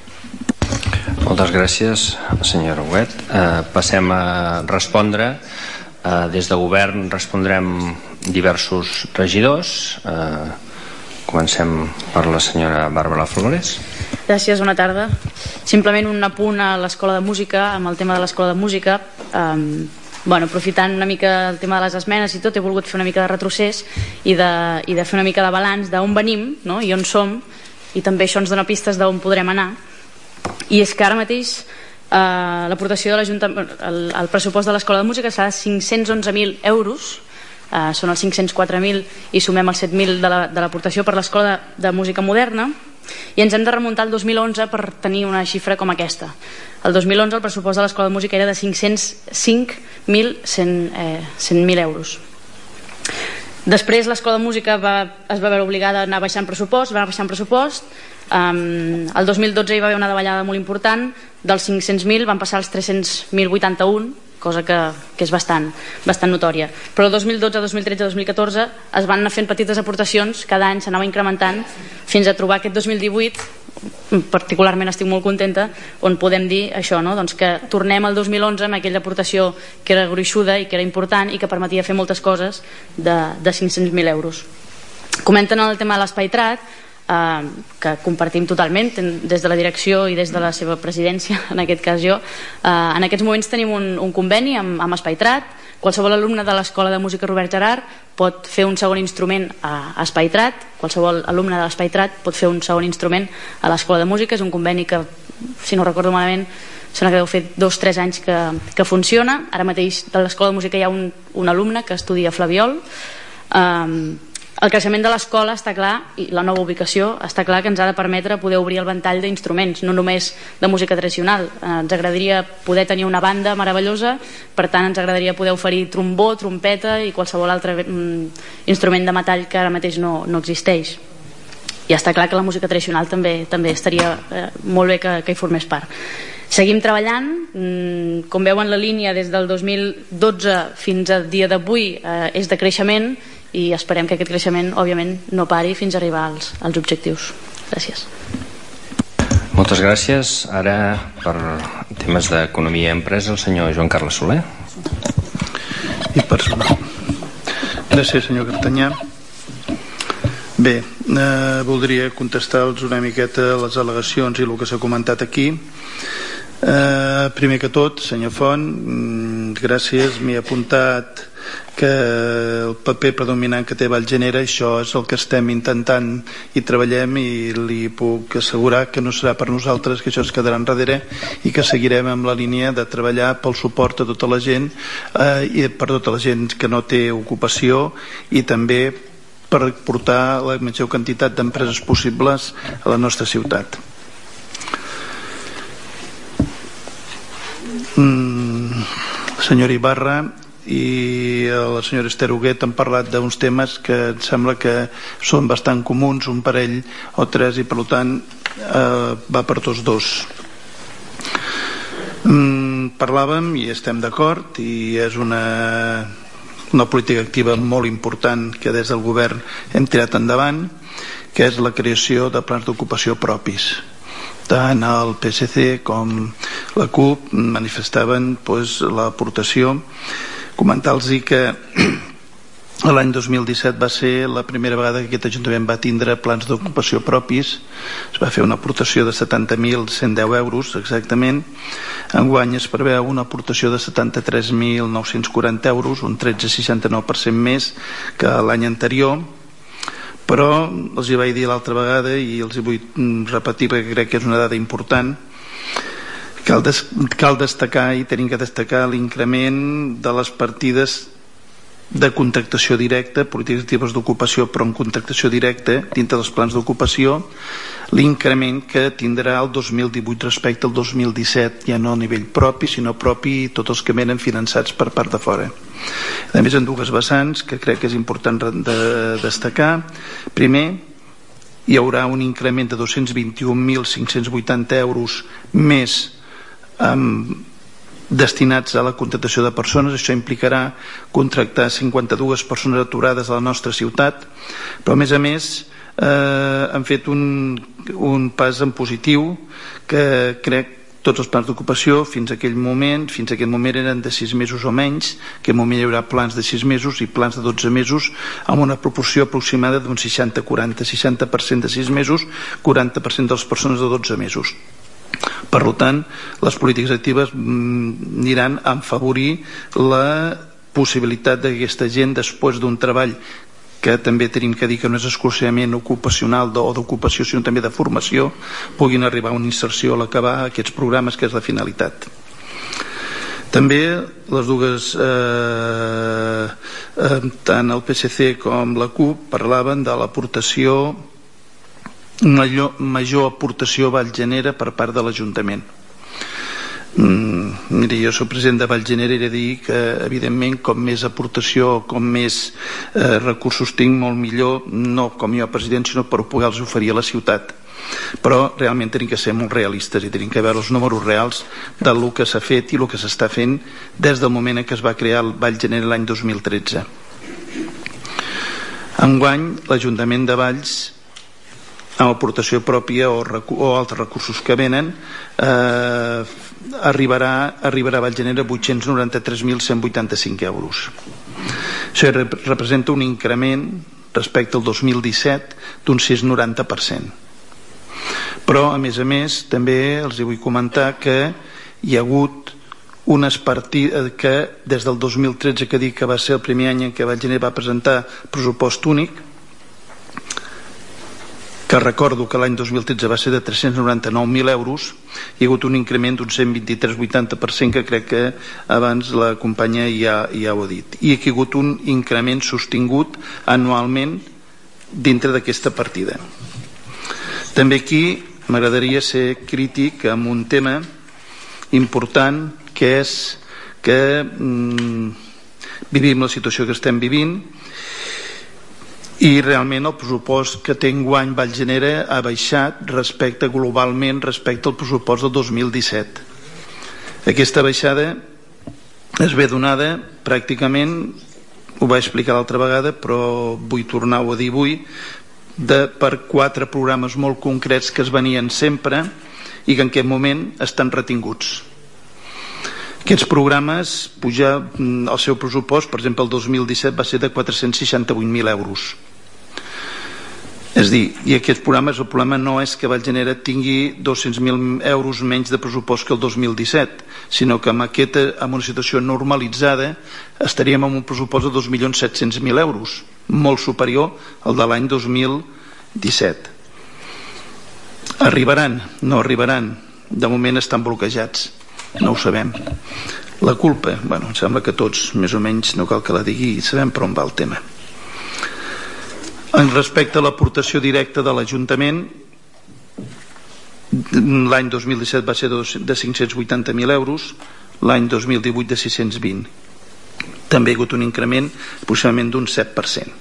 Moltes gràcies, senyora Huguet. Eh, passem a respondre. Eh, des de govern respondrem diversos regidors. Eh, comencem per la senyora Bàrbara Flores. Gràcies, bona tarda. Simplement un apunt a l'Escola de Música, amb el tema de l'Escola de Música. Um, bueno, aprofitant una mica el tema de les esmenes i tot, he volgut fer una mica de retrocés i de, i de fer una mica de balanç d'on venim, no? I on som, i també això ens dona pistes d'on podrem anar. I és que ara mateix eh, l'aportació de l'Ajuntament, el, el pressupost de l'Escola de Música serà de cinc-cents onze mil euros. Uh, són els cinc-cents quatre mil i sumem els set mil de l'aportació la, per l'Escola de, de Música Moderna, i ens hem de remuntar al dos mil onze per tenir una xifra com aquesta. El dos mil onze el pressupost de l'Escola de Música era de cinc-cents cinc mil cent mil euros. Després l'Escola de Música va, es va veure obligada a anar baixant pressupost, va anar baixant pressupost. Um, el dos mil dotze hi va haver una davallada molt important, dels cinc-cents mil van passar als tres-cents mil vuitanta-un, cosa que, que és bastant, bastant notòria. Però el dos mil dotze, dos mil tretze, dos mil catorze es van anar fent petites aportacions, cada any s'anava incrementant fins a trobar aquest dos mil divuit, particularment estic molt contenta, on podem dir això, no? Doncs que tornem al dos mil onze amb aquella aportació que era gruixuda i que era important i que permetia fer moltes coses de, de cinc-cents mil euros. Comenten el tema de l'Espai Trat, Uh, que compartim totalment des de la direcció i des de la seva presidència, en aquest cas jo. Uh, en aquests moments tenim un, un conveni amb, amb Espai Trat. Qualsevol alumne de l'Escola de Música Robert Gerhard pot fer un segon instrument a Espai Trat, qualsevol alumne de l'Espai Trat pot fer un segon instrument a l'Escola de Música. És un conveni que, si no recordo malament, sembla que deu fer dos o tres anys que, que funciona. Ara mateix de l'Escola de Música hi ha un, un alumne que estudia flabiol. Um, El creixement de l'escola està clar, i la nova ubicació està clar que ens ha de permetre poder obrir el ventall d'instruments, no només de música tradicional. Ens agradaria poder tenir una banda meravellosa, per tant ens agradaria poder oferir trombó, trompeta i qualsevol altre mm, instrument de metall que ara mateix no, no existeix. I està clar que la música tradicional també, també estaria eh, molt bé que, que hi formés part. Seguim treballant, mm, com veuen la línia des del dos mil dotze fins al dia d'avui eh, és de creixement, i esperem que aquest creixement, òbviament, no pari fins a arribar als, als objectius. Gràcies. Moltes gràcies. Ara, per temes d'economia i empresa, el senyor Joan Carles Soler. I personal. Gràcies, senyor Cartanyà. Bé, eh, voldria contestar-los una miqueta les al·legacions i el que s'ha comentat aquí. Eh, primer que tot, senyor Font, gràcies, m'he apuntat que el paper predominant que té Vallgenera, això és el que estem intentant i treballem, i li puc assegurar que no serà per nosaltres, que això es quedarà enrere i que seguirem amb la línia de treballar pel suport a tota la gent eh, i per tota la gent que no té ocupació, i també per portar la major quantitat d'empreses possibles a la nostra ciutat. Mm, la senyora Ibarra i la senyora Esther Huguet han parlat d'uns temes que em sembla que són bastant comuns, un parell o tres, i per tant eh, va per tots dos. Mm, parlàvem i estem d'acord, i és una una política activa molt important que des del govern hem tirat endavant, que és la creació de plans d'ocupació propis. Tant el P S C com la CUP manifestaven pues, l'aportació. Comentar-los que l'any dos mil disset va ser la primera vegada que aquest Ajuntament va tindre plans d'ocupació propis. Es va fer una aportació de setanta mil cent deu euros exactament. Enguany es preveu una aportació de setanta-tres mil nou-cents quaranta euros, un tretze coma seixanta-nou per cent més que l'any anterior. Però els hi vaig dir l'altra vegada i els hi vull repetir perquè crec que és una dada important. Cal, des, cal destacar i tenim que destacar l'increment de les partides de contractació directa, polítiques actives d'ocupació però en contractació directa dintre dels plans d'ocupació, l'increment que tindrà el dos mil divuit respecte al dos mil disset, ja no a nivell propi sinó propi tots els que venen finançats per part de fora. A més, en dues vessants que crec que és important de destacar. Primer, hi haurà un increment de dos-cents vint-i-un mil cinc-cents vuitanta euros més amb destinats a la contractació de persones. Això implicarà contractar cinquanta-dues persones aturades a la nostra ciutat, però a més a més eh, han fet un, un pas en positiu que crec tots els plans d'ocupació fins a aquell moment fins a aquell moment eren de sis mesos o menys. En aquest moment hi haurà plans de sis mesos i plans de dotze mesos amb una proporció aproximada d'un seixanta quaranta, seixanta per cent de sis mesos, quaranta per cent de les persones de dotze mesos. Per tant, les polítiques actives aniran a afavorir la possibilitat d'aquesta gent, després d'un treball que també tenim que dir que no és exclusivament ocupacional o d'ocupació, sinó també de formació, puguin arribar a una inserció a l'acabar aquests programes, que és la finalitat. També les dues, eh, eh, tant el P S C com la CUP, parlaven de l'aportació, una major aportació a Vallgenera per part de l'Ajuntament. Mm, miri, jo soc president de Vallgenera i he de dir que evidentment com més aportació, com més eh, recursos tinc, molt millor, no com jo president sinó per poder-los oferir a la ciutat. Però realment tenim que ser molt realistes i tenim que veure els números reals del que s'ha fet i el que s'està fent des del moment en què es va crear el Vallgenera l'any dos mil tretze. Enguany l'Ajuntament de Valls, amb aportació pròpia o, o altres recursos que venen, eh, arribarà, arribarà a Vallgenera vuit-cents noranta-tres mil cent vuitanta-cinc euros. Això representa un increment respecte al dos mil disset d'un sis coma noranta per cent. Però a més a més també els vull comentar que hi ha hagut unes partides que des del dos mil tretze, que dic que va ser el primer any en què Vallgenera va presentar pressupost únic, que recordo que l'any dos mil tretze va ser de tres-cents noranta-nou mil euros, hi ha hagut un increment d'un cent vint-i-tres coma vuitanta per cent, que crec que abans la companya ja, ja ho ha dit. I hi ha hagut un increment sostingut anualment dintre d'aquesta partida. També aquí m'agradaria ser crític amb un tema important, que és que mm, vivim la situació que estem vivint, i realment el pressupost que té enguany Vallgenera ha baixat respecte globalment respecte al pressupost del dos mil disset. Aquesta baixada es ve donada pràcticament, ho vaig explicar l'altra vegada però vull tornar-ho a dir avui, de, per quatre programes molt concrets que es venien sempre i que en aquest moment estan retinguts. Aquests programes, pujar el seu pressupost, per exemple el dos mil disset va ser de quatre-cents seixanta-vuit mil euros. És dir, i aquests programes, el problema no és que Vallgenera tingui dos-cents mil euros menys de pressupost que el dos mil disset, sinó que amb, aquesta, amb una situació normalitzada estaríem amb un pressupost de dos milions set-cents mil euros, molt superior al de l'any dos mil disset. Arribaran? No arribaran. De moment estan bloquejats. No ho sabem. La culpa? Bueno, em sembla que tots, més o menys, no cal que la digui, sabem per on va el tema. En respecte a l'aportació directa de l'Ajuntament, l'any dos mil disset va ser de cinc-cents vuitanta mil euros, l'any dos mil divuit de sis-cents vint. També hi ha hagut un increment aproximadament d'un set per cent.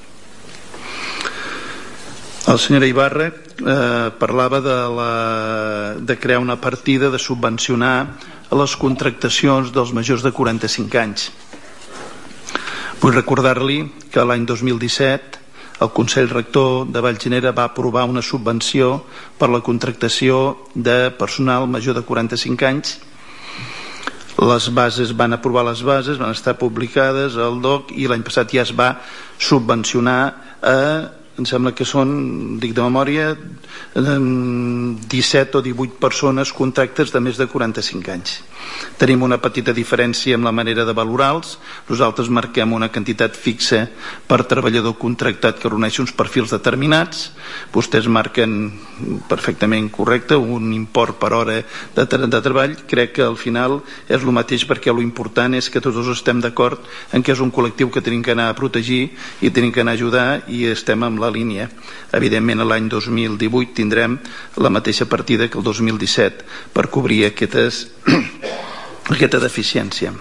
El senyor Ibarra eh, parlava de, la, de crear una partida de subvencionar a les contractacions dels majors de quaranta-cinc anys. Vull recordar-li que l'any dos mil disset el Consell Rector de Vallgenera va aprovar una subvenció per la contractació de personal major de quaranta-cinc anys. Les bases, van aprovar les bases, van estar publicades al D O C i l'any passat ja es va subvencionar a, em sembla que són, dic de memòria, disset o divuit persones contractes de més de quaranta-cinc anys. Tenim una petita diferència amb la manera de valorar-los. Nosaltres marquem una quantitat fixa per treballador contractat que reuneix uns perfils determinats. Vostès marquen perfectament correcte un import per hora de, de treball. Crec que al final és el mateix, perquè l'important és que tots dos estem d'acord en que és un col·lectiu que tenim que anar a protegir i tenim que anar a ajudar, i estem en la línia. Evidentment l'any dos mil divuit tindrem la mateixa partida que el dos mil disset per cobrir aquestes, aquesta deficiència.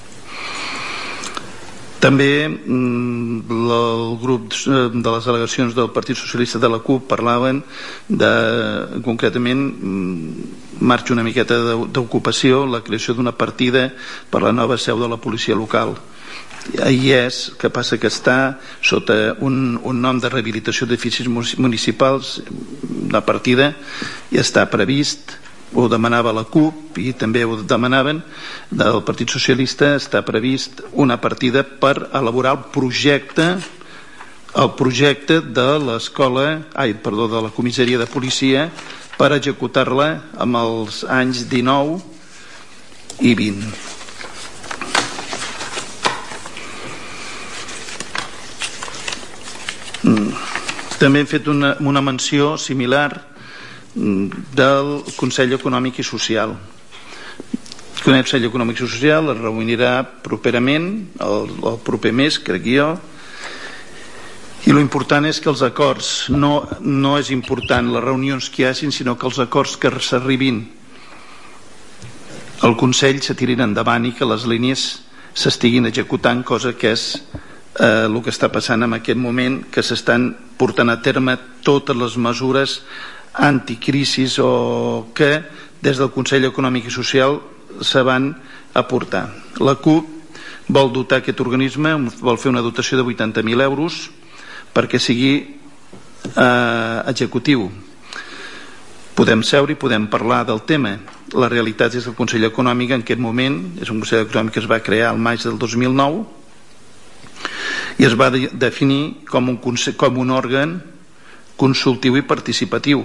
També el grup de les delegacions del Partit Socialista de la CUP parlaven de, concretament, marxa una miqueta d'ocupació, la creació d'una partida per la nova seu de la policia local. Ahí és, que passa que està sota un, un nom de rehabilitació d'edificis municipals. La partida ja està previst, ho demanava la CUP i també ho demanaven del Partit Socialista, està previst una partida per elaborar el projecte el projecte de l'escola, ai, perdó, de la comissaria de policia, per executar-la amb els anys dinou i vint. També hem fet una, una menció similar del Consell Econòmic i Social. El Consell Econòmic i Social es reunirà properament, el, el proper mes, crec jo, i l'important és que els acords, no, no és important les reunions que hi hagin, sinó que els acords que s'arribin al Consell se tirin endavant i que les línies s'estiguin executant, cosa que és eh, el que està passant en aquest moment, que s'estan portant a terme totes les mesures anticrisis o que des del Consell Econòmic i Social se van aportar. La CUP vol dotar aquest organisme, vol fer una dotació de vuitanta mil euros perquè sigui eh, executiu. Podem seure i podem parlar del tema. La realitat és que el Consell Econòmic en aquest moment és un Consell Econòmic que es va crear al maig del dos mil nou i es va de definir com un, com un òrgan consultiu i participatiu,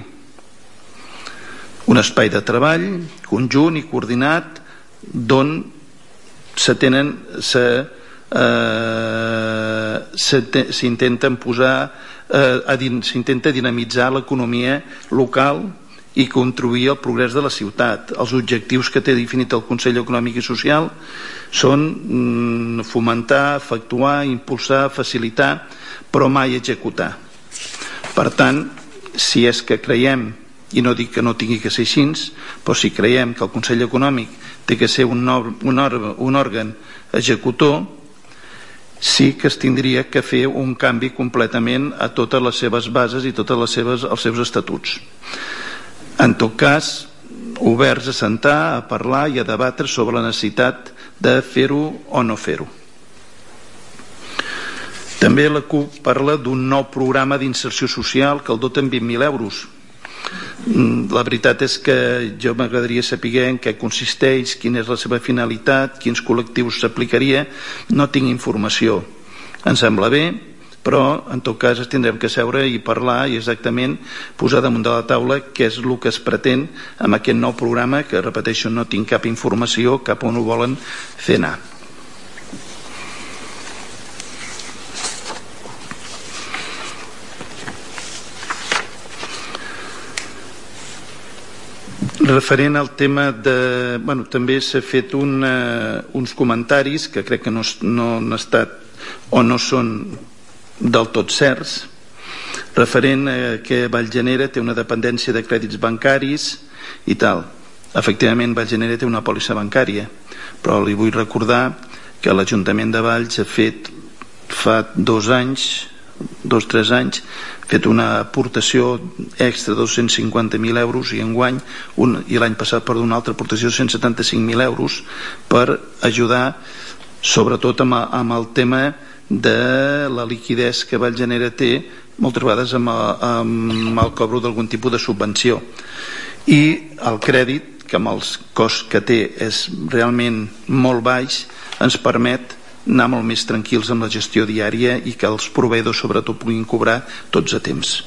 un espai de treball conjunt i coordinat d'on s'intenten eh, s'intenten posar eh, s'intenta dinamitzar l'economia local i contribuir al progrés de la ciutat. Els objectius que té definit el Consell Econòmic i Social són mm, fomentar, efectuar, impulsar, facilitar, però mai executar. Per tant, si és que creiem, i no dic que no tingui que ser així, però si creiem que el Consell Econòmic té que ser un, un, un òrgan executor, sí que es tindria que fer un canvi completament a totes les seves bases i totes les seves, els seus estatuts. En tot cas, oberts a sentar, a parlar i a debatre sobre la necessitat de fer-ho o no fer-ho. També la CUP parla d'un nou programa d'inserció social que el dota amb vint mil euros. La veritat és que jo m'agradaria saber en què consisteix, quina és la seva finalitat, quins col·lectius s'aplicaria. No tinc informació. Em sembla bé però en tot cas ens tindrem que seure i parlar i exactament posar damunt de la taula què és el que es pretén amb aquest nou programa, que repeteixo, no tinc cap informació cap on ho volen fer anar. Referent al tema de... Bueno, també s'ha fet una, uns comentaris que crec que no, no han estat o no són del tot certs, referent a que Vallgenera té una dependència de crèdits bancaris i tal. Efectivament, Vallgenera té una pòlissa bancària, però li vull recordar que l'Ajuntament de Valls ha fet fa dos anys, dos o tres anys, fet una aportació extra de dos-cents cinquanta mil euros i enguany un, i l'any passat per una altra aportació de cent setanta-cinc mil euros per ajudar sobretot amb, amb el tema de la liquiditat que Vallgenera té moltes vegades amb, amb el cobro d'algun tipus de subvenció, i el crèdit, que amb els costs que té és realment molt baix, ens permet anar molt més tranquils amb la gestió diària i que els proveïdors sobretot puguin cobrar tots a temps.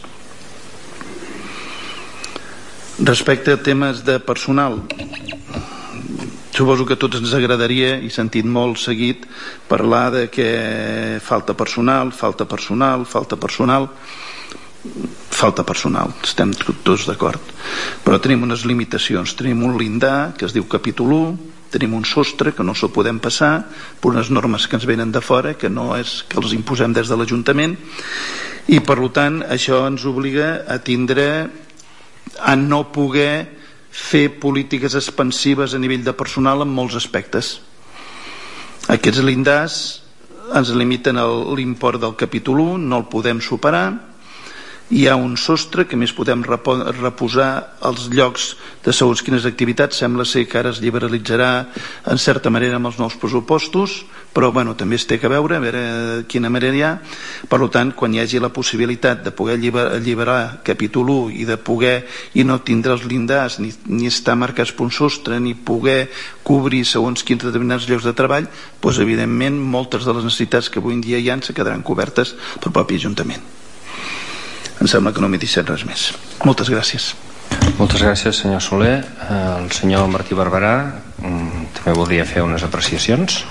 Respecte a temes de personal, suposo que a tots ens agradaria, i sentit molt seguit, parlar de que falta personal, falta personal, falta personal, falta personal, estem tots d'acord, però tenim unes limitacions, tenim un llindar que es diu capítol u, tenim un sostre que no se'l podem passar per unes normes que ens venen de fora, que no és que els imposem des de l'Ajuntament, i per tant això ens obliga a tindre a no poder fer polítiques expansives a nivell de personal en molts aspectes. Aquests llindars ens limiten l'import del capítol u, no el podem superar. Hi ha un sostre que més podem reposar els llocs de segons quines activitats. Sembla ser que ara es liberalitzarà en certa manera amb els nous pressupostos, però bueno, també es té que veure a veure quina manera hi ha. Per tant, quan hi hagi la possibilitat de poder alliberar capítol u i de poder i no tindre els llindars ni, ni estar marcats per un sostre ni poder cobrir segons quins determinats llocs de treball, doncs evidentment moltes de les necessitats que avui en dia hi ha se quedaran cobertes pel propi Ajuntament. Em sembla que no m'he deixat res més. Moltes gràcies. Moltes gràcies, senyor Soler. El senyor Martí Barberà també voldria fer unes apreciacions.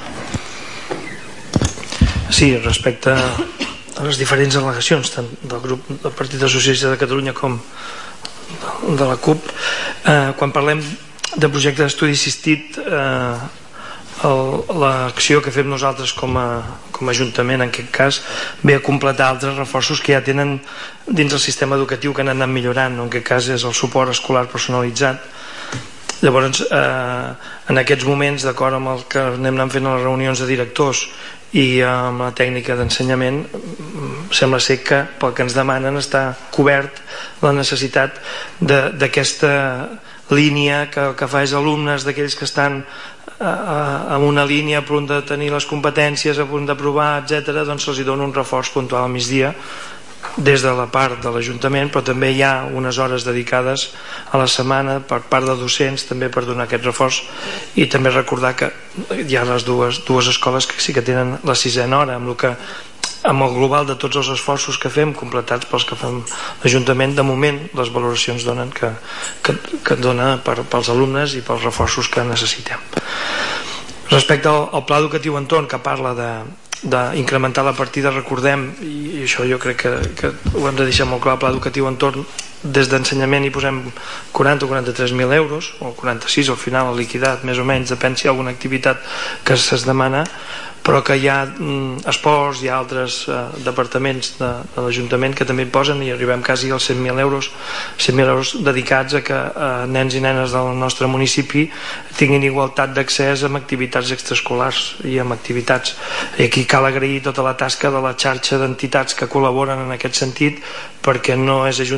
Sí, respecte a les diferents al·legacions tant del grup del Partit Socialista de Catalunya com de la CUP, eh, quan parlem de projecte d'estudi assistit, eh, l'acció que fem nosaltres com a, com a Ajuntament en aquest cas ve a completar altres reforços que ja tenen dins el sistema educatiu que han anat millorant, no? En aquest cas és el suport escolar personalitzat. Llavors eh, en aquests moments, d'acord amb el que anem anant fent a les reunions de directors i amb la tècnica d'ensenyament, sembla ser que pel que ens demanen està cobert la necessitat d'aquesta línia que, que fa els alumnes, d'aquells que estan en una línia a punt de tenir les competències, a punt d'aprovar, etcètera, doncs se'ls dona un reforç puntual al migdia des de la part de l'Ajuntament, però també hi ha unes hores dedicades a la setmana per part de docents també per donar aquest reforç, i també recordar que hi ha les dues, dues escoles que sí que tenen la sisena hora, amb el que amb el global de tots els esforços que fem completats pels que fem l'Ajuntament, de moment les valoracions donen que, que, que dona per, pels alumnes i pels reforços que necessitem. Respecte al, al pla educatiu entorn, que parla de d'incrementar la partida, recordem, i això jo crec que, que ho hem de deixar molt clar, el pla educatiu entorn des d'ensenyament hi posem quaranta o quaranta-tres mil euros, o quaranta-sis al final, liquidat més o menys, depèn si hi ha alguna activitat que es demana, però que hi ha mm, esports, hi ha altres eh, departaments de, de l'Ajuntament que també hi posen, i arribem quasi als cent mil euros cent mil euros dedicats a que eh, nens i nenes del nostre municipi tinguin igualtat d'accés amb activitats extraescolars i amb activitats, i aquí cal agrair tota la tasca de la xarxa d'entitats que col·laboren en aquest sentit, perquè no és Ajuntament o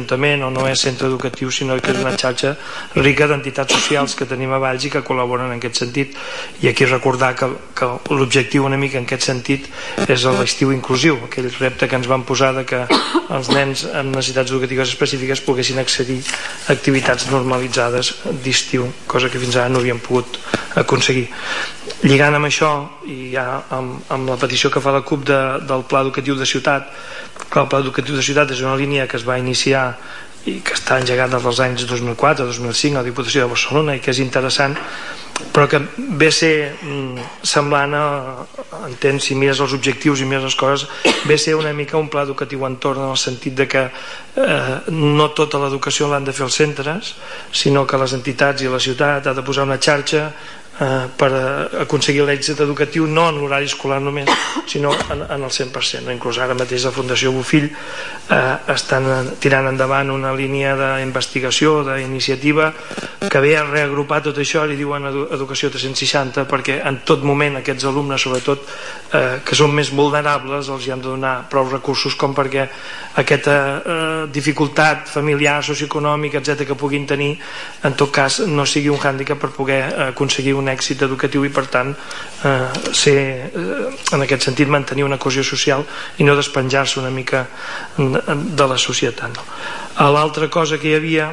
no és centre educatiu, sinó que és una xarxa rica d'entitats socials que tenim a Valls i que col·laboren en aquest sentit. I aquí recordar que, que l'objectiu una mica en aquest sentit és l'estiu inclusiu, aquell repte que ens van posar de que els nens amb necessitats educatives específiques poguessin accedir a activitats normalitzades d'estiu, cosa que fins ara no havíem pogut aconseguir. Lligant amb això i ja amb, amb la petició que fa la CUP de, del Pla Educatiu de Ciutat, que el Pla Educatiu de Ciutat és una línia que es va iniciar i que està engegada dels anys dos mil quatre dos mil cinc a la Diputació de Barcelona i que és interessant, però que ve a ser mm, semblant a, entens, si mires els objectius i mires les coses, ve a ser una mica un pla educatiu entorn, en el sentit de que eh, no tota l'educació l'han de fer els centres, sinó que les entitats i la ciutat ha de posar una xarxa eh, per aconseguir l'èxit educatiu, no en l'horari escolar només, sinó en, en el cent per cent. Inclús ara mateix la Fundació Bofill eh, estan tirant endavant una línia d'investigació, d'iniciativa, que ve a reagrupar tot això, li diuen edu Educació tres-cents seixanta, perquè en tot moment aquests alumnes, sobretot eh, que són més vulnerables, els hi hem de donar prou recursos com perquè aquesta eh, dificultat familiar, socioeconòmica, etcètera, que puguin tenir, en tot cas no sigui un hàndicap per poder aconseguir un èxit educatiu i per tant eh, ser, eh, en aquest sentit mantenir una cohesió social i no despenjar-se una mica de la societat, no? L'altra cosa que hi havia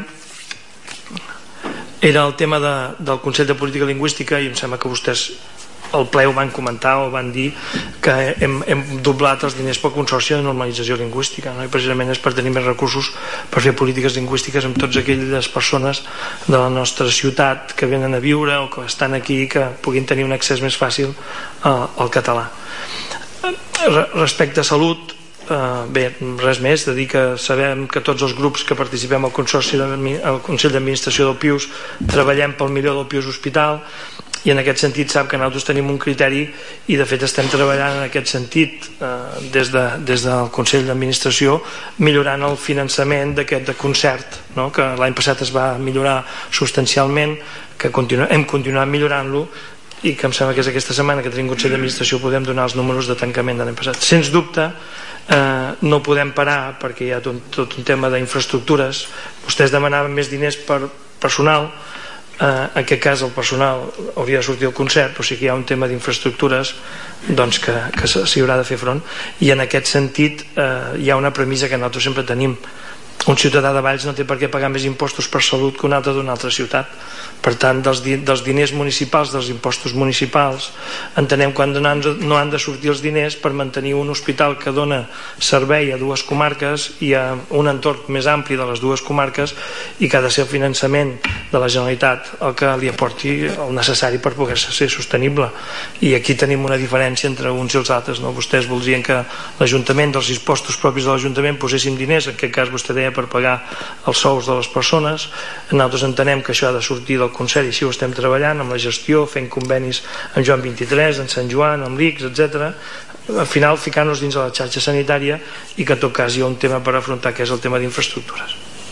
era el tema de, del Consell de Política Lingüística, i em sembla que vostès al ple ho van comentar o van dir que hem, hem doblat els diners pel Consorci de Normalització Lingüística, no? I precisament és per tenir més recursos per fer polítiques lingüístiques amb totes aquelles persones de la nostra ciutat que venen a viure o que estan aquí, que puguin tenir un accés més fàcil uh, al català. Respecte a salut, Uh, bé, res més, de dir que sabem que tots els grups que participem al Consorci al Consell d'Administració del Pius treballem pel millor del Pius Hospital, i en aquest sentit sap que nosaltres tenim un criteri i de fet estem treballant en aquest sentit uh, des, de, des del Consell d'Administració, millorant el finançament d'aquest de concert, no? Que l'any passat es va millorar substancialment, que continu hem continuat millorant-lo i que em sembla que és aquesta setmana que tenim Consell d'Administració podem donar els números de tancament de l'any passat. Sens dubte eh, no podem parar perquè hi ha tot, tot un tema d'infraestructures. Vostès demanaven més diners per personal, eh, en aquest cas el personal hauria de sortir al concert, o sigui que hi ha un tema d'infraestructures doncs que, que s'hi haurà de fer front, i en aquest sentit eh, hi ha una premissa que nosaltres sempre tenim: un ciutadà de Valls no té per què pagar més impostos per salut que un altre d'una altra ciutat. Per tant, dels, di dels diners municipals, dels impostos municipals, entenem que no han, no han de sortir els diners per mantenir un hospital que dona servei a dues comarques i a un entorn més ampli de les dues comarques, i que ha de ser el finançament de la Generalitat el que li aporti el necessari per poder ser sostenible. I aquí tenim una diferència entre uns i els altres, no? Vostès voldrien que l'Ajuntament, dels impostos propis de l'Ajuntament, poséssim diners, en aquest cas vostè deia per pagar els sous de les persones. Nosaltres entenem que això ha de sortir del Consell, i així ho estem treballant amb la gestió, fent convenis amb Joan vint-i-tres, amb Sant Joan, amb l'I C S, etcètera. Al final ficant-nos dins de la xarxa sanitària, i que en tot cas hi ha un tema per afrontar, que és el tema d'infraestructures.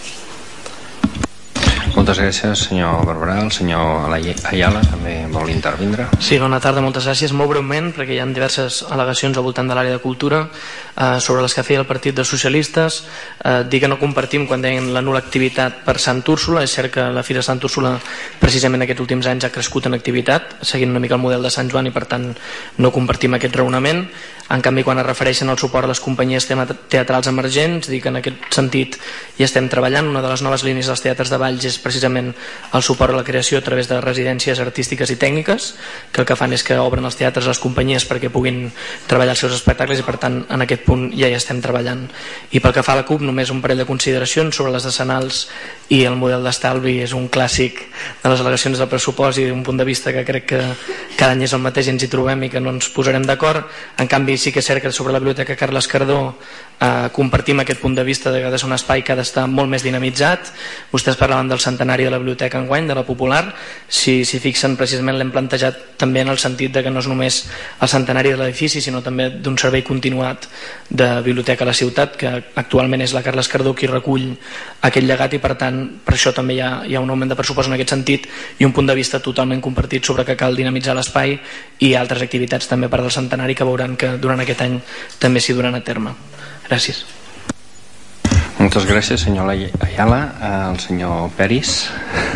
Moltes gràcies, senyor Barberà. El senyor Ayala també vol intervindre. Sí, bona tarda, moltes gràcies. Molt breument, perquè hi ha diverses al·legacions al voltant de l'àrea de cultura eh, sobre les que feia el Partit dels Socialistes. Eh, dir que no compartim quan deien la nul·la activitat per Sant Úrsula. És cert que la Fira Sant Úrsula precisament aquests últims anys ha crescut en activitat, seguint una mica el model de Sant Joan, i per tant no compartim aquest raonament. En canvi, quan es refereixen al suport a les companyies teatrals emergents, dir que en aquest sentit hi estem treballant. Una de les noves línies dels teatres de Valls és precisament el suport a la creació a través de residències artístiques i tècniques, que el que fan és que obren els teatres a les companyies perquè puguin treballar els seus espectacles, i per tant en aquest punt ja hi estem treballant. I pel que fa a la CUP, només un parell de consideracions sobre les decenals i el model d'estalvi. És un clàssic de les al·legacions del pressupost i d'un punt de vista que crec que cada any és el mateix i ens hi trobem i que no ens posarem d'acord. En canvi, sí que és cert que sobre la Biblioteca Carles Cardó eh, compartim aquest punt de vista de que ha de ser un espai que ha d'estar molt més dinamitzat. Vostès parlaven del centenari de la biblioteca enguany, de la Popular. Si s'hi fixen, precisament l'hem plantejat també en el sentit de que no és només el centenari de l'edifici, sinó també d'un servei continuat de biblioteca a la ciutat, que actualment és la Carles Cardó qui recull aquest llegat, i per tant per això també hi ha, hi ha un augment de pressupost en aquest sentit, i un punt de vista totalment compartit sobre que cal dinamitzar l'espai, i altres activitats també per del centenari que veuran que durant aquest any també s'hi duran a terme. Gràcies. Moltes gràcies, senyor Ayala. El senyor Peris.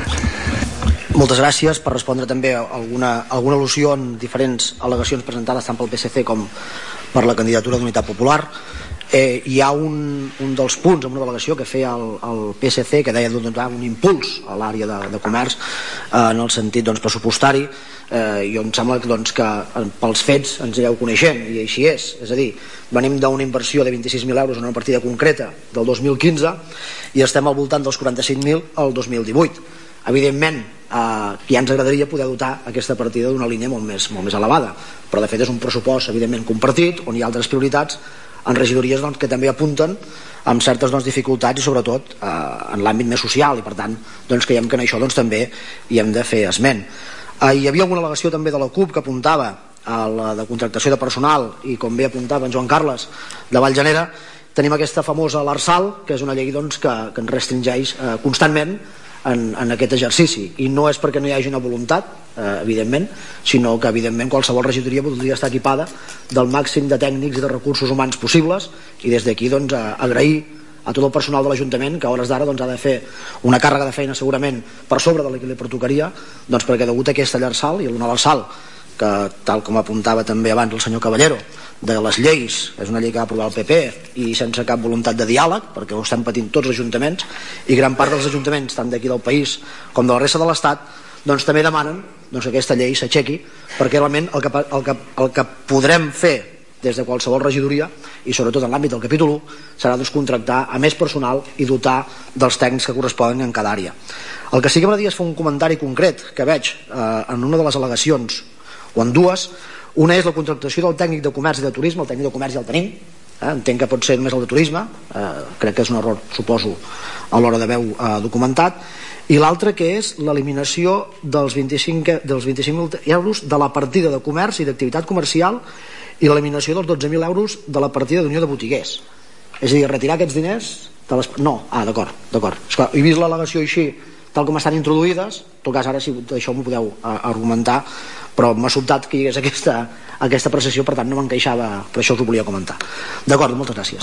Moltes gràcies. Per respondre també a alguna, alguna al·lusió en diferents al·legacions presentades tant pel P S C com per la candidatura d'Unitat Popular. Eh, hi ha un, un dels punts en una delegació que feia el, el P S C que deia donar un impuls a l'àrea de, de comerç eh, en el sentit doncs, pressupostari. Eh, i em sembla que, doncs, que pels fets ens aneu coneixent i així és, és a dir, venim d'una inversió de vint-i-sis mil euros en una partida concreta del dos mil quinze i estem al voltant dels quaranta-cinc mil al dos mil divuit. Evidentment eh, ja ens agradaria poder dotar aquesta partida d'una línia molt més, molt més elevada, però de fet és un pressupost evidentment compartit on hi ha altres prioritats en regidories doncs, que també apunten amb certes doncs, dificultats i sobretot eh, en l'àmbit més social i per tant doncs, creiem que en això doncs, també hi hem de fer esment. Eh, hi havia alguna al·legació també de la CUP que apuntava a la de contractació de personal i com bé apuntava en Joan Carles de Vallgenera, tenim aquesta famosa l'Arsal, que és una llei doncs, que, que ens restringeix eh, constantment en, en aquest exercici i no és perquè no hi hagi una voluntat eh, evidentment, sinó que evidentment qualsevol regidoria voldria estar equipada del màxim de tècnics i de recursos humans possibles i des d'aquí doncs, agrair a tot el personal de l'Ajuntament que a hores d'ara doncs, ha de fer una càrrega de feina segurament per sobre de la que li pertocaria doncs, perquè degut a aquesta llar-sal i a l'Arsal que tal com apuntava també abans el senyor Caballero de les lleis, és una llei que va aprovar el P P i sense cap voluntat de diàleg perquè ho estan patint tots els ajuntaments i gran part dels ajuntaments, tant d'aquí del país com de la resta de l'Estat, doncs també demanen doncs, que aquesta llei s'aixequi perquè realment el que, el, que, el que podrem fer des de qualsevol regidoria i sobretot en l'àmbit del capítol u serà doncs, contractar a més personal i dotar dels tècnics que corresponen en cada àrea. El que sí que m'agradaria és fer un comentari concret que veig eh, en una de les al·legacions o en dues. Una és la contractació del tècnic de comerç i de turisme. El tècnic de comerç ja el tenim, eh? entenc que pot ser només el de turisme, eh, crec que és un error, suposo, a l'hora d'haver eh, documentat. I l'altre que és l'eliminació dels vint-i-cinc dels vint-i-cinc mil euros de la partida de comerç i d'activitat comercial i l'eliminació dels dotze mil euros de la partida d'unió de botiguers. És a dir, retirar aquests diners de les... No, ah, d'acord, d'acord. Esclar, he vist l'al·legació així, tal com estan introduïdes, en tot cas ara si això m'ho podeu uh, argumentar, però m'ha sobtat que hi hagués aquesta, aquesta apreciació, per tant no m'encaixava, per això us ho volia comentar. D'acord, moltes gràcies.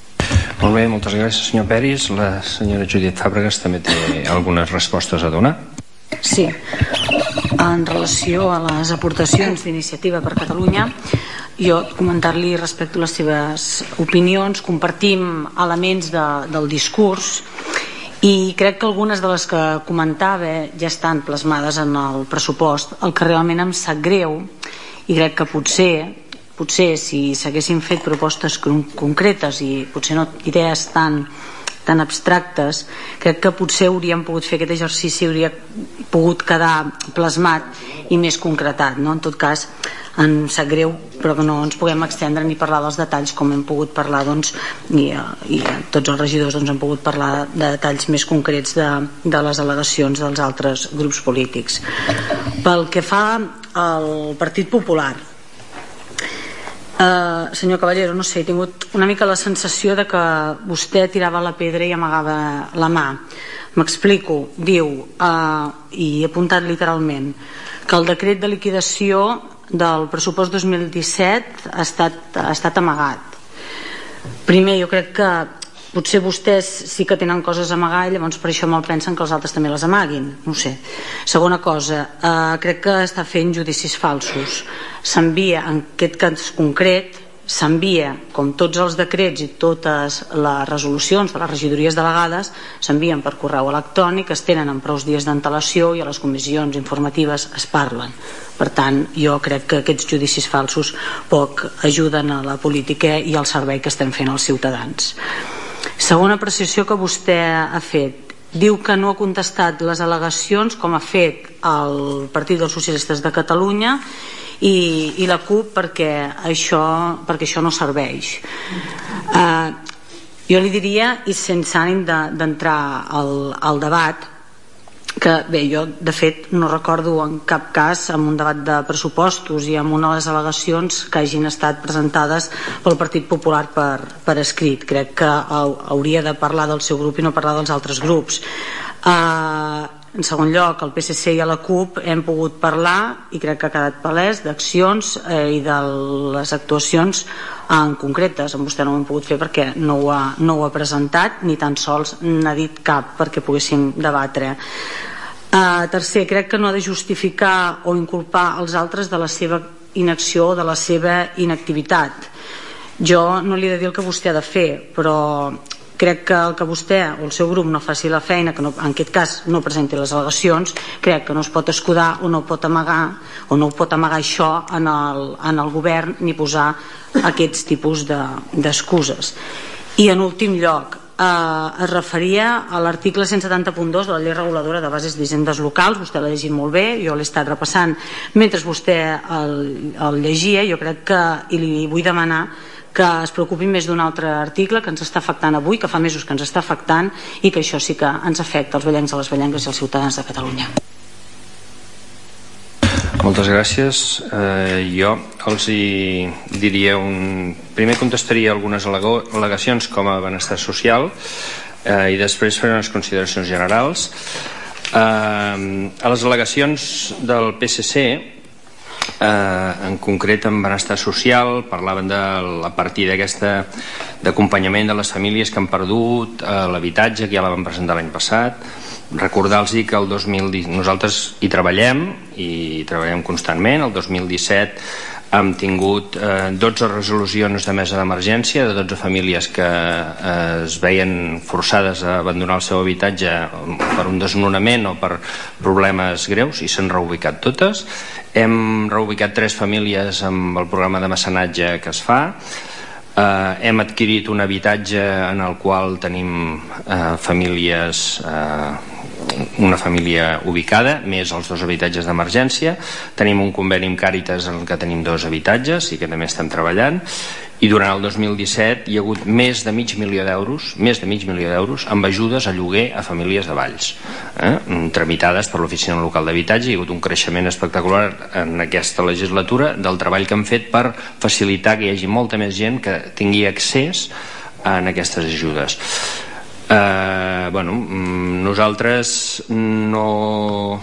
Molt bé, moltes gràcies, senyor Peris. La senyora Judit Fàbregas també té algunes respostes a donar. Sí, en relació a les aportacions d'Iniciativa per Catalunya, jo comentar-li respecte a les seves opinions, compartim elements de, del discurs i crec que algunes de les que comentava ja estan plasmades en el pressupost. El que realment em sap greu i crec que potser potser si s'haguessin fet propostes concretes i potser no idees tan, tan abstractes, crec que potser hauríem pogut fer aquest exercici, hauria pogut quedar plasmat i més concretat, no? En tot cas em sap greu però que no ens puguem extendre ni parlar dels detalls com hem pogut parlar doncs, i, i tots els regidors doncs, han pogut parlar de detalls més concrets de, de les al·legacions dels altres grups polítics. Pel que fa al Partit Popular, Uh, senyor Caballero, no sé, he tingut una mica la sensació de que vostè tirava la pedra i amagava la mà. M'explico, diu, uh, i he apuntat literalment, que el decret de liquidació del pressupost dos mil disset ha estat, ha estat amagat. Primer, jo crec que potser vostès sí que tenen coses a amagar i llavors per això mal pensen que els altres també les amaguin, no sé. Segona cosa, eh, crec que està fent judicis falsos. S'envia, en aquest cas concret, s'envia, com tots els decrets i totes les resolucions de les regidories delegades, s'envien per correu electrònic, es tenen en prou dies d'antelació i a les comissions informatives es parlen. Per tant, jo crec que aquests judicis falsos poc ajuden a la política i al servei que estem fent als ciutadans. Segona apreciació que vostè ha fet, diu que no ha contestat les al·legacions com ha fet el Partit dels Socialistes de Catalunya i, i la CUP perquè això, perquè això no serveix. Uh, jo li diria, i sense ànim d'entrar al, al debat, que bé, jo de fet no recordo en cap cas en un debat de pressupostos i en una de les al·legacions que hagin estat presentades pel Partit Popular per, per escrit. Crec que hauria de parlar del seu grup i no parlar dels altres grups. Uh, En segon lloc, el P S C i la CUP hem pogut parlar, i crec que ha quedat palès, d'accions eh, i de les actuacions en concretes. Amb vostè no ho hem pogut fer perquè no ho ha, no ho ha presentat, ni tan sols n'ha dit cap perquè poguéssim debatre. Eh, tercer, crec que no ha de justificar o inculpar els altres de la seva inacció o de la seva inactivitat. Jo no li he de dir el que vostè ha de fer, però crec que el que vostè o el seu grup no faci la feina, que no, en aquest cas no presenti les al·legacions, crec que no es pot escudar o no pot amagar o no pot amagar això en el, en el govern ni posar aquests tipus d'excuses. I en últim lloc, eh, es referia a l'article cent setanta punt dos de la llei reguladora de bases d'hisendes locals. Vostè l'ha llegit molt bé, jo l'he estat repassant mentre vostè el, el llegia. Jo crec que, i li vull demanar que es preocupi més d'un altre article que ens està afectant avui, que fa mesos que ens està afectant, i que això sí que ens afecta als vallencs, a les vallenques i als ciutadans de Catalunya. Moltes gràcies. Eh, jo els hi diria un... Primer contestaria algunes al·legacions com a benestar social eh, i després faré unes consideracions generals. Eh, a les al·legacions del P S C, Eh, en concret en benestar social, parlaven de la partida aquesta d'acompanyament de les famílies que han perdut eh, l'habitatge, que ja la vam presentar l'any passat. Recordar-los que el dos mil disset nosaltres hi treballem i treballem constantment. El dos mil disset hem tingut eh, dotze resolucions de mesa d'emergència de dotze famílies que eh, es veien forçades a abandonar el seu habitatge per un desnonament o per problemes greus, i s'han reubicat totes. Hem reubicat tres famílies amb el programa de mecenatge que es fa. Eh, hem adquirit un habitatge en el qual tenim eh, famílies, eh, una família ubicada, més els dos habitatges d'emergència. Tenim un conveni amb Càritas en què tenim dos habitatges i que també estem treballant. I durant el dos mil disset hi ha hagut més de mig milió d'euros, més de mig milió d'euros amb ajudes a lloguer a famílies de Valls, eh? tramitades per l'Oficina Local d'Habitatge. Hi ha hagut un creixement espectacular en aquesta legislatura del treball que hem fet per facilitar que hi hagi molta més gent que tingui accés a aquestes ajudes. Eh, bueno, nosaltres no,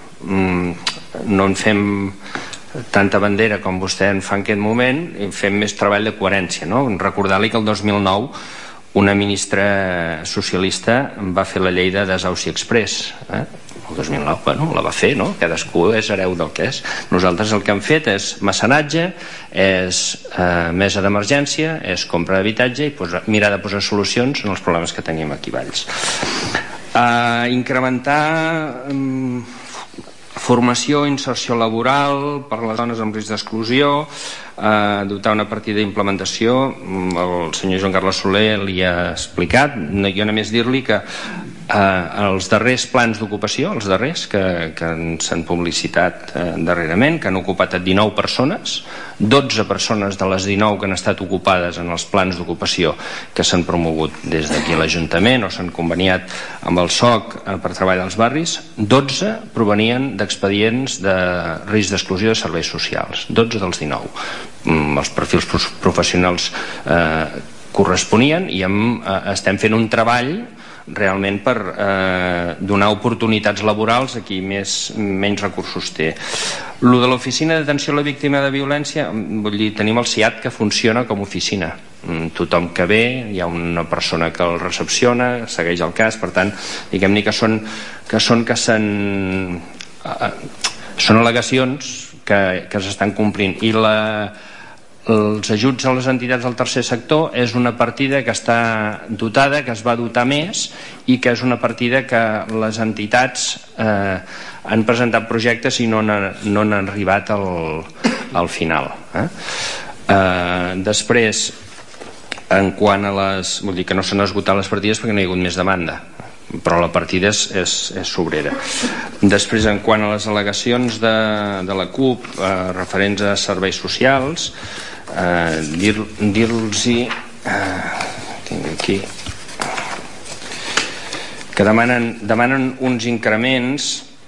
no en fem tanta bandera com vostè en fa en aquest moment, i fem més treball de coherència, no? Recordar-li que el dos mil nou una ministra socialista va fer la llei de Desauci Express, eh? El dos mil nou, bueno, la va fer, no? Cadascú és hereu del que és. Nosaltres el que hem fet és mecenatge, és eh, mesa d'emergència, és compra d'habitatge i posar, mirar de posar solucions en els problemes que tenim aquí a Valls. Eh, incrementar eh, formació, inserció laboral per a les dones amb risc d'exclusió, eh, dotar una partida d'implementació. El senyor Joan Carles Soler li ha explicat. Jo només dir-li que eh, els darrers plans d'ocupació, els darrers que, que s'han publicitat eh, darrerament, que han ocupat a dinou persones, dotze persones de les dinou que han estat ocupades en els plans d'ocupació que s'han promogut des d'aquí a l'Ajuntament o s'han conveniat amb el S O C eh, per treball dels barris, dotze provenien d'expedients de risc d'exclusió de serveis socials, dotze dels dinou. Mm, els perfils professionals eh, corresponien i hem, eh, estem fent un treball realment per eh, donar oportunitats laborals a qui més, menys recursos té. Lo de l'oficina d'atenció a la víctima de violència, vull dir, tenim el C I A T que funciona com a oficina. Tothom que ve, hi ha una persona que el recepciona, segueix el cas, per tant, diguem-ne que són que són que s'han eh, són al·legacions que, que s'estan complint. I la els ajuts a les entitats del tercer sector és una partida que està dotada, que es va dotar més i que és una partida que les entitats eh, han presentat projectes i no han, no han arribat al, al final. Eh? Eh, després, en quant a les... Vull dir que no s'han esgotat les partides perquè no hi ha hagut més demanda, però la partida és, és, és sobrera. Després, en quant a les al·legacions de, de la CUP eh, referents a serveis socials, eh, dir-los dir eh, tinc aquí que demanen, demanen uns increments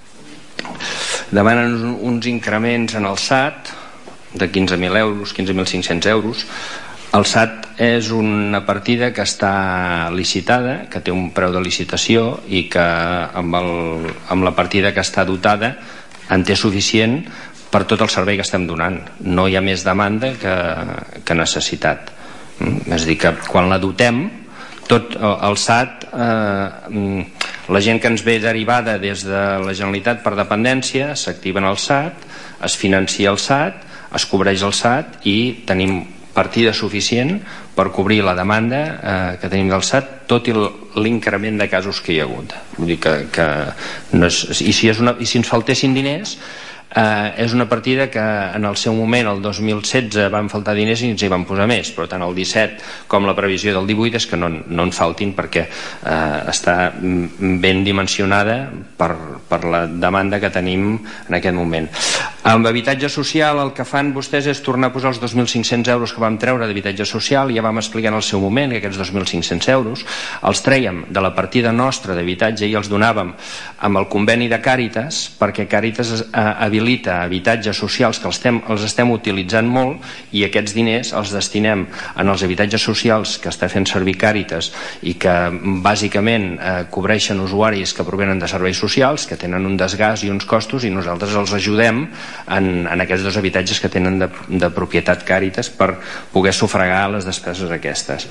demanen uns increments en el S A T de quinze mil euros, quinze mil cinc-cents euros. El S A T és una partida que està licitada, que té un preu de licitació i que amb, el, amb la partida que està dotada en té suficient per tot el servei que estem donant. No hi ha més demanda que, que necessitat. És a dir, que quan la dotem, tot el S A T, eh, la gent que ens ve derivada des de la Generalitat per dependència, s'activa en el S A T, es financia el S A T, es cobreix el S A T i tenim partida suficient per cobrir la demanda eh, que tenim del S A T, tot i l'increment de casos que hi ha hagut. Vull dir que, que no és, i, si és una, i si ens faltessin diners, eh, és una partida que en el seu moment, el dos mil setze, van faltar diners i ens hi van posar més, però tant el disset com la previsió del divuit és que no, no en faltin, perquè eh, està ben dimensionada per, per la demanda que tenim en aquest moment. Amb habitatge social el que fan vostès és tornar a posar els dos mil cinc-cents euros que vam treure d'habitatge social. Ja vam explicar en el seu moment que aquests dos mil cinc-cents euros els trèiem de la partida nostra d'habitatge i els donàvem amb el conveni de Càritas, perquè Càritas habilita habitatges socials que els estem, els estem utilitzant molt, i aquests diners els destinem en els habitatges socials que està fent servir Càritas i que bàsicament eh, cobreixen usuaris que provenen de serveis socials, que tenen un desgast i uns costos, i nosaltres els ajudem En, en aquests dos habitatges que tenen de, de propietat Càritas per poder sufragar les despeses aquestes.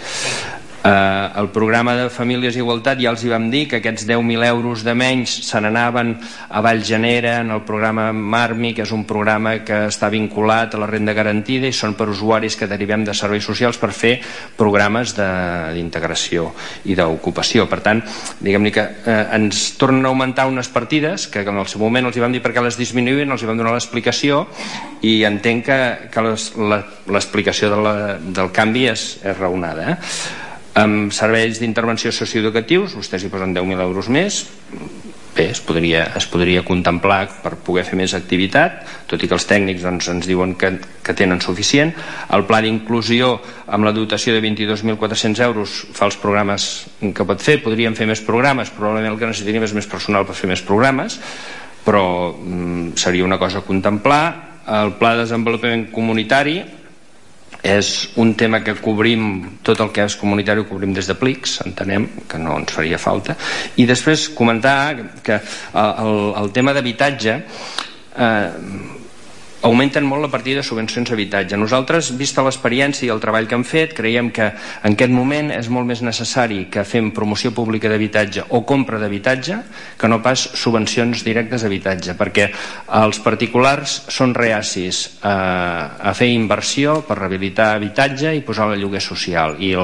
Eh, el programa de Famílies i Igualtat ja els hi vam dir que aquests deu mil euros de menys se n'anaven a Vallgenera en el programa Marmi, que és un programa que està vinculat a la renda garantida i són per usuaris que derivem de serveis socials per fer programes d'integració i d'ocupació. Per tant, diguem-ne que eh, ens tornen a augmentar unes partides que en el seu moment els hi vam dir perquè les disminuïen, els hi vam donar l'explicació i entenc que, que l'explicació de la, del canvi és, és raonada. Eh? Amb serveis d'intervenció socioeducatius vostès hi posen deu mil euros més. Bé, es podria, es podria contemplar per poder fer més activitat, tot i que els tècnics doncs, ens diuen que, que tenen suficient. El pla d'inclusió amb la dotació de vint-i-dos mil quatre-cents euros fa els programes que pot fer. Podríem fer més programes, probablement el que necessitaríem és més personal per fer més programes, però mm, seria una cosa a contemplar. El pla de desenvolupament comunitari és un tema que cobrim, tot el que és comunitari ho cobrim des de plics, entenem que no ens faria falta. I després comentar que el, el tema d'habitatge eh, augmenten molt la partida de subvencions a habitatge. Nosaltres, vista l'experiència i el treball que hem fet, creiem que en aquest moment és molt més necessari que fem promoció pública d'habitatge o compra d'habitatge que no pas subvencions directes a habitatge, perquè els particulars són reacis a, a fer inversió per rehabilitar habitatge i posar el lloguer social, i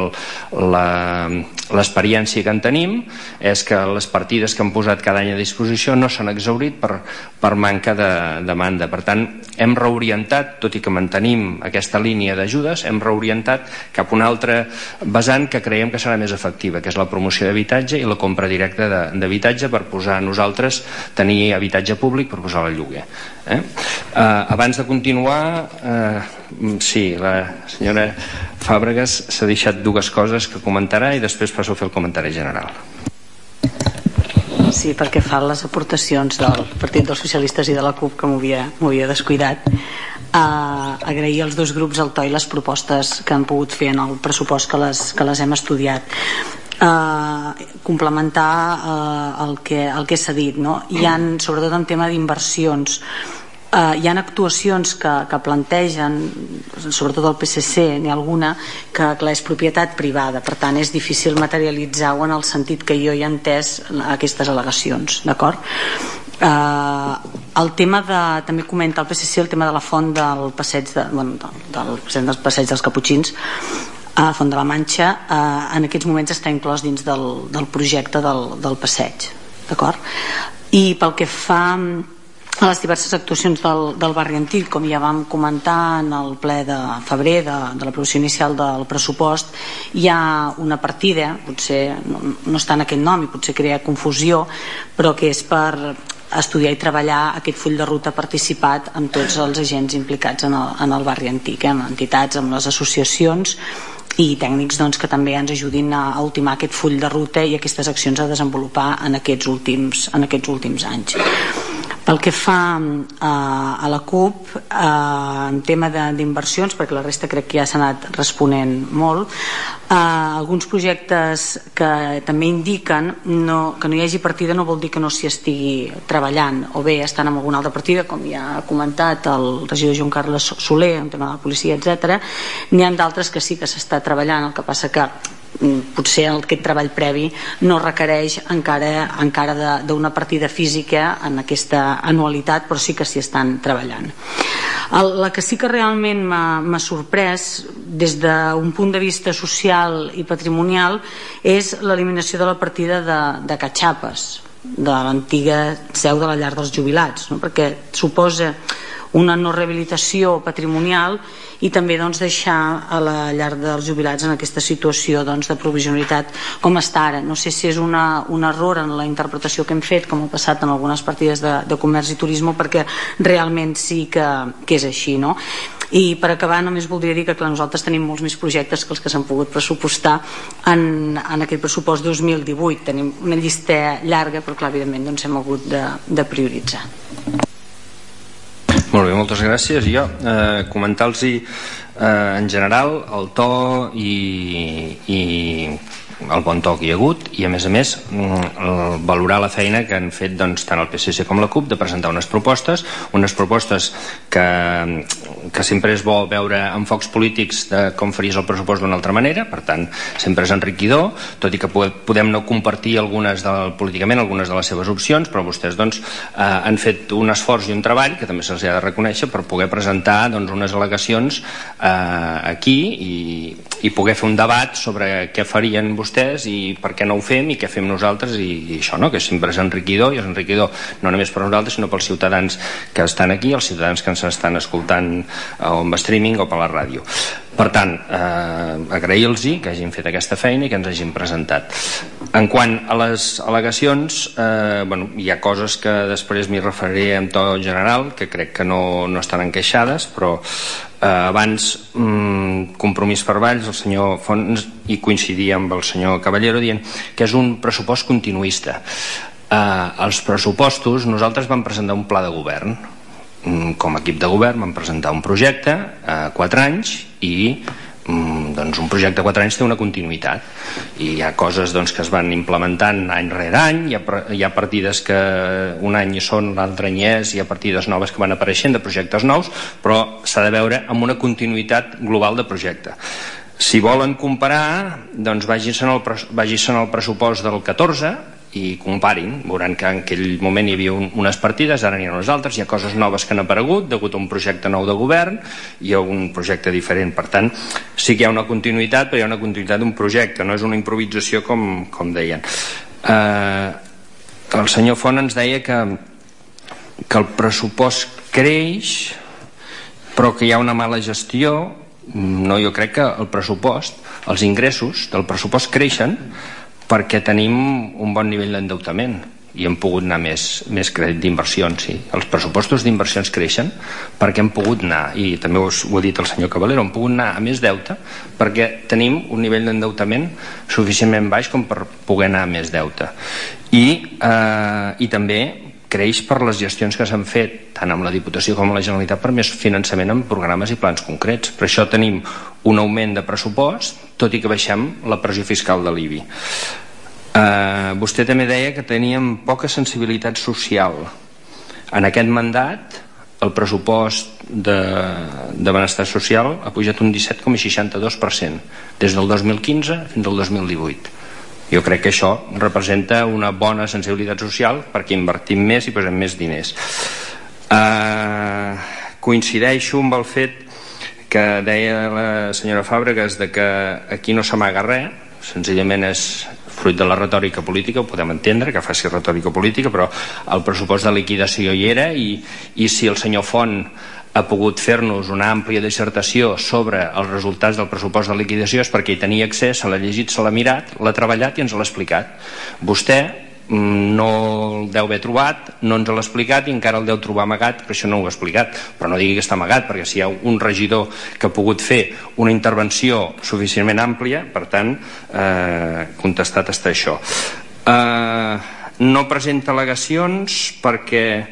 l'experiència que en tenim és que les partides que han posat cada any a disposició no s'han exhaurit per, per manca de demanda. Per tant, hem hem reorientat, tot i que mantenim aquesta línia d'ajudes, hem reorientat cap a una altra vessant que creiem que serà més efectiva, que és la promoció d'habitatge i la compra directa d'habitatge per posar a nosaltres, tenir habitatge públic per posar al lloguer. Eh? Eh, abans de continuar, eh, sí, la senyora Fàbregas s'ha deixat dues coses que comentarà i després passo a fer el comentari general. Sí, perquè fa les aportacions del Partit dels Socialistes i de la CUP, que m'ho havia descuidat. Uh, agrair als dos grups el to i les propostes que han pogut fer en el pressupost que les, que les hem estudiat. Uh, complementar uh, el que, el que s'ha dit, no? Hi ha, sobretot en tema d'inversions, Uh, hi ha actuacions que, que plantegen, sobretot el P S C, n'hi ha alguna que, que és propietat privada, per tant és difícil materialitzar-ho en el sentit que jo hi he entès aquestes al·legacions, d'acord? Uh, el tema de, també comenta el P S C el tema de la font del passeig de, bueno, del, del passeig dels Caputxins, a Font de la Manxa, uh, en aquests moments està inclòs dins del, del projecte del, del passeig, d'acord? I pel que fa a les diverses actuacions del, del barri antic, com ja vam comentar en el ple de febrer de, de l'aprovació inicial del pressupost, hi ha una partida, potser no, no està en aquest nom i potser crea confusió, però que és per estudiar i treballar aquest full de ruta participat amb tots els agents implicats en el, en el barri antic, eh, amb entitats, amb les associacions i tècnics doncs, que també ens ajudin a, a ultimar aquest full de ruta i aquestes accions a desenvolupar en aquests últims, en aquests últims anys. Pel que fa a, a la CUP, eh, en tema d'inversions, perquè la resta crec que ja s'ha anat responent molt, eh, alguns projectes que també indiquen no, que no hi hagi partida no vol dir que no s'hi estigui treballant, o bé estan en alguna altra partida, com ja ha comentat el regidor Joan Carles Soler, en tema de la policia, etcètera. N'hi ha d'altres que sí que s'està treballant, el que passa que potser aquest treball previ no requereix encara, encara d'una partida física en aquesta anualitat, però sí que s'hi estan treballant. El, la que sí que realment m'ha sorprès des d'un punt de vista social i patrimonial és l'eliminació de la partida de, de Catxapes, de l'antiga seu de la llar dels jubilats, no? Perquè suposa una no rehabilitació patrimonial i també doncs, deixar a la llar dels jubilats en aquesta situació doncs, de provisionalitat com està ara. No sé si és una, un error en la interpretació que hem fet, com ha passat en algunes partides de, de comerç i turisme, perquè realment sí que, que és així, no? I per acabar només voldria dir que clar, nosaltres tenim molts més projectes que els que s'han pogut pressupostar en, en aquest pressupost dos mil divuit. Tenim una llista llarga, però clar, evidentment doncs, hem hagut de, de prioritzar. Molt bé, moltes gràcies. Jo eh, comentar-los eh, en general el to i, i el bon to que hi ha hagut i a més a més valorar la feina que han fet doncs, tant el P S C com la CUP de presentar unes propostes, unes propostes que, que sempre és bo veure enfocs polítics de com faries el pressupost d'una altra manera, per tant sempre és enriquidor, tot i que podem no compartir algunes del, políticament algunes de les seves opcions, però vostès doncs, eh, han fet un esforç i un treball que també se'ls ha de reconèixer per poder presentar doncs, unes al·legacions eh, aquí i, i poder fer un debat sobre què farien vostès i per què no ho fem i què fem nosaltres i, i això, no? Que sempre és enriquidor i és enriquidor no només per nosaltres sinó pels ciutadans que estan aquí, els ciutadans que ens estan escoltant o amb streaming o per la ràdio. Per tant, eh, agrair-los que hagin fet aquesta feina i que ens hagin presentat. En quant a les al·legacions, eh, bueno, hi ha coses que després m'hi referiré en to general, que crec que no, no estan encaixades, però eh, abans, mm, compromís per Valls, el senyor Fons, i coincidia amb el senyor Caballero, dient que és un pressupost continuista. Eh, els pressupostos, nosaltres vam presentar un pla de govern. Com a equip de govern vam presentar un projecte a quatre anys i doncs, un projecte a quatre anys té una continuïtat i hi ha coses doncs, que es van implementant any rere any, hi ha, hi ha partides que un any hi són, l'altre any és, hi ha partides noves que van apareixent de projectes nous, però s'ha de veure amb una continuïtat global de projecte. Si volen comparar, doncs vagin-se'n al, vagin al pressupost del catorze i comparin, veuran que en aquell moment hi havia un, unes partides, ara n'hi ha unes altres, hi ha coses noves que han aparegut degut a un projecte nou de govern, hi ha un projecte diferent, per tant sí que hi ha una continuïtat, però hi ha una continuïtat d'un projecte, no és una improvisació com, com deien. Eh, el senyor Font ens deia que, que el pressupost creix però que hi ha una mala gestió. No, jo crec que el pressupost, els ingressos del pressupost creixen perquè tenim un bon nivell d'endeutament i hem pogut anar més, més crèdit d'inversions, sí. Els pressupostos d'inversions creixen perquè hem pogut anar, i també ho ha dit el senyor Caballero, hem pogut anar a més deute perquè tenim un nivell d'endeutament suficientment baix com per poder anar a més deute. I, eh, i també creix per les gestions que s'han fet tant amb la Diputació com amb la Generalitat per més finançament en programes i plans concrets. Per això tenim un augment de pressupost, tot i que baixem la pressió fiscal de l'I B I. Eh, vostè també deia que teníem poca sensibilitat social. En aquest mandat el pressupost de, de benestar social ha pujat un disset coma seixanta-dos per cent des del dos mil quinze fins al dos mil divuit. Jo crec que això representa una bona sensibilitat social perquè invertim més i posem més diners. Eh, coincideixo amb el fet que deia la senyora Fàbregas de que aquí no s'amaga res, senzillament és fruit de la retòrica política, ho podem entendre que faci retòrica política, però el pressupost de liquidació hi era i, i si el senyor Font ha pogut fer-nos una àmplia dissertació sobre els resultats del pressupost de liquidació és perquè hi tenia accés, se l'ha llegit, se l'ha mirat, l'ha treballat i ens l'ha explicat. Vostè no el deu haver trobat, no ens l'ha explicat i encara el deu trobar amagat, per això no ho ha explicat, però no digui que està amagat, perquè si hi ha un regidor que ha pogut fer una intervenció suficientment àmplia, per tant, eh, contestat està això. Eh, no presenta al·legacions perquè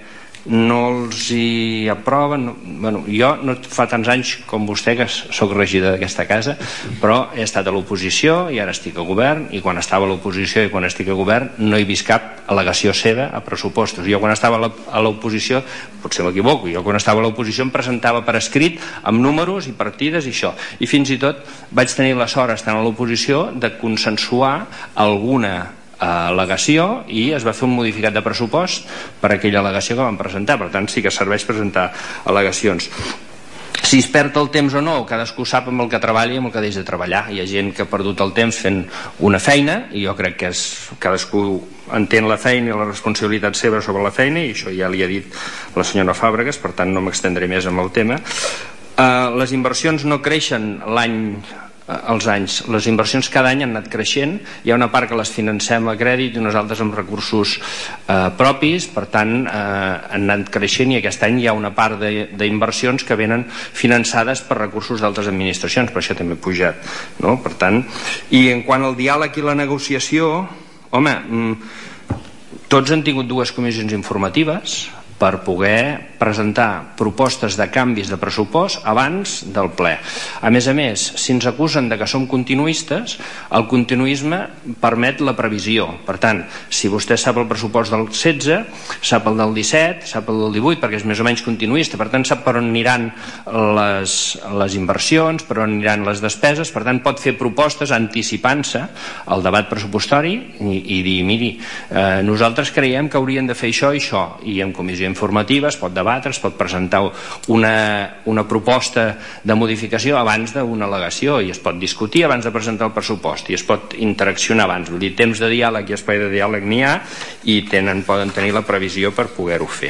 no els hi aproven. No, bueno, jo no fa tants anys com vostè que sóc regidor d'aquesta casa, però he estat a l'oposició i ara estic a govern, i quan estava a l'oposició i quan estic a govern no he vist cap al·legació seva a pressupostos. Jo quan estava a l'oposició, potser m'equivoco, jo quan estava a l'oposició em presentava per escrit amb números i partides i això, i fins i tot vaig tenir la sort, estant a l'oposició, de consensuar alguna al·legació i es va fer un modificat de pressupost per aquella al·legació que vam presentar. Per tant, sí que serveix presentar al·legacions. Si es perd el temps o no, cadascú sap amb el que treballa i amb el que deixa de treballar. Hi ha gent que ha perdut el temps fent una feina, i jo crec que és, cadascú entén la feina i la responsabilitat seva sobre la feina, i això ja li ha dit la senyora Fàbregas, per tant no m'extendré més amb el tema. Uh, les inversions no creixen l'any els anys, les inversions cada any han anat creixent, hi ha una part que les financem a crèdit i unes altres amb recursos eh, propis, per tant eh, han anat creixent, i aquest any hi ha una part d'inversions que venen finançades per recursos d'altres administracions, per això també ha pujat, no? Per tant, i en quant al diàleg i la negociació, home, tots han tingut dues comissions informatives per poder presentar propostes de canvis de pressupost abans del ple. A més a més, si ens acusen de que som continuistes, el continuisme permet la previsió. Per tant, si vostè sap el pressupost del setze, sap el del disset, sap el del divuit, perquè és més o menys continuista, per tant sap per on aniran les, les inversions, per on aniran les despeses, per tant pot fer propostes anticipant-se al debat pressupostari i, i dir, miri, eh, nosaltres creiem que haurien de fer això i això, i en comissió informativa es pot debatre, es pot presentar una, una proposta de modificació abans d'una al·legació, i es pot discutir abans de presentar el pressupost, i es pot interaccionar abans. Vull dir, temps de diàleg i espai de diàleg n'hi ha, i tenen, poden tenir la previsió per poder-ho fer.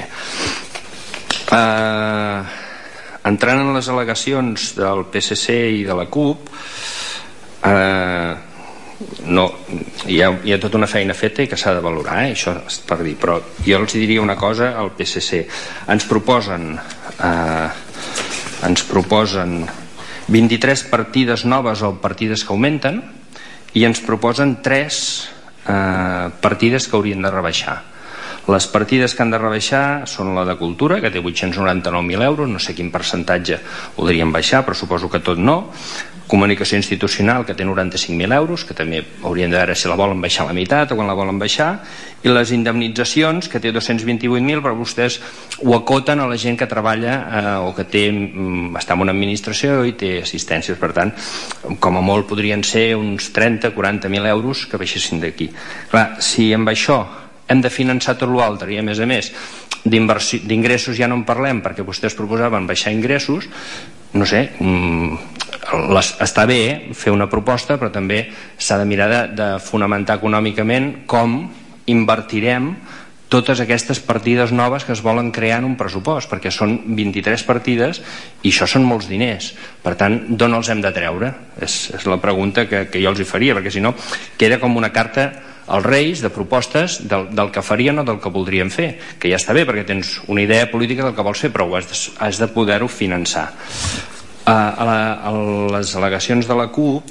Uh, entrant en les al·legacions del P S C i de la CUP, uh, no, hi ha, hi ha tota una feina feta i que s'ha de valorar, eh? Això és per dir, però jo els diria una cosa al P S C. Ens proposen eh, ens proposen vint-i-tres partides noves o partides que augmenten, i ens proposen tres eh, partides que haurien de rebaixar. Les partides que han de rebaixar són la de Cultura, que té vuit-cents noranta-nou mil euros, no sé quin percentatge podrien baixar, però suposo que tot no. Comunicació Institucional, que té noranta-cinc mil euros, que també haurien de veure si la volen baixar a la meitat o quan la volen baixar, i les indemnitzacions, que té dos-cents vint-i-vuit mil, però vostès ho acoten a la gent que treballa eh, o que té, està en una administració i té assistències. Per tant, com a molt podrien ser uns trenta o quaranta mil euros que baixessin d'aquí. Clar, si amb això hem de finançar tot l'altre, i a més a més d'ingressos ja no en parlem, perquè vostès proposaven baixar ingressos, no sé, les, està bé eh, fer una proposta, però també s'ha de mirar de, de fonamentar econòmicament com invertirem totes aquestes partides noves que es volen crear en un pressupost, perquè són vint-i-tres partides i això són molts diners. Per tant, d'on els hem de treure? És, és la pregunta que, que jo els hi faria, perquè si no queda com una carta als Reis de propostes del, del que farien o del que voldrien fer, que ja està bé perquè tens una idea política del que vols fer, però has de, has de poder-ho finançar. Uh, a, la, a les al·legacions de la CUP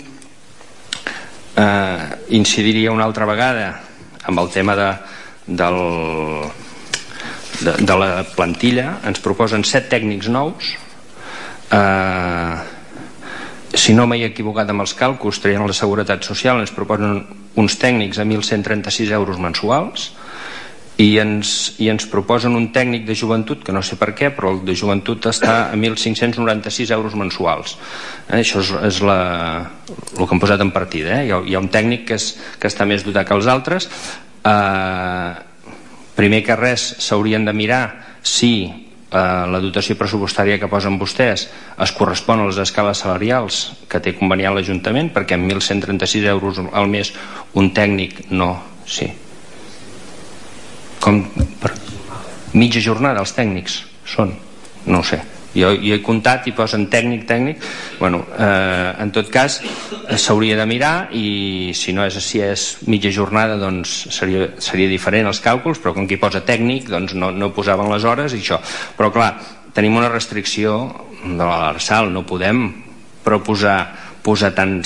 uh, incidiria una altra vegada amb el tema de, del, de, de la plantilla. Ens proposen set tècnics nous. Uh, si no m'he equivocat amb els càlculs, traient la Seguretat Social, ens proposen uns tècnics a mil cent trenta-sis euros mensuals, i ens, i ens proposen un tècnic de joventut, que no sé per què, però el de joventut està a mil cinc-cents noranta-sis euros mensuals. Eh, això és, és la, el que han posat en partida. Eh? Hi, ha, hi ha un tècnic que, és, que està més dotat que els altres. Eh, primer que res, s'haurien de mirar si eh, la dotació pressupostària que posen vostès es correspon a les escales salarials que té conveniat l'Ajuntament, perquè amb mil cent trenta-sis euros al mes un tècnic no... Sí. Com per mitja jornada els tècnics són, no ho sé, jo, jo he comptat i posen tècnic, tècnic, bueno, eh, en tot cas s'hauria de mirar, i si no és, si és mitja jornada doncs seria, seria diferent els càlculs, però com que hi posa tècnic doncs no, no posaven les hores i això, però clar, tenim una restricció de l'Arsal, no podem proposar posar tants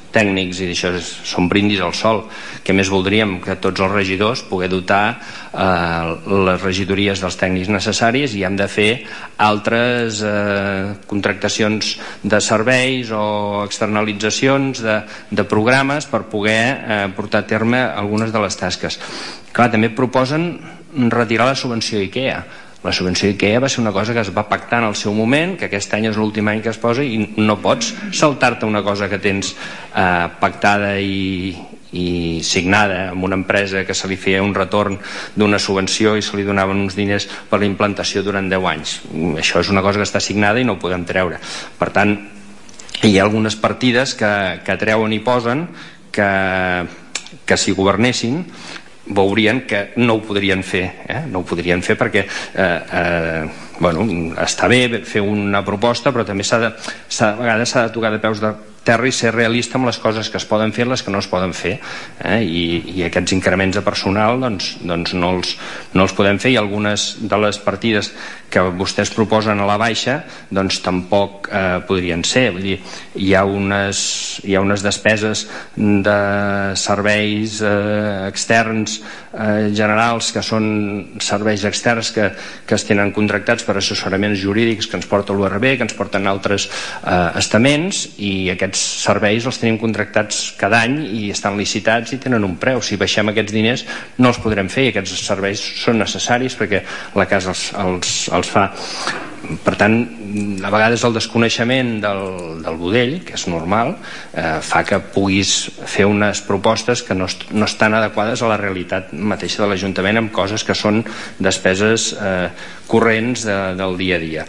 tècnics, i això és, són brindis al sol. Què més voldríem? Que tots els regidors poder dotar eh, les regidories dels tècnics necessaris, i hem de fer altres eh, contractacions de serveis o externalitzacions de, de programes per poder eh, portar a terme algunes de les tasques. Clar, també proposen retirar la subvenció IKEA. La subvenció IKEA va ser una cosa que es va pactar en el seu moment, que aquest any és l'últim any que es posa, i no pots saltar-te una cosa que tens eh, pactada i, i signada amb una empresa que se li feia un retorn d'una subvenció i se li donaven uns diners per la implantació durant deu anys. Això és una cosa que està signada i no ho podem treure. Per tant, hi ha algunes partides que, que treuen i posen que, que si governessin veurien que no ho podrien fer, eh? no ho podrien fer perquè eh, eh, bueno, està bé fer una proposta, però també s'ha de, s'ha, a vegades s'ha de tocar de peus de terra i ser realista amb les coses que es poden fer i les que no es poden fer, eh? I, i aquests increments de personal doncs, doncs no, els, no els podem fer, i algunes de les partides que vostès proposen a la baixa doncs tampoc eh, podrien ser. Vull dir, hi ha unes, hi ha unes despeses de serveis eh, externs eh, generals, que són serveis externs que, que es tenen contractats per assessoraments jurídics que ens porta l'U R B, que ens porten altres eh, estaments, i aquests serveis els tenim contractats cada any i estan licitats i tenen un preu. Si baixem aquests diners no els podrem fer, i aquests serveis són necessaris perquè la casa els, els, els fa. Per tant, a vegades el desconeixement del, del budell, que és normal, eh, fa que puguis fer unes propostes que no, no estan adequades a la realitat mateixa de l'Ajuntament, amb coses que són despeses eh, corrents de, del dia a dia.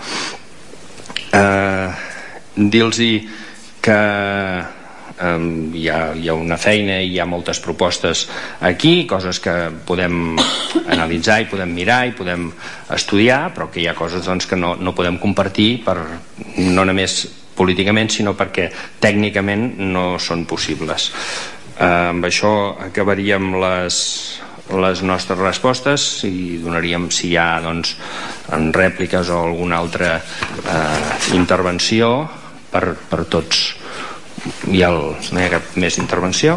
Eh, dir-los-hi que eh, hi, ha, hi ha una feina i hi ha moltes propostes aquí, coses que podem analitzar i podem mirar i podem estudiar, però que hi ha coses doncs, que no, no podem compartir, per, no només políticament, sinó perquè tècnicament no són possibles. Eh, amb això acabaríem les, les nostres respostes i donaríem, si hi ha doncs, en rèpliques o alguna altra eh, intervenció, per, per tots. Hi ha el, no hi ha cap més intervenció.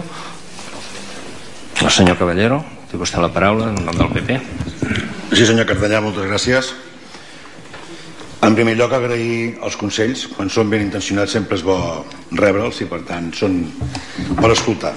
El senyor Caballero, té vostè la paraula en nom del P P. Sí, senyor Cartellà, moltes gràcies. En primer lloc, agrair els consells. Quan són ben intencionats sempre és bo rebre'ls i per tant són per escoltar.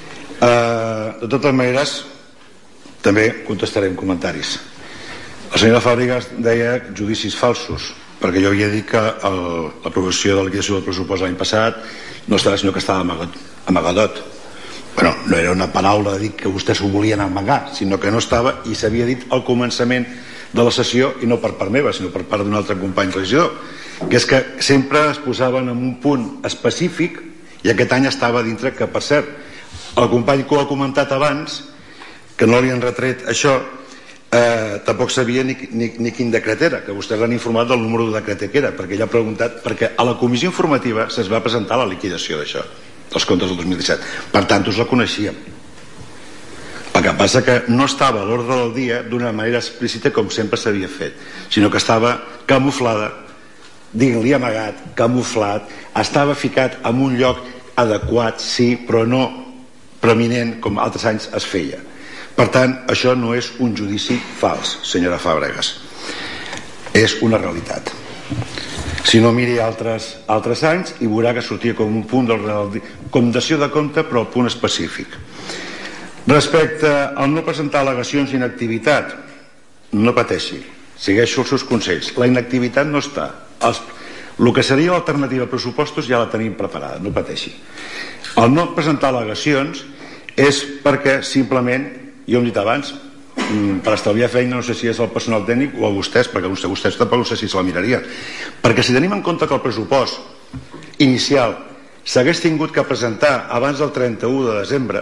Uh, de totes maneres, també contestarem comentaris. La senyora Fàbregas deia judicis falsos, perquè jo havia dit que l'aprovació de la liquidació del pressupost l'any passat no estava, sinó que estava amagat, amagadot. Bueno, no era una paraula de dir que vostès ho volien amagar, sinó que no estava, i s'havia dit al començament de la sessió, i no per part meva, sinó per part d'un altre company regidor, que és que sempre es posaven en un punt específic, i aquest any estava dintre, que per cert, el company que ho ha comentat abans, que no li han retret això, Eh, tampoc sabia ni, ni, ni quin decret era, que vostès l'han informat del número de decret que era, perquè ella ha preguntat, perquè a la comissió informativa se'ns va presentar la liquidació d'això, dels comptes del dos mil disset, per tant us la coneixíem. El que passa que no estava a l'ordre del dia d'una manera explícita com sempre s'havia fet, sinó que estava camuflada, diguin-li amagat, camuflat, estava ficat en un lloc adequat, sí, però no preeminent com altres anys es feia. Per tant, això no és un judici fals, senyora Fàbregas. És una realitat. Si no, miri altres, altres anys i veurà que sortia com un punt del condació de compte, però el punt específic. Respecte al no presentar al·legacions d'inactivitat, no pateixi, segueixo els seus consells. La inactivitat no està. Els, el que seria l'alternativa a pressupostos ja la tenim preparada, no pateixi. El no presentar al·legacions és perquè simplement, jo hem dit abans, per estalviar feina, no sé si és el personal tècnic o a vostès, perquè vostès, vostès tampoc no sé si se la miraria, perquè si tenim en compte que el pressupost inicial s'hagués tingut que presentar abans del trenta-u de desembre,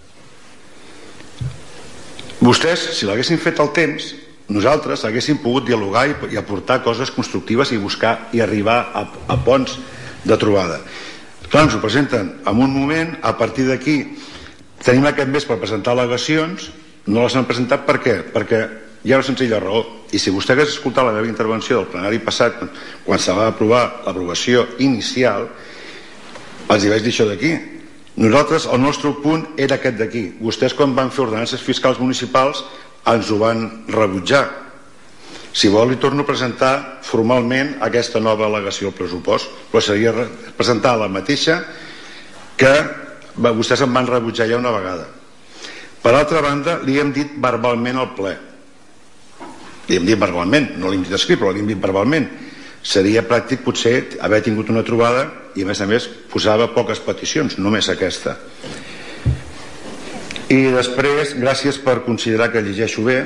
vostès, si l'haguessin fet al temps, nosaltres haguéssim pogut dialogar i, i aportar coses constructives i buscar i arribar a, a ponts de trobada. Clar, ens ho presenten en un moment, a partir d'aquí tenim aquest mes per presentar al·legacions, no les han presentat. Per què? Perquè hi ha una senzilla raó, i si vostè hagués escoltat la meva intervenció del plenari passat, quan se va aprovar l'aprovació inicial, els hi vaig dir això d'aquí, Nosaltres, el nostre punt era aquest d'aquí. Vostès, quan van fer ordenances fiscals municipals, ens ho van rebutjar. Si vol, li torno a presentar formalment aquesta nova al·legació al pressupost, però seria presentar la mateixa que vostès em van rebutjar ja una vegada. Per altra banda, li hem dit verbalment al ple. Li hem dit verbalment, no l'hem dit escrit, però li hem dit verbalment. Seria pràctic potser haver tingut una trobada i a més a més posava poques peticions, només aquesta. I després, gràcies per considerar que llegeixo bé,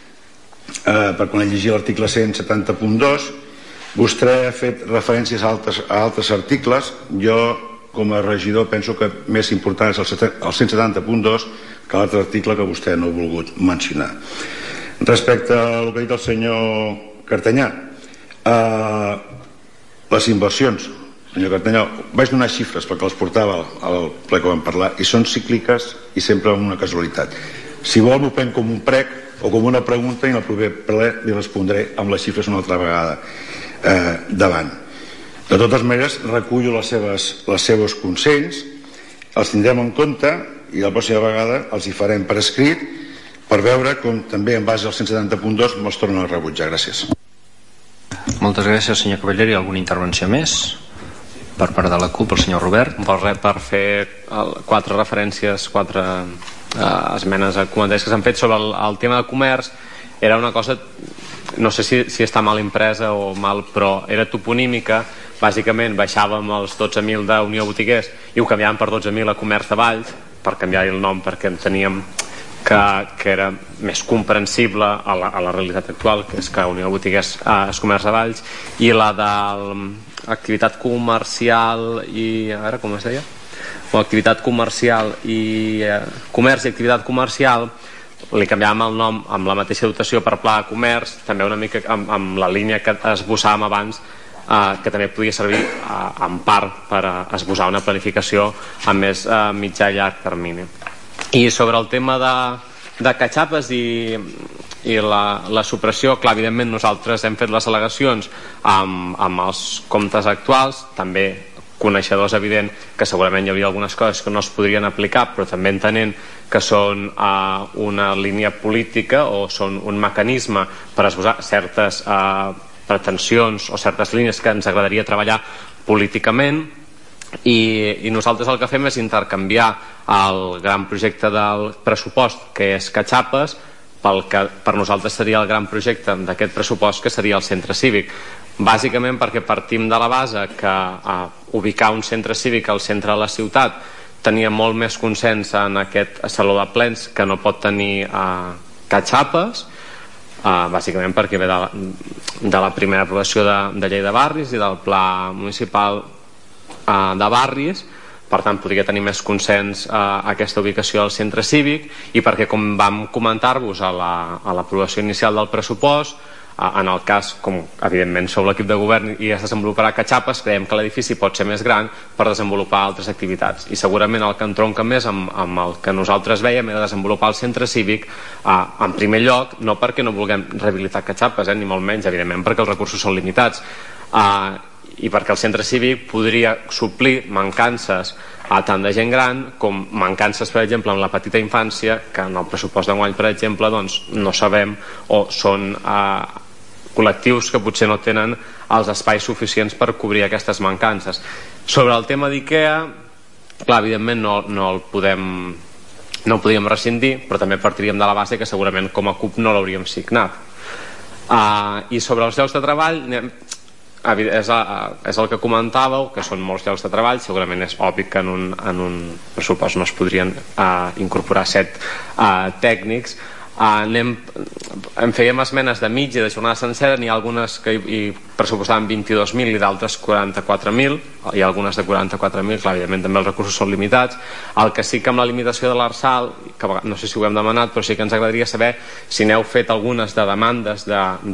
eh, per quan he llegit l'article cent setanta punt dos, vostè ha fet referències a altres, a altres articles. Jo, com a regidor, penso que més important és el cent setanta punt dos que l'altre article que vostè no ha volgut mencionar. Respecte al que ha dit el senyor Cartanyà, eh, les inversions, senyor Cartanyà, vaig donar xifres perquè les portava al ple que vam parlar i són cícliques i sempre amb una casualitat. Si vol m'ho prenc com un prec o com una pregunta i en el proper ple li respondré amb les xifres una altra vegada eh, davant. De totes maneres recullo les seves, les seus consells, els tindrem en compte i la pròxima vegada els hi farem per escrit per veure com també en base al cent setanta punt dos me'ls tornen a rebutjar. Gràcies. Moltes gràcies, senyor Cavallero. Alguna intervenció més? Per part de la CUP, el senyor Robert. Per res, per fer el, quatre referències, quatre eh, esmenes a comentaris que s'han fet sobre el, el tema de comerç. Era una cosa, no sé si, si està mal impresa o mal, però era toponímica. Bàsicament baixàvem els dotze mil d'Unió Botiguers i ho canviàvem per dotze mil a Comerç de Valls, per canviar el nom perquè enteníem que, que era més comprensible a la, a la realitat actual, que és que Unió Botiguers eh, és Comerç de Valls, i la de activitat comercial i... a veure com es deia? O activitat comercial i... Eh, comerç i activitat comercial li canviàvem el nom amb la mateixa dotació per pla de comerç, també una mica amb, amb la línia que esbossàvem abans, eh, que també podia servir eh, en part per a esbossar una planificació a més eh, mitjà i llarg termini. I sobre el tema de, de catxapes i, i la, la supressió, clar, evidentment nosaltres hem fet les al·legacions amb, amb els comptes actuals, també coneixedors evident que segurament hi hauria algunes coses que no es podrien aplicar, però també entenent que són uh, una línia política o són un mecanisme per esbossar certes uh, pretensions o certes línies que ens agradaria treballar políticament. I, i nosaltres el que fem és intercanviar el gran projecte del pressupost, que és catxapes, pel que per nosaltres seria el gran projecte d'aquest pressupost, que seria el centre cívic, bàsicament perquè partim de la base que eh, ubicar un centre cívic al centre de la ciutat tenia molt més consens en aquest saló de plens que no pot tenir eh, catxapes, eh, bàsicament perquè ve de la, de la primera aprovació de, de llei de barris i del pla municipal de barris, per tant podria tenir més consens eh, aquesta ubicació al centre cívic, i perquè, com vam comentar-vos a l'aprovació la, inicial del pressupost, eh, en el cas, com evidentment sou l'equip de govern i es desenvoluparà catxapes, creiem que l'edifici pot ser més gran per desenvolupar altres activitats, i segurament el que entronca més amb, amb el que nosaltres veiem era desenvolupar el centre cívic eh, en primer lloc, no perquè no vulguem rehabilitar catxapes, eh, ni molt menys, evidentment perquè els recursos són limitats, eh, i perquè el centre cívic podria suplir mancances a tant de gent gran com mancances, per exemple, en la petita infància, que en el pressupost d'enguany, per exemple, doncs, no sabem o són eh, col·lectius que potser no tenen els espais suficients per cobrir aquestes mancances. Sobre el tema d'IKEA, clar, evidentment no, no el podem no el podíem rescindir, però també partiríem de la base que segurament com a CUP no l'hauríem signat. Uh, I sobre els llocs de treball, és, és el que comentàveu, que són molts llocs de treball, segurament és obvi que en un, en un pressupost no es podrien uh, incorporar set uh, tècnics. Uh, anem, en fèiem esmenes de mitja i de jornada sencera, n'hi ha algunes que hi, hi pressupostaven vint-i-dos mil i d'altres quaranta-quatre mil, hi ha algunes de quaranta-quatre mil, clar, evidentment també els recursos són limitats. El que sí que amb la limitació de l'Arsal, que no sé si ho hem demanat, però sí que ens agradaria saber si n'heu fet algunes de demandes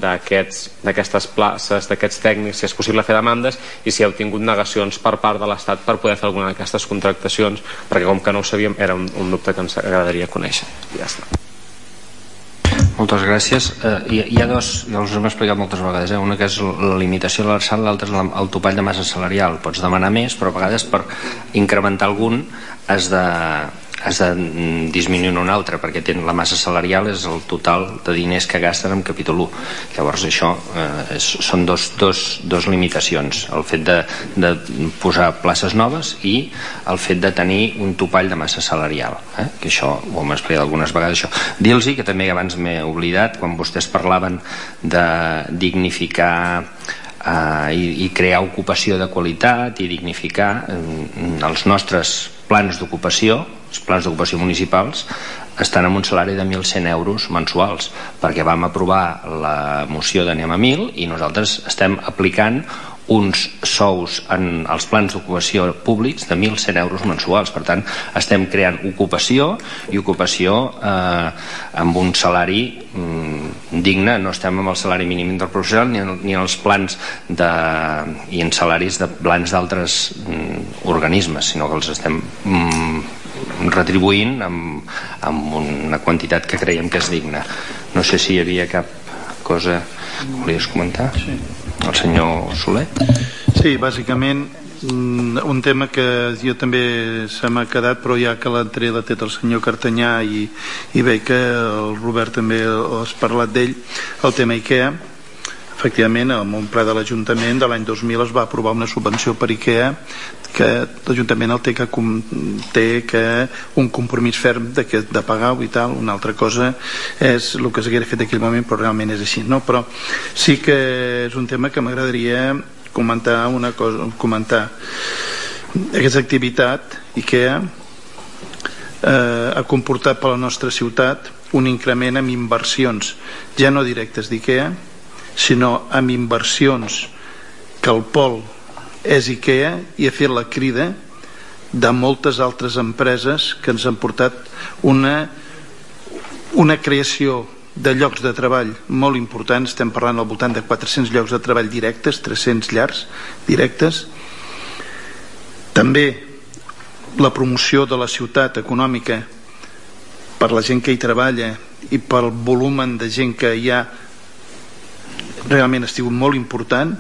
d'aquestes places, d'aquests tècnics, si és possible fer demandes, i si heu tingut negacions per part de l'Estat per poder fer alguna d'aquestes contractacions, perquè com que no ho sabíem era un, un dubte que ens agradaria conèixer. I ja està. Moltes gràcies. Eh, hi, hi ha dos, ja els hem explicat moltes vegades, eh? Una que és la limitació de l'alçat, l'altra és el topall de massa salarial. Pots demanar més, però a vegades per incrementar algun has de, has de disminuir un altre, perquè la massa salarial és el total de diners que gasten en capítol u. Llavors això eh, és, són dos, dos, dos limitacions, el fet de, de posar places noves i el fet de tenir un topall de massa salarial, eh? Que això ho hem explicat algunes vegades. Això. Dir-los que també abans m'he oblidat, quan vostès parlaven de dignificar Uh, i, i crear ocupació de qualitat i dignificar um, els nostres plans d'ocupació, els plans d'ocupació municipals estan amb un salari de mil cent euros mensuals, perquè vam aprovar la moció d'anem a mil i nosaltres estem aplicant uns sous en els plans d'ocupació públics de mil cent euros mensuals. Per tant, estem creant ocupació i ocupació eh, amb un salari mm, digne. No estem amb el salari mínim interprofessional ni en, ni en els plans de, i en salaris de plans d'altres mm, organismes, sinó que els estem mm, retribuint amb, amb una quantitat que creiem que és digna. No sé si hi havia cap cosa que volies comentar? Sí. El senyor Soler? Sí, bàsicament un tema que jo també se m'ha quedat, però ja que l'entré la té el senyor Cartanyà i, i veig que el Robert també has parlat d'ell, el tema IKEA. Efectivament, en un ple de l'Ajuntament de l'any dos mil es va aprovar una subvenció per IKEA que l'Ajuntament el té que, té que un compromís ferm de, que, de pagar-ho i tal. Una altra cosa és el que s'hagués fet en aquell moment, però realment és així, no? Però sí que és un tema que m'agradaria comentar una cosa, comentar aquesta activitat IKEA eh, ha comportat per la nostra ciutat un increment en inversions ja no directes d'IKEA, sinó amb inversions que el pol és IKEA i ha fet la crida de moltes altres empreses que ens han portat una, una creació de llocs de treball molt importants. Estem parlant al voltant de quatre-cents llocs de treball directes, tres-cents llars directes. També la promoció de la ciutat econòmica per la gent que hi treballa i pel volum de gent que hi ha realment ha sigut molt important.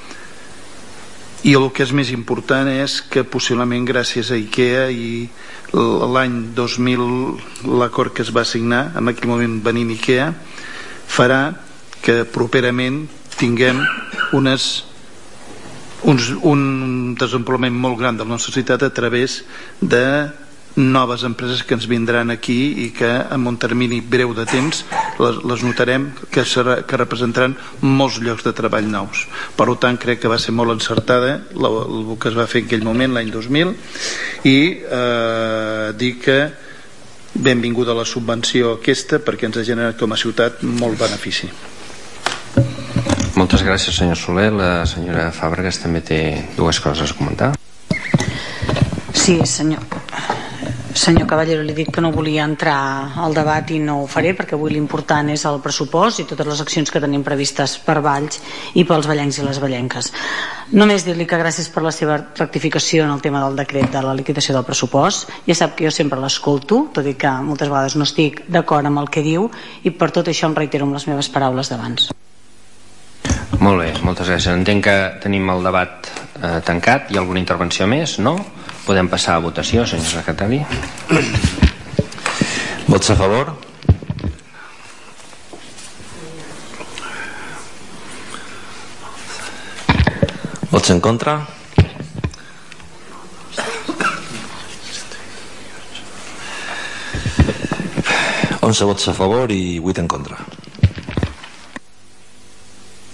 I el que és més important és que possiblement gràcies a IKEA i l'any dos mil l'acord que es va signar, en aquell moment venint IKEA, farà que properament tinguem unes, uns, un desenvolupament molt gran de la nostra ciutat a través de noves empreses que ens vindran aquí i que en un termini breu de temps les, les notarem que, serà, que representaran molts llocs de treball nous. Per tant, crec que va ser molt encertada la, el que es va fer en aquell moment l'any dos mil i eh, dir que benvinguda la subvenció aquesta perquè ens ha generat com a ciutat molt benefici. Moltes gràcies, senyor Soler. La senyora Fàbregas també té dues coses a comentar. Sí, senyor Senyor Caballero, li dic que no volia entrar al debat i no ho faré perquè avui l'important és el pressupost i totes les accions que tenim previstes per Valls i pels vallencs i les vallenques. Només dir-li que gràcies per la seva rectificació en el tema del decret de la liquidació del pressupost. Ja sap que jo sempre l'escolto, tot i que moltes vegades no estic d'acord amb el que diu i per tot això em reitero amb les meves paraules d'abans. Molt bé, moltes gràcies. Entenc que tenim el debat eh, tancat. Hi ha alguna intervenció més? No? Podem passar a votació, senyor secretari. Vots a favor? Vots en contra? onze vots a favor i vuit en contra.